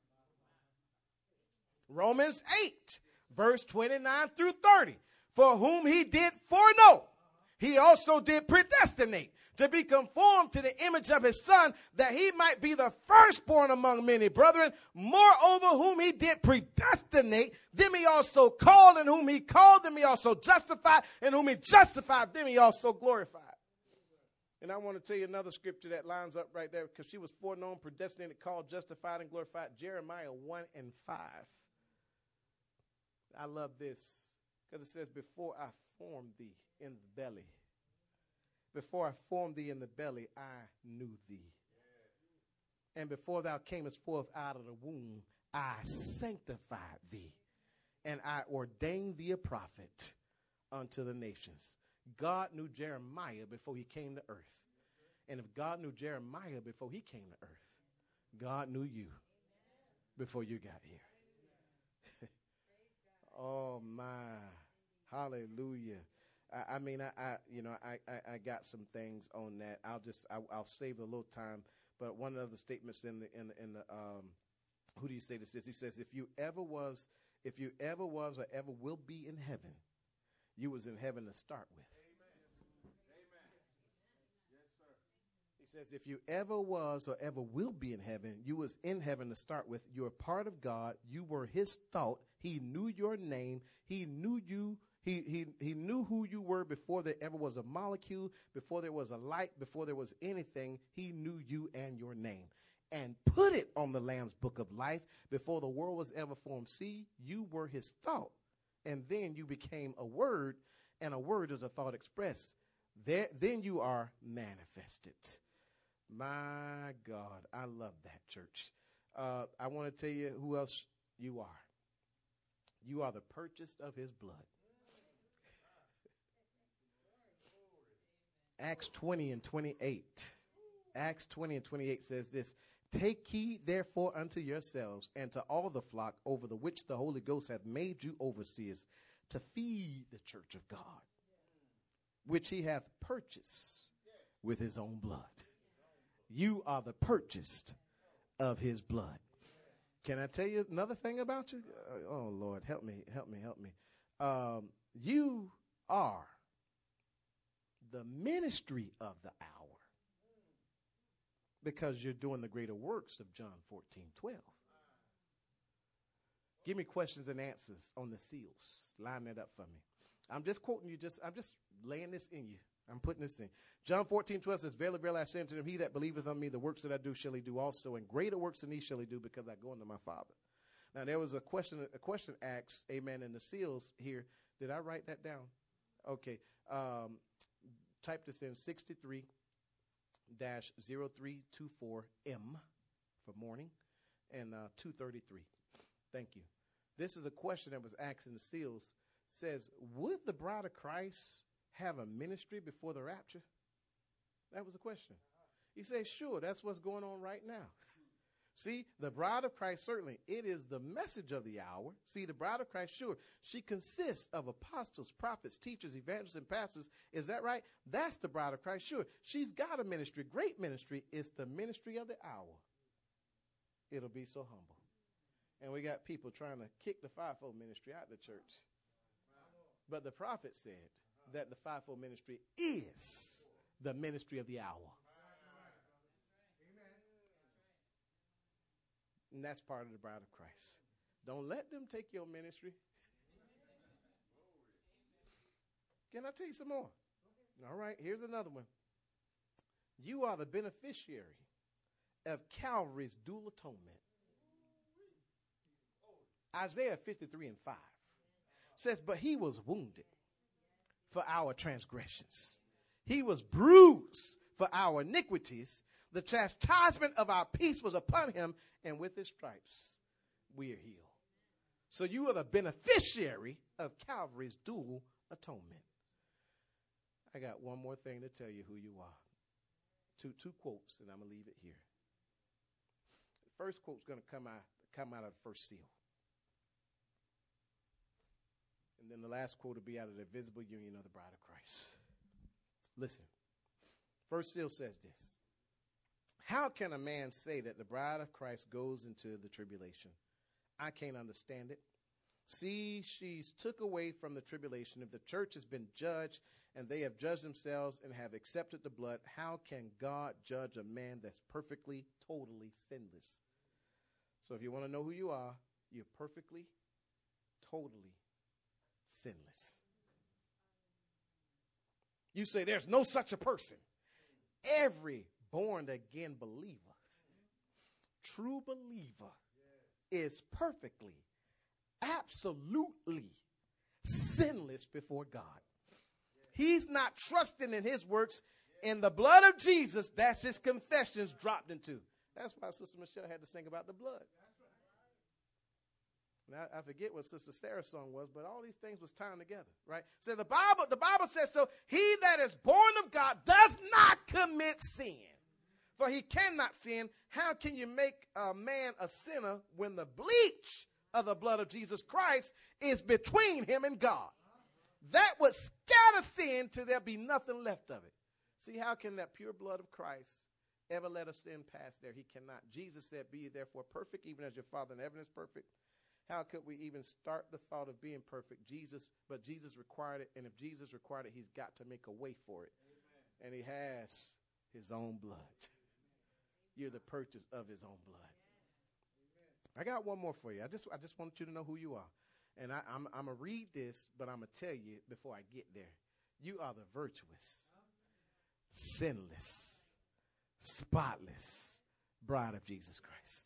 Romans 8, verse 29 through 30. For whom he did foreknow, he also did predestinate to be conformed to the image of his Son, that he might be the firstborn among many brethren. Moreover, whom he did predestinate, them he also called, and whom he called, them he also justified, and whom he justified, them he also glorified. And I want to tell you another scripture that lines up right there, because she was foreknown, predestinated, called, justified, and glorified. Jeremiah 1:5. I love this, because it says, before I formed thee in the belly, before I formed thee in the belly, I knew thee. And before thou camest forth out of the womb, I sanctified thee, and I ordained thee a prophet unto the nations. God knew Jeremiah before he came to earth. And if God knew Jeremiah before he came to earth, God knew you before you got here. Oh, my. Hallelujah. I got some things on that. I'll save a little time. But one of the statements in the who do you say this is? He says, if you ever was or ever will be in heaven, you was in heaven to start with. Amen. Yes, sir. He says, if you ever was or ever will be in heaven, you was in heaven to start with. You're a part of God. You were his thought. He knew your name. He knew you. He knew who you were before there ever was a molecule, before there was a light, before there was anything. He knew you and your name and put it on the Lamb's book of life before the world was ever formed. See, you were his thought, and then you became a word, and a word is a thought expressed. Then you are manifested. My God, I love that, church. I want to tell you who else you are. You are the purchased of his blood. Acts 20:28. Acts 20:28 says this: take heed therefore unto yourselves and to all the flock over the which the Holy Ghost hath made you overseers, to feed the church of God, which he hath purchased with his own blood. You are the purchased of his blood. Can I tell you another thing about you? Oh, Lord, help me. You are the ministry of the hour, because you're doing the greater works of John 14:12. Give me questions and answers on the seals. Line that up for me. I'm just quoting you. I'm just laying this in you. I'm putting this in. John 14:12 says, verily, verily, I say unto him, he that believeth on me, the works that I do shall he do also, and greater works than these shall he do, because I go unto my Father. Now, there was a question asked, amen, in the seals here. Did I write that down? Okay. Type this in, 63-0324M for morning, and 233. Thank you. This is a question that was asked in the seals. Says, would the bride of Christ have a ministry before the rapture? That was the question. He said, sure, that's what's going on right now. See, the bride of Christ, certainly, it is the message of the hour. See, the bride of Christ, sure, she consists of apostles, prophets, teachers, evangelists, and pastors. Is that right? That's the bride of Christ, sure. She's got a ministry, great ministry. It's the ministry of the hour. It'll be so humble. And we got people trying to kick the fivefold ministry out of the church. But the prophet said that the fivefold ministry is the ministry of the hour. And that's part of the bride of Christ. Don't let them take your ministry. Can I tell you some more? All right, here's another one. You are the beneficiary of Calvary's dual atonement. Isaiah 53:5 says, but he was wounded for our transgressions. He was bruised for our iniquities. The chastisement of our peace was upon him, and with his stripes we are healed. So you are the beneficiary of Calvary's dual atonement. I got one more thing to tell you who you are. Two quotes, and I'm going to leave it here. The first quote is going to come out of the first seal. And then the last quote will be out of the visible union of the bride of Christ. Listen, first seal says this. How can a man say that the bride of Christ goes into the tribulation? I can't understand it. See, she's took away from the tribulation. If the church has been judged and they have judged themselves and have accepted the blood, how can God judge a man that's perfectly, totally sinless? So if you want to know who you are, you're perfectly, totally sinless. You say there's no such a person. Every born again believer, true believer, is perfectly, absolutely sinless before God. He's not trusting in his works. In the blood of Jesus, that's his confessions dropped into. That's why Sister Michelle had to sing about the blood. Now, I forget what Sister Sarah's song was, but all these things was tying together, right? So the Bible says so, he that is born of God does not commit sin. For he cannot sin. How can you make a man a sinner when the bleach of the blood of Jesus Christ is between him and God? That would scatter sin till there be nothing left of it. See, how can that pure blood of Christ ever let a sin pass there? He cannot. Jesus said, be ye therefore perfect, even as your Father in heaven is perfect. How could we even start the thought of being perfect? But Jesus required it, and if Jesus required it, he's got to make a way for it. Amen. And he has his own blood. You're the purchase of his own blood. Amen. I got one more for you. I just want you to know who you are. And I'm going to read this, but I'm going to tell you before I get there. You are the virtuous, sinless, spotless bride of Jesus Christ.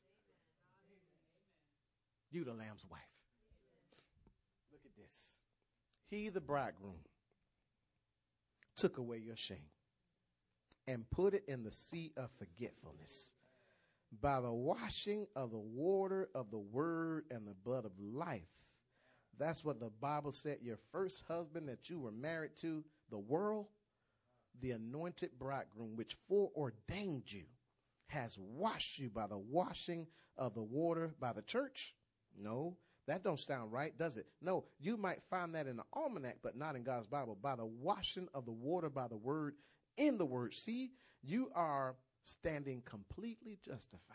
You the Lamb's wife. Look at this. He, the bridegroom, took away your shame and put it in the sea of forgetfulness by the washing of the water of the word and the blood of life. That's what the Bible said. Your first husband that you were married to, the world, the anointed bridegroom, which foreordained you, has washed you by the washing of the water by the church. No, that don't sound right, does it? No, you might find that in the almanac, but not in God's Bible. By the washing of the water by the word, in the word. See, you are standing completely justified.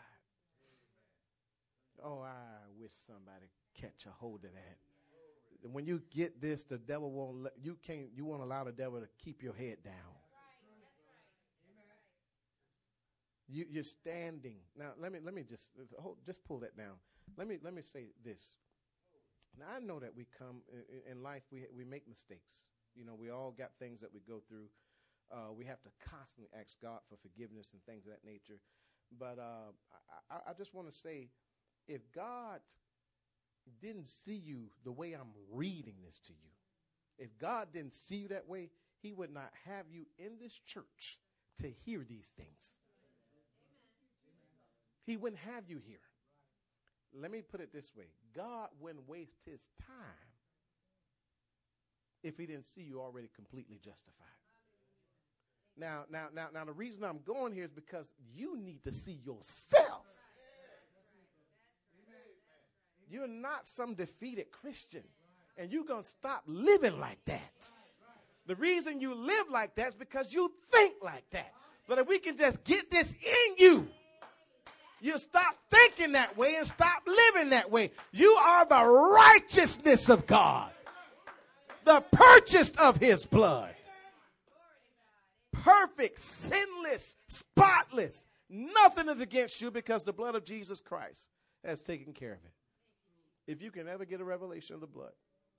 Oh, I wish somebody catch a hold of that. When you get this, the devil won't let you won't allow the devil to keep your head down. You're standing. Now, let me just pull that down. Let me say this. Now, I know that we come in life, we make mistakes. You know, we all got things that we go through. We have to constantly ask God for forgiveness and things of that nature. But I just want to say, if God didn't see you the way I'm reading this to you, if God didn't see you that way, he would not have you in this church to hear these things. He wouldn't have you here. Let me put it this way. God wouldn't waste his time if he didn't see you already completely justified. Now, the reason I'm going here is because you need to see yourself. You're not some defeated Christian, and you're going to stop living like that. The reason you live like that is because you think like that. But if we can just get this in you, you stop thinking that way and stop living that way. You are the righteousness of God, the purchased of his blood. Perfect, sinless, spotless. Nothing is against you because the blood of Jesus Christ has taken care of it. If you can ever get a revelation of the blood,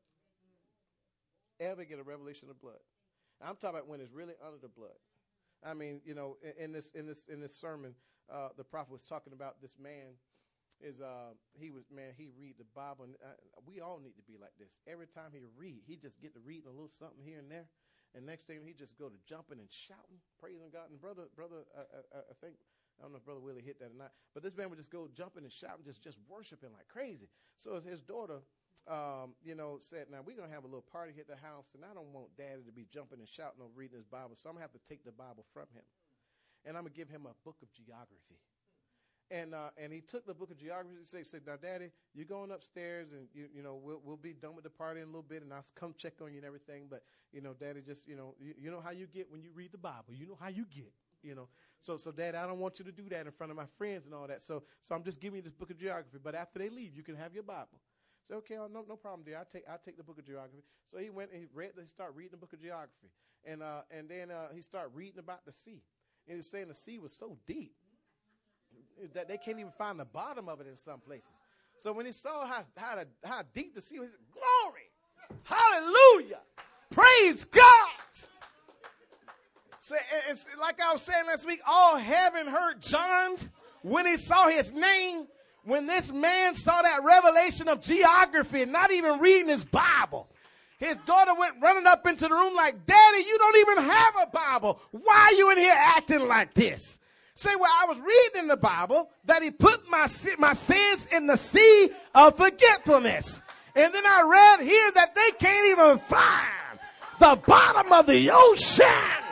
ever get a revelation of blood. I'm talking about when it's really under the blood. I mean, you know, in this sermon, the prophet was talking about this man. He read the Bible, and we all need to be like this. Every time he read, he just get to read a little something here and there, and next thing he just go to jumping and shouting, praising God. And brother, I think, I don't know if Brother Willie hit that or not, but this man would just go jumping and shouting, just worshiping like crazy. So his daughter, said, now we're going to have a little party here at the house, and I don't want Daddy to be jumping and shouting over reading his Bible, so I'm going to have to take the Bible from him. And I'm going to give him a book of geography. And he took the book of geography and said, now, Daddy, you're going upstairs, and, we'll be done with the party in a little bit, and I'll come check on you and everything. But, Daddy, just, you know how you get when you read the Bible. You know how you get, So, Dad, I don't want you to do that in front of my friends and all that. So I'm just giving you this book of geography. But after they leave, you can have your Bible. So, okay, no problem, dear. I'll take the book of geography. So he went and he started reading the book of geography. And then he started reading about the sea. And he was saying the sea was so deep that they can't even find the bottom of it in some places. So when he saw how deep the sea was, he said, glory, hallelujah, praise God. So, and like I was saying last week, all heaven heard John when he saw his name. When this man saw that revelation of geography and not even reading his Bible, his daughter went running up into the room like, Daddy, you don't even have a Bible. Why are you in here acting like this? Say, well, I was reading in the Bible that he put my sins in the sea of forgetfulness. And then I read here that they can't even find the bottom of the ocean.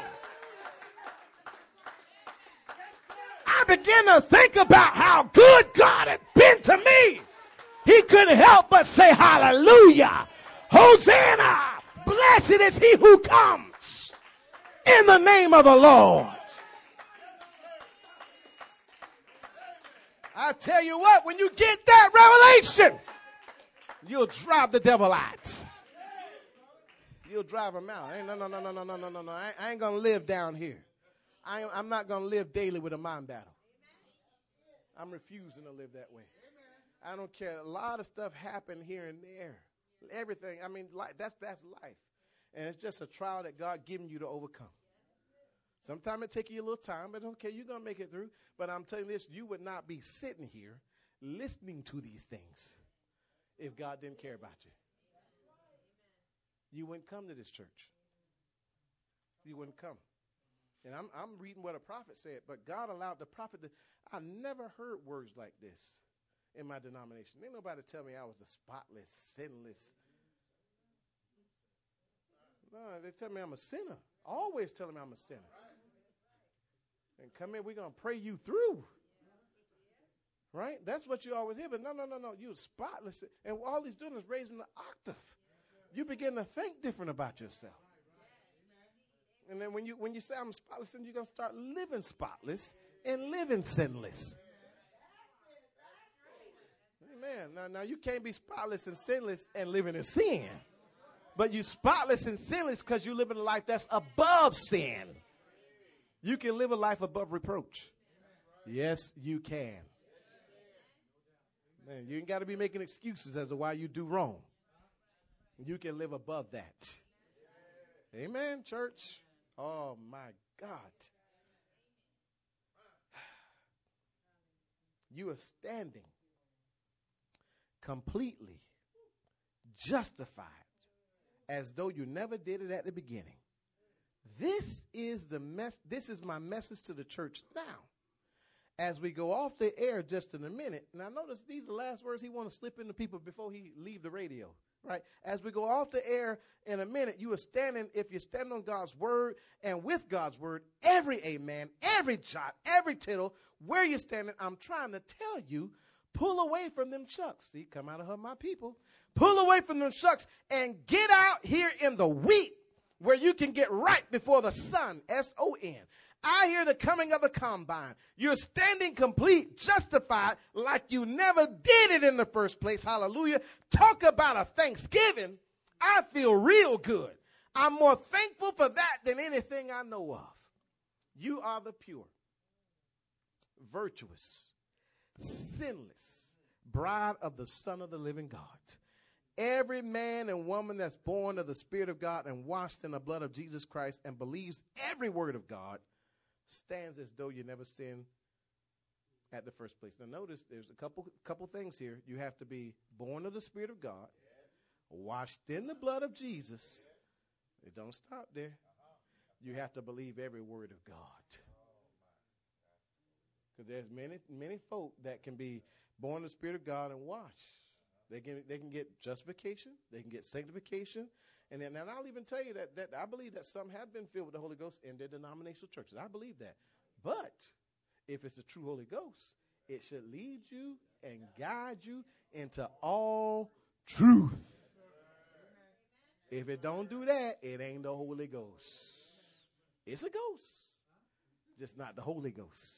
I began to think about how good God had been to me. He couldn't help but say, hallelujah, Hosanna, blessed is he who comes in the name of the Lord. I tell you what, when you get that revelation, you'll drive the devil out. You'll drive him out. No. I ain't going to live down here. I'm not going to live daily with a mind battle. I'm refusing to live that way. I don't care. A lot of stuff happened here and there. Everything. I mean, that's life. And it's just a trial that God given you to overcome. Sometimes it take you a little time, but okay, you're going to make it through. But I'm telling you this, you would not be sitting here listening to these things if God didn't care about you. You wouldn't come to this church. You wouldn't come. And I'm reading what a prophet said, but God allowed the prophet to. I never heard words like this in my denomination. Ain't nobody tell me I was the spotless, sinless. No, they tell me I'm a sinner. Always telling me I'm a sinner. And come in, we're going to pray you through. Right? That's what you always hear. But no. You're spotless. And all he's doing is raising the octave. You begin to think different about yourself. And then when you say I'm spotless, then you're going to start living spotless and living sinless. Amen. Now you can't be spotless and sinless and living in sin. But you spotless and sinless because you live in a life that's above sin. You can live a life above reproach. Yes, you can. Man, you ain't got to be making excuses as to why you do wrong. You can live above that. Amen, church. Oh, my God. You are standing completely justified as though you never did it at the beginning. This is my message to the church now. As we go off the air just in a minute. Now notice these are the last words he want to slip into people before he leave the radio. right? As we go off the air in a minute, you are standing, if you stand on God's word and with God's word, every amen, every jot, every tittle, where you're standing, I'm trying to tell you, pull away from them shucks. See, come out of her, my people. Pull away from them shucks and get out here in the wheat where you can get right before the sun, S-O-N. I hear the coming of the combine. You're standing complete, justified, like you never did it in the first place. Hallelujah. Talk about a Thanksgiving. I feel real good. I'm more thankful for that than anything I know of. You are the pure, virtuous, sinless bride of the Son of the living God. Every man and woman that's born of the Spirit of God and washed in the blood of Jesus Christ and believes every word of God stands as though you never sinned at the first place. Now notice there's a couple things here. You have to be born of the Spirit of God, washed in the blood of Jesus. It don't stop there. You have to believe every word of God. Because there's many folk that can be born of the Spirit of God and washed. They can get justification. They can get sanctification. And I'll even tell you that I believe that some have been filled with the Holy Ghost in their denominational churches. I believe that. But if it's the true Holy Ghost, it should lead you and guide you into all truth. If it don't do that, it ain't the Holy Ghost. It's a ghost, just not the Holy Ghost.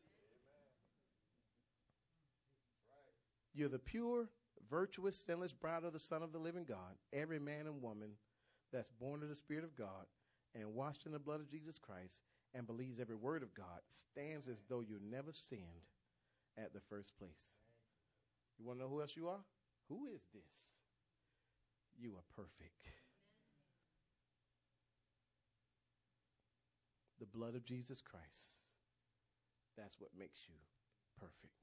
You're the pure, virtuous, sinless bride of the Son of the living God. Every man and woman that's born of the Spirit of God and washed in the blood of Jesus Christ and believes every word of God stands as though you never sinned at the first place. You want to know who else you are? Who is this? You are perfect. The blood of Jesus Christ. That's what makes you perfect.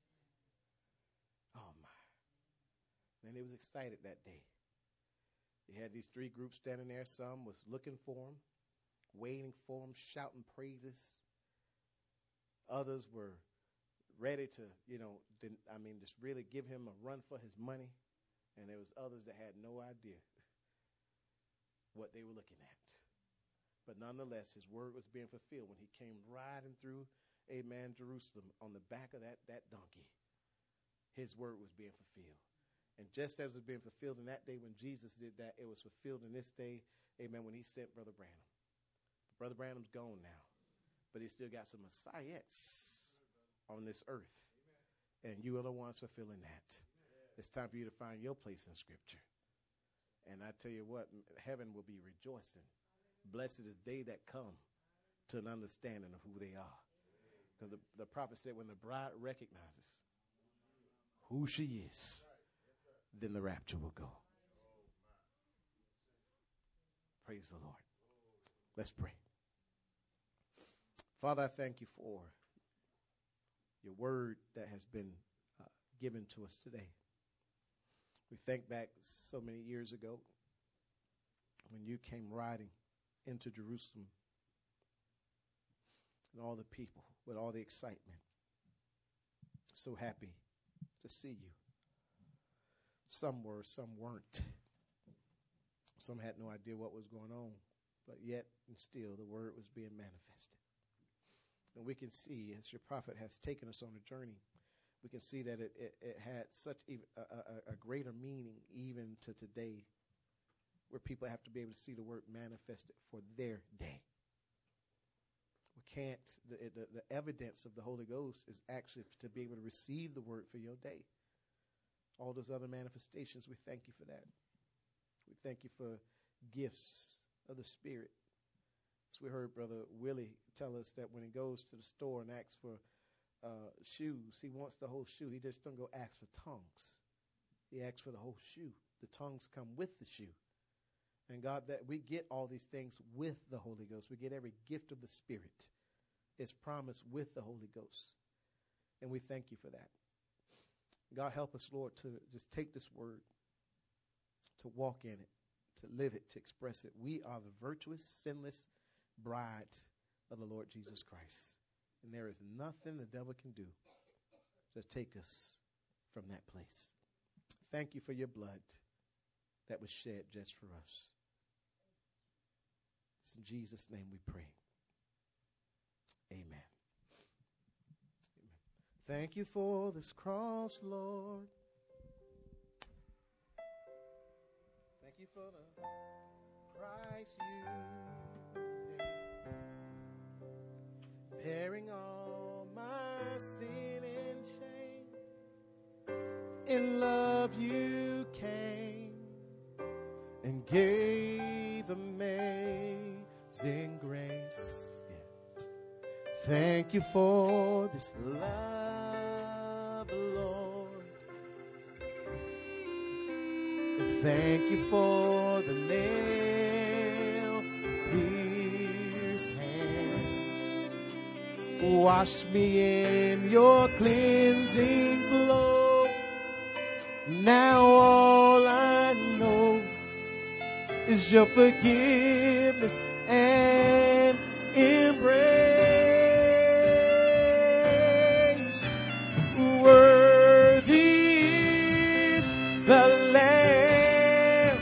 Oh, my. And it was excited that day. They had these three groups standing there. Some was looking for him, waiting for him, shouting praises. Others were ready to, just really give him a run for his money. And there was others that had no idea what they were looking at. But nonetheless, his word was being fulfilled when he came riding through, amen, Jerusalem on the back of that donkey. His word was being fulfilled. And just as it was being fulfilled in that day when Jesus did that, it was fulfilled in this day, amen, when he sent Brother Branham. Brother Branham's gone now, but he still got some messiahs on this earth. And you are the ones fulfilling that. It's time for you to find your place in Scripture. And I tell you what, heaven will be rejoicing. Blessed is they that come to an understanding of who they are. Because the prophet said when the bride recognizes who she is, then the rapture will go. Praise the Lord. Let's pray. Father, I thank you for your word that has been given to us today. We think back so many years ago when you came riding into Jerusalem and all the people with all the excitement. So happy to see you. Some were, some weren't. Some had no idea what was going on, but yet and still the word was being manifested. And we can see, as your prophet has taken us on a journey, we can see that it had such a greater meaning even to today, where people have to be able to see the word manifested for their day. We can't, the evidence of the Holy Ghost is actually to be able to receive the word for your day. All those other manifestations, we thank you for that. We thank you for gifts of the Spirit. As we heard Brother Willie tell us that when he goes to the store and asks for shoes, he wants the whole shoe. He just don't go ask for tongues. He asks for the whole shoe. The tongues come with the shoe. And God, that we get all these things with the Holy Ghost. We get every gift of the Spirit. It's promised with the Holy Ghost. And we thank you for that. God, help us, Lord, to just take this word, to walk in it, to live it, to express it. We are the virtuous, sinless bride of the Lord Jesus Christ. And there is nothing the devil can do to take us from that place. Thank you for your blood. that was shed just for us. It's in Jesus' name we pray. Amen. Thank you for this cross, Lord. Thank you for the price you paid, bearing all my sin and shame. In love you came and gave amazing grace. Yeah. Thank you for this love, Lord. And thank you for the nail-pierced hands. Wash me in your cleansing flow. Now all I know is your forgiveness and embrace. Worthy is the Lamb.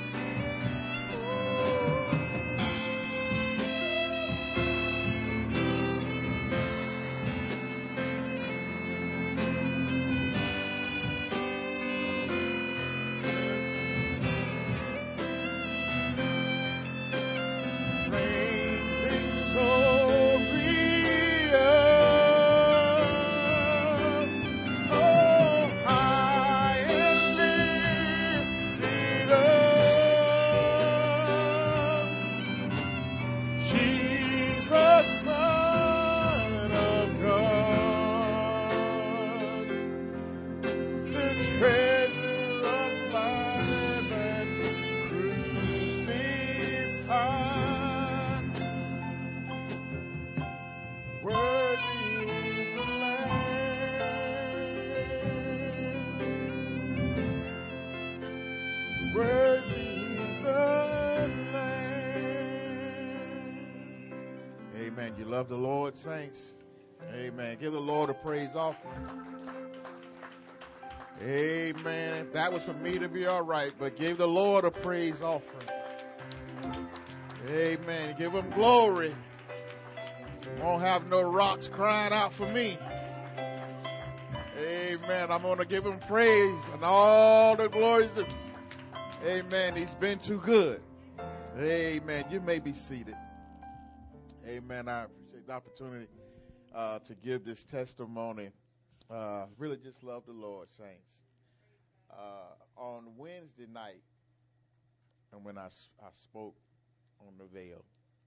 Amen. You love the Lord, saints? Amen. Give the Lord a praise offering. Amen. That was for me to be all right, but give the Lord a praise offering. Amen. Give him glory. Won't have no rocks crying out for me. Amen. I'm going to give him praise and all the glory. Amen. He's been too good. Amen. You may be seated. Amen. I appreciate the opportunity to give this testimony. Really just love the Lord, saints. On Wednesday night, and when I spoke on the veil,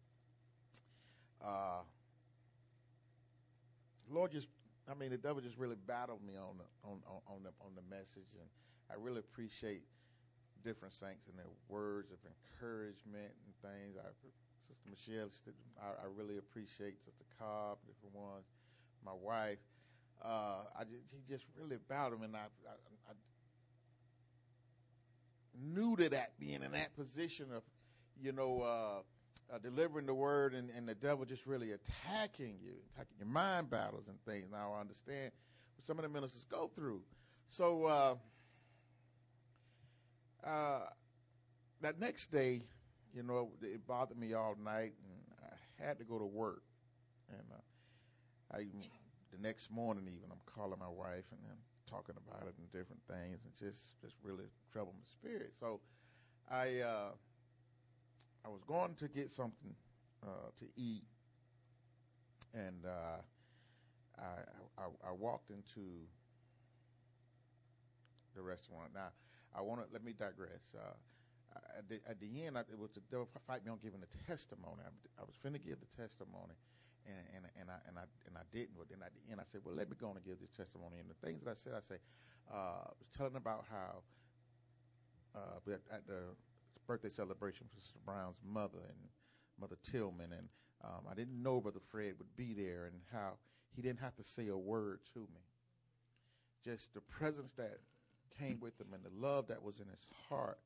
Lord the devil just really battled me on the message, and I really appreciate different saints and their words of encouragement and things. Sister Michelle, I really appreciate Sister Cobb, different ones. My wife, he just really battled me, and I knew that being in that position of, delivering the word and the devil just really attacking your mind battles and things. Now I understand what some of the ministers go through. So that next day, it bothered me all night, and I had to go to work. And the next morning, even I'm calling my wife and I'm talking about it and different things, and just really troubled my spirit. So I was going to get something to eat, and I walked into the restaurant. Now, let me digress. At the end, it was the devil fight me on giving the testimony. I was finna give the testimony, and I didn't. But then at the end, I said, "Well, let me go on and give this testimony." And the things that I said, I was telling about how at the birthday celebration for Sister Brown's mother and Mother Tillman, and I didn't know Brother Fred would be there, and how he didn't have to say a word to me. Just the presence that came with him and the love that was in his heart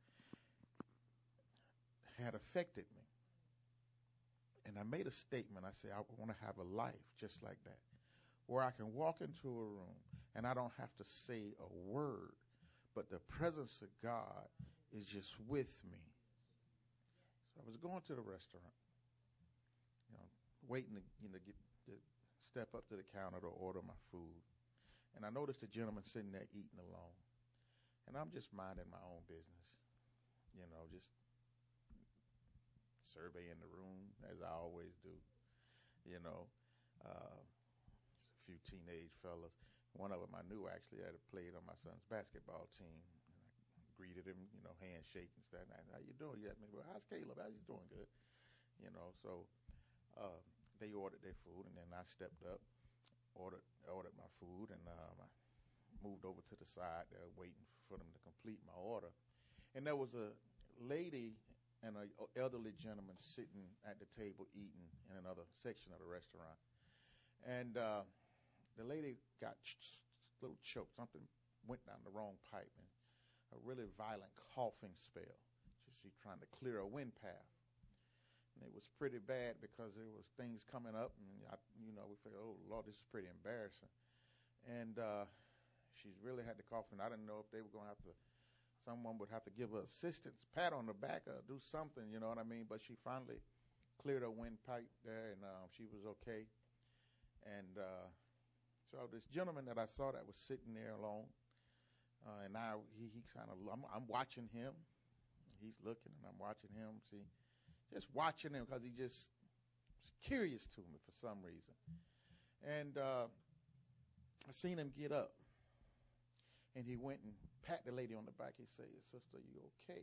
had affected me. And I made a statement. I said, I want to have a life just like that, where I can walk into a room and I don't have to say a word, but the presence of God is just with me. So I was going to the restaurant, waiting to get to step up to the counter to order my food. And I noticed a gentleman sitting there eating alone. And I'm just minding my own business, just surveying the room as I always do. A few teenage fellas. One of them I knew actually had played on my son's basketball team. And I greeted him, handshake and stuff. How you doing? Yeah, well, how's Caleb? How's he doing? Good. So they ordered their food, and then I stepped up, ordered my food, and I moved over to the side there waiting for them to complete my order. And there was a lady and an elderly gentleman sitting at the table eating in another section of the restaurant. And the lady got a little choked. Something went down the wrong pipe, and a really violent coughing spell. She's trying to clear a wind path. And it was pretty bad because there was things coming up, and we figured, oh Lord, this is pretty embarrassing. And she's really had to cough, and I didn't know if they were going to have to. Someone would have to give her assistance, pat on the back, or do something. You know what I mean? But she finally cleared her windpipe there, and she was okay. And so this gentleman that I saw that was sitting there alone, and now he kind of, I'm watching him. He's looking, and I'm watching him. See, just watching him because he just was curious to me for some reason. And I seen him get up, and he went and pat the lady on the back. He said, "Sister, you okay?"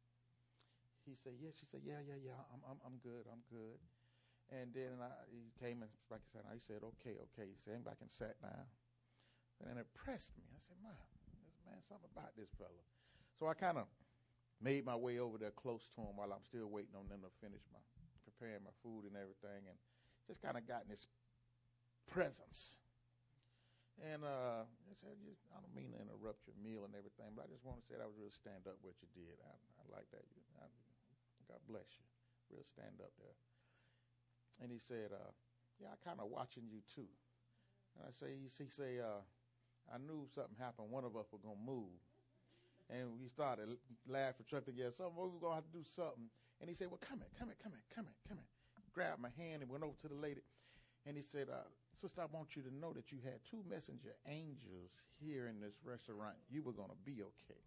He said, "Yes." She said, "Yeah. I'm good. I'm good." And then he came and back and sat down. He said, okay. He came back and sat down. And it impressed me. I said, man, something about this fella. So I kind of made my way over there close to him while I'm still waiting on them to finish preparing my food and everything, and just kind of got in this presence. And I said, I don't mean to interrupt your meal and everything, but I just want to say that I was real stand up what you did. I like that. God bless you. Real stand up there. And he said, yeah, I kind of watching you too. And he say, I knew something happened. One of us was going to move. And we started laughing, trying to get something. We were going to have to do something. And he said, well, come here. Grabbed my hand and went over to the lady. And he said, sister, I want you to know that you had 2 messenger angels here in this restaurant. You were going to be okay.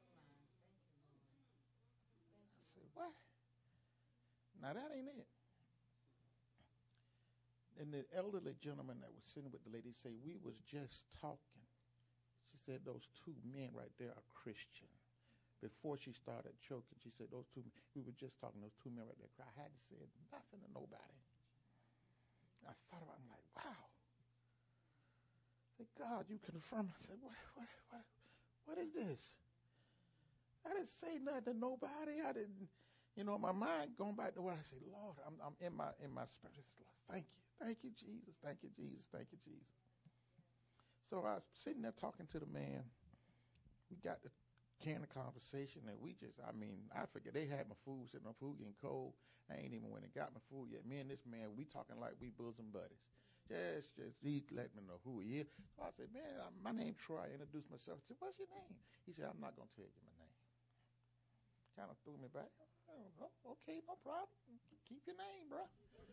I said, what? Now, that ain't it. And the elderly gentleman that was sitting with the lady said, we was just talking. She said, those 2 men right there are Christian. Before she started choking, she said, we were just talking, those 2 men right there. I had to say nothing to nobody. I thought about it, I'm like, wow. I said, God, you confirm. I said, what is this? I didn't say nothing to nobody. I didn't, my mind going back to what I said, Lord, I'm in my spirit. Lord, thank you. Thank you, Jesus. Thank you, Jesus. Thank you, Jesus. So I was sitting there talking to the man. We got to carrying a conversation, and I forget. They had my food, sitting on food getting cold. I ain't even went and got my food yet. Me and this man, we talking like we bosom buddies. Just he let me know who he is. So I said, man, my name's Troy. I introduced myself. I said, what's your name? He said, I'm not going to tell you my name. Kind of threw me back. Oh, okay, no problem. Keep your name, bro.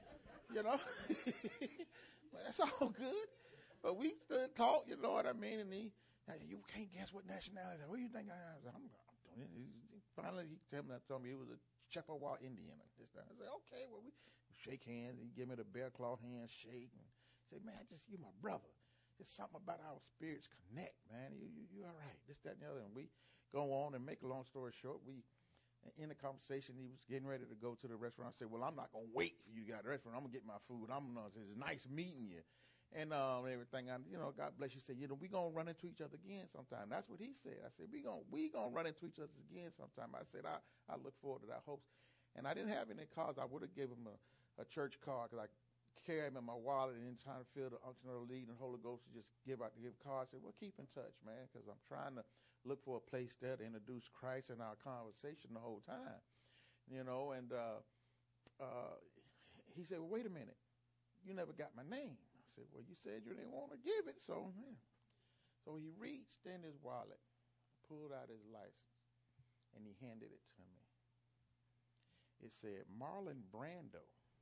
That's all good. But we stood talk, you know what I mean? And you can't guess what nationality. What do you think I am? I said, I'm doing it. Finally, he told me he was a Chippewa Indian. I said, okay, well, we shake hands. He gave me the bear claw handshake. And he said, man, you my brother. Just something about our spirits connect, man. You all right. This, that, and the other. And we go on and make a long story short. In the conversation, he was getting ready to go to the restaurant. I said, well, I'm not going to wait for you to get to the restaurant. I'm going to get my food. It's nice meeting you. And everything. God bless you. Said, we going to run into each other again sometime. That's what he said. I said, we gonna run into each other again sometime. I said, I look forward to that hopes. And I didn't have any cards. I would have given him a church card because I carry him in my wallet and then trying to feel the unction of the lead and Holy Ghost to just give cards. I said, well, keep in touch, man, because I'm trying to look for a place there to introduce Christ in our conversation the whole time, and he said, well, wait a minute. You never got my name. I said, well, you said you didn't want to give it, so yeah. So he reached in his wallet, pulled out his license, and he handed it to me. It said Marlon Brando.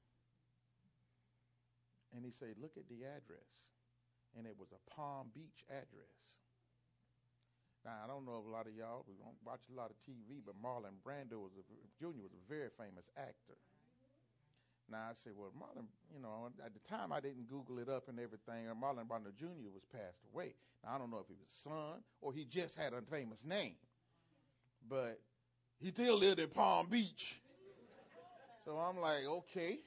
And he said, look at the address. And it was a Palm Beach address. Now, I don't know if a lot of y'all, we don't watch a lot of TV, but Marlon Brando Jr. was a very famous actor. Now, I said, well, Marlon, at the time I didn't Google it up and everything. Marlon Brando Jr. was passed away. Now, I don't know if he was son or he just had a famous name. But he still lived in Palm Beach. So I'm like, okay.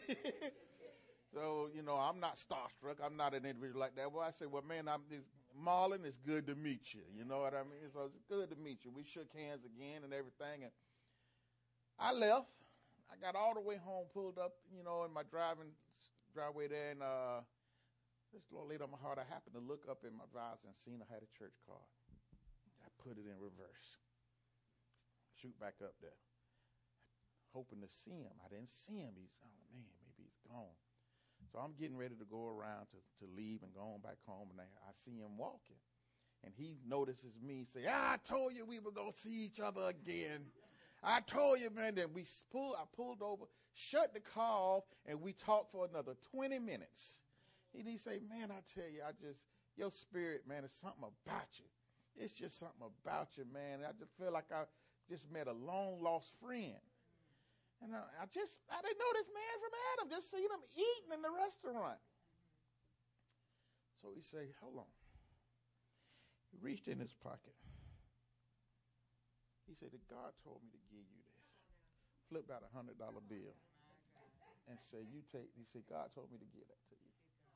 So, I'm not starstruck. I'm not an individual like that. Well, I said, well, man, Marlon, it's good to meet you. You know what I mean? So it's good to meet you. We shook hands again and everything. And I left. I got all the way home, pulled up, in my driveway there. And this little lady on my heart, I happened to look up in my visor and seen I had a church card. I put it in reverse. Shoot back up there. Hoping to see him. I didn't see him. Maybe he's gone. So I'm getting ready to go around to leave and go on back home, and I see him walking. And he notices me, say, I told you we were going to see each other again. I told you, man. Then I pulled over, shut the car off, and we talked for another 20 minutes. And he say, man, I tell you, your spirit, man, is something about you. It's just something about you, man. I just feel like I just met a long-lost friend. And I didn't know this man from Adam, just seen him eating in the restaurant. So he said, hold on. He reached in his pocket. He said, God told me to give you this. Flipped out $100 bill and said, he said, God told me to give that to you.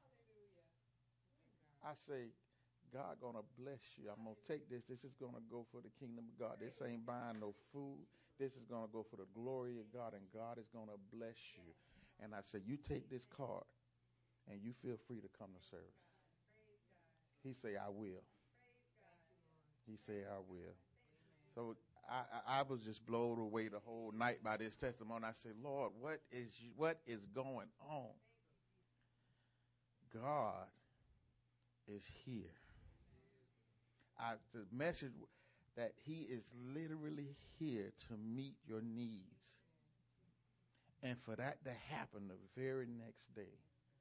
I say, God gonna bless you. I'm gonna take this. This is gonna go for the kingdom of God. This ain't buying no food. This is gonna go for the glory of God, and God is gonna bless you. And I said, you take this card, and you feel free to come to service. He say, I will. He say, I will. So I was just blown away the whole night by this testimony. I said, Lord, what is going on? God is here. The message that he is literally here to meet your needs. And for that to happen the very next day,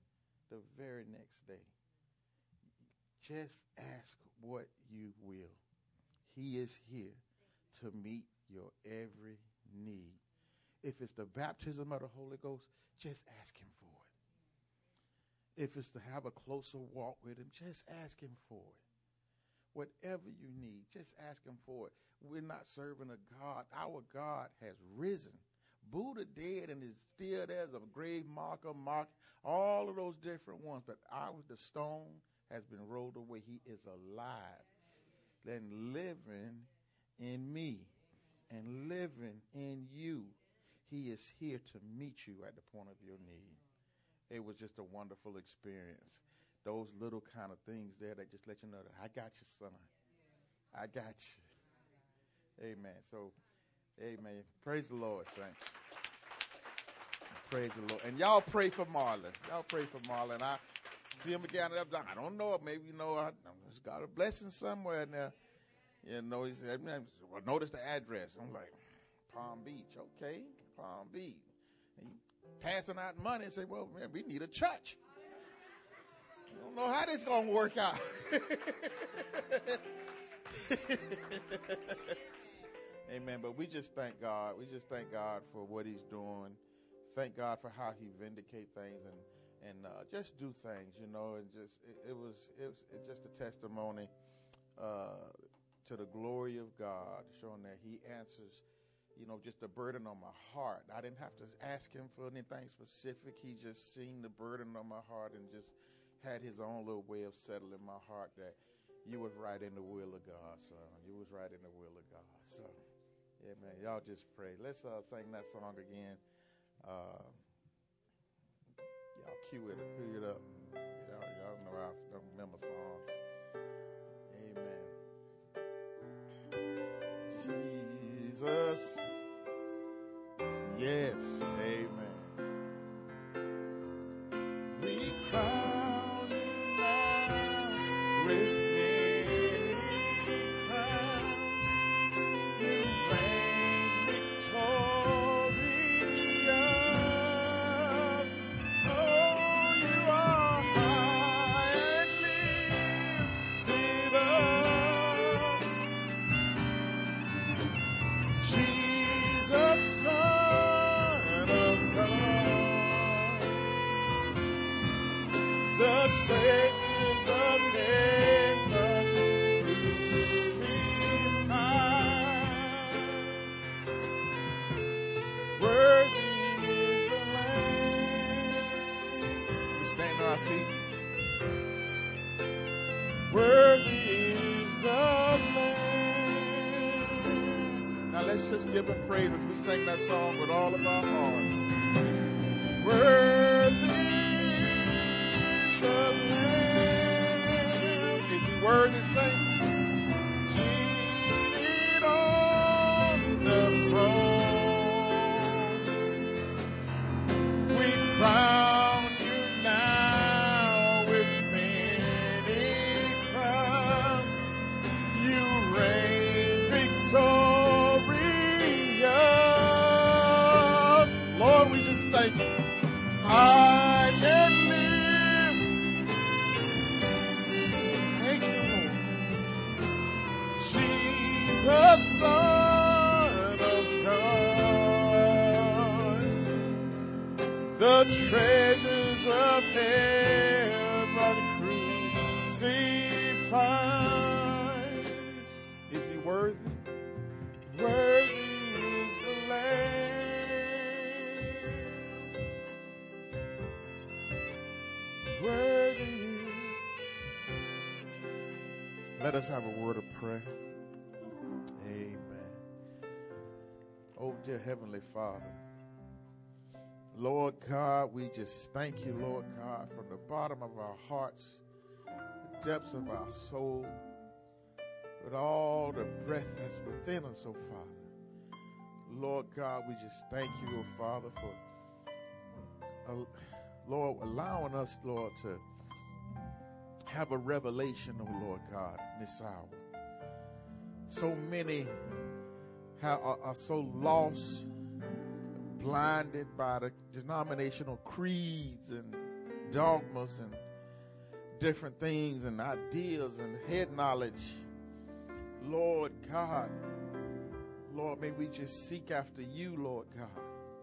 just ask what you will. He is here to meet your every need. If it's the baptism of the Holy Ghost, just ask him for it. If it's to have a closer walk with him, just ask him for it. Whatever you need, just ask him for it. We're not serving a God. Our God has risen. Buddha dead and is still there as a grave marker, all of those different ones. But the stone has been rolled away. He is alive and living in me and living in you. He is here to meet you at the point of your need. It was just a wonderful experience. Those little kind of things there that just let you know that I got you, son. I got you. Amen. So, amen. Praise the Lord, saints. Praise the Lord. And y'all pray for Marlon. Y'all pray for Marlon. I see him again. I don't know. Maybe, he's got a blessing somewhere in there. He said, well, notice the address. I'm like, Palm Beach. Okay, Palm Beach. And you passing out money and say, well, man, we need a church. I don't know how this going to work out. Amen. But we just thank God. We just thank God for what he's doing. Thank God for how he vindicate things and just do things, and just it was just a testimony to the glory of God, showing that he answers, just a burden on my heart. I didn't have to ask him for anything specific. He just seen the burden on my heart and just had his own little way of settling my heart that you was right in the will of God, son. You was right in the will of God. So, yeah, man, y'all just pray. Let's sing that song again. Y'all cue it up. Y'all know I don't remember songs. Amen. Jesus. Yes. Amen. We crown you now with many crowns. You reign. our feet. Worthy is the Lamb. Now let's just give him praise as we sing that song with all of our heart. Worthy is the Lamb. Is he worthy, saints? Seated on the throne. We crown you now with many crowns. You reign victorious. Lord, we just thank you. I can live. Thank you, Lord. Jesus, Son of God. The treasures of heaven crucified. Is he worthy? Worthy is the Lamb. Worthy. Let us have a word of prayer. Amen. Oh, dear Heavenly Father. Lord God, we just thank you, Lord God, from the bottom of our hearts, the depths of our soul, with all the breath that's within us, oh Father. Lord God, we just thank you, oh Father, for Lord, allowing us, Lord, to have a revelation, oh Lord God, in this hour. So many are so lost, blinded by the denominational creeds and dogmas and different things and ideas and head knowledge. Lord God, Lord, may we just seek after you, Lord God.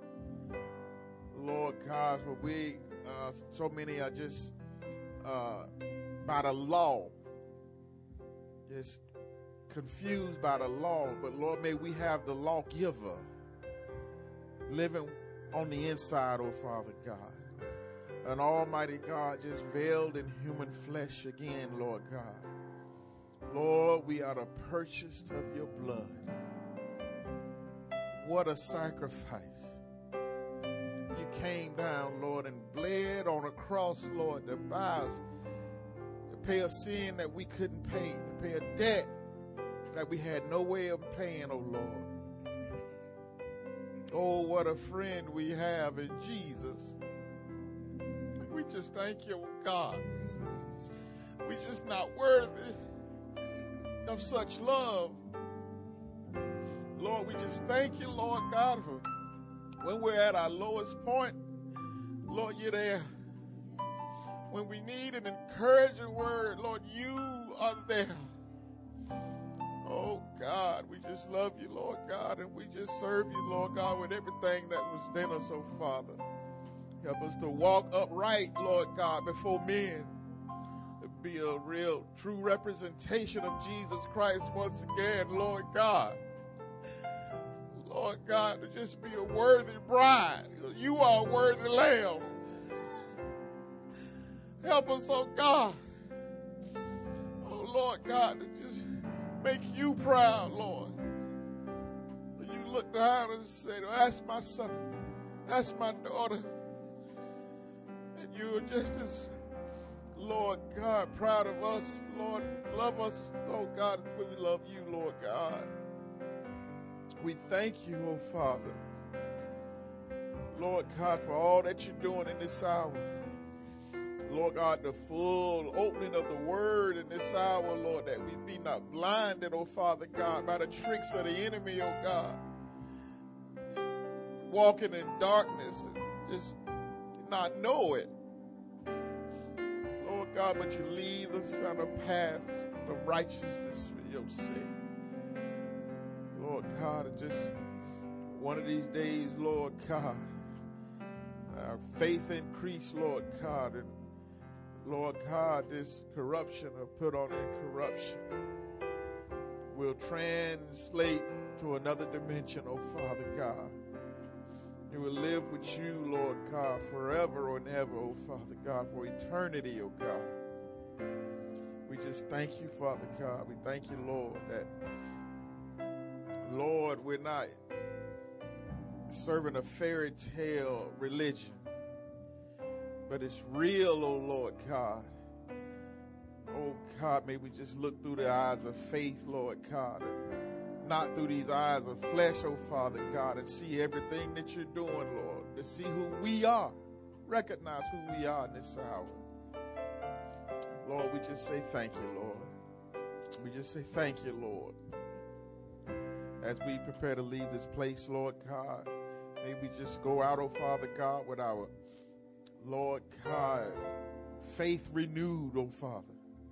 Lord God, for we, so many are just by the law, just confused by the law. But Lord, may we have the lawgiver living on the inside, oh Father God. An almighty God just veiled in human flesh again, Lord God. Lord, we are the purchased of your blood. What a sacrifice. You came down, Lord, and bled on a cross, Lord, to buy us, to pay a sin that we couldn't pay, to pay a debt that we had no way of paying, oh Lord. Oh, what a friend we have in Jesus. We just thank you, God. We're just not worthy of such love. Lord, we just thank you, Lord God, for when we're at our lowest point, Lord, you're there. When we need an encouraging word, Lord, you are there. Oh, God, we just love you, Lord God, and we just serve you, Lord God, with everything that was in us, oh, Father. Help us to walk upright, Lord God, before men, to be a real, true representation of Jesus Christ once again, Lord God. Lord God, to just be a worthy bride. You are a worthy lamb. Help us, oh God. Oh, Lord God, to just make you proud, Lord. When you look down and say, that's my son, that's my daughter. And you are just as, Lord God, proud of us, Lord. Love us, oh God, as we love you, Lord God. We thank you, oh Father. Lord God, for all that you're doing in this hour. Lord God, the full opening of the word in this hour, Lord, that we be not blinded, oh Father God, by the tricks of the enemy, oh God. Walking in darkness and just not know it. Lord God, but you lead us on a path of righteousness for your sake. Lord God, and just one of these days, Lord God, our faith increase, Lord God, and Lord God, this corruption or put on incorruption will translate to another dimension, oh Father God. and will live with you, Lord God, forever and ever, oh Father God, for eternity, oh God. We just thank you, Father God. We thank you, Lord, that, Lord, we're not serving a fairy tale religion, but it's real, oh Lord God. Oh God, may we just look through the eyes of faith, Lord God, and not through these eyes of flesh, oh Father God, and see everything that you're doing, Lord, to see who we are, recognize who we are in this hour. Lord, we just say thank you, Lord. We just say thank you, Lord. As we prepare to leave this place, Lord God, may we just go out, oh Father God, with our, Lord God, faith renewed, oh Father.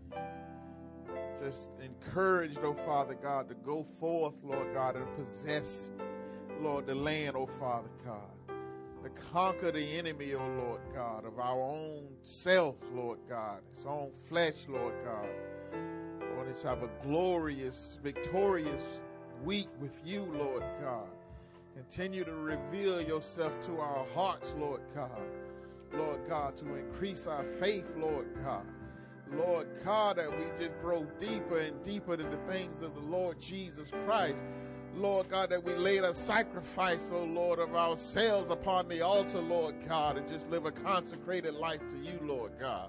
Just encouraged, oh Father God, to go forth, Lord God, and possess, Lord, the land, oh Father God. To conquer the enemy, oh Lord God, of our own self, Lord God, its own flesh, Lord God. Lord, let's have a glorious, victorious week with you, Lord God. Continue to reveal yourself to our hearts, Lord God. Lord God, to increase our faith, Lord God. Lord God, that we just grow deeper and deeper into the things of the Lord Jesus Christ. Lord God, that we laid a sacrifice, oh Lord, of ourselves upon the altar, Lord God, and just live a consecrated life to you, Lord God.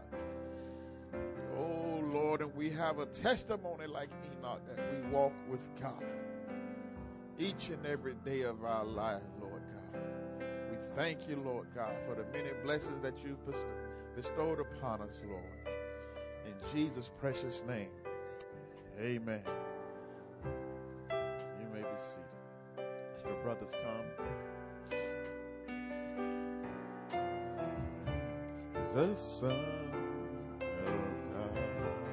Oh Lord, and we have a testimony like Enoch that we walk with God each and every day of our life, Lord God. We thank you, Lord God, for the many blessings that you've bestowed upon us, Lord. In Jesus' precious name, amen. You may be seated. As the brothers come, the Son of God.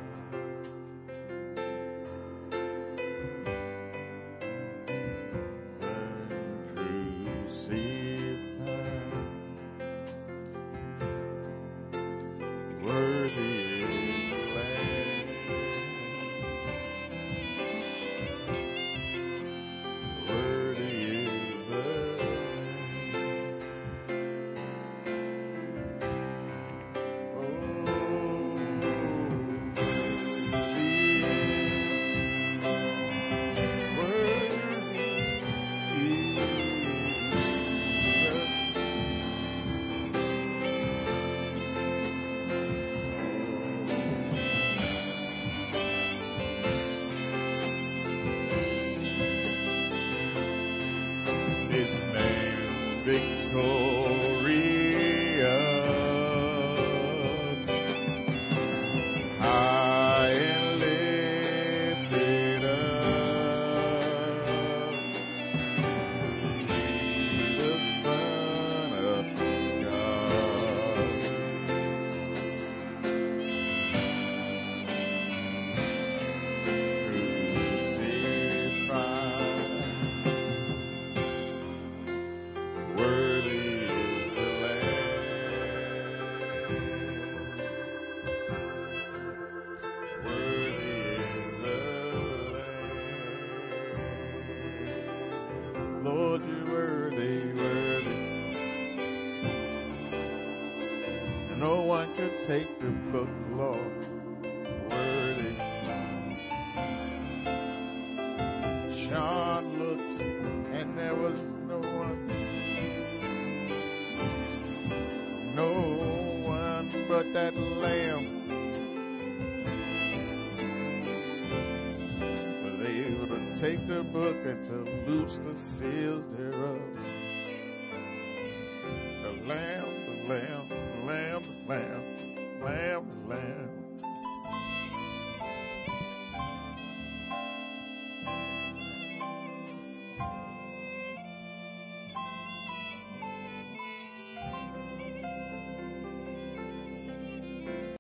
Lord, you're worthy, worthy. No one could take the book, Lord. Worthy. John looked, and there was no one but that Lamb. Was able to take the book and to loose the seals thereof. The Lamb, the Lamb, the Lamb, the Lamb.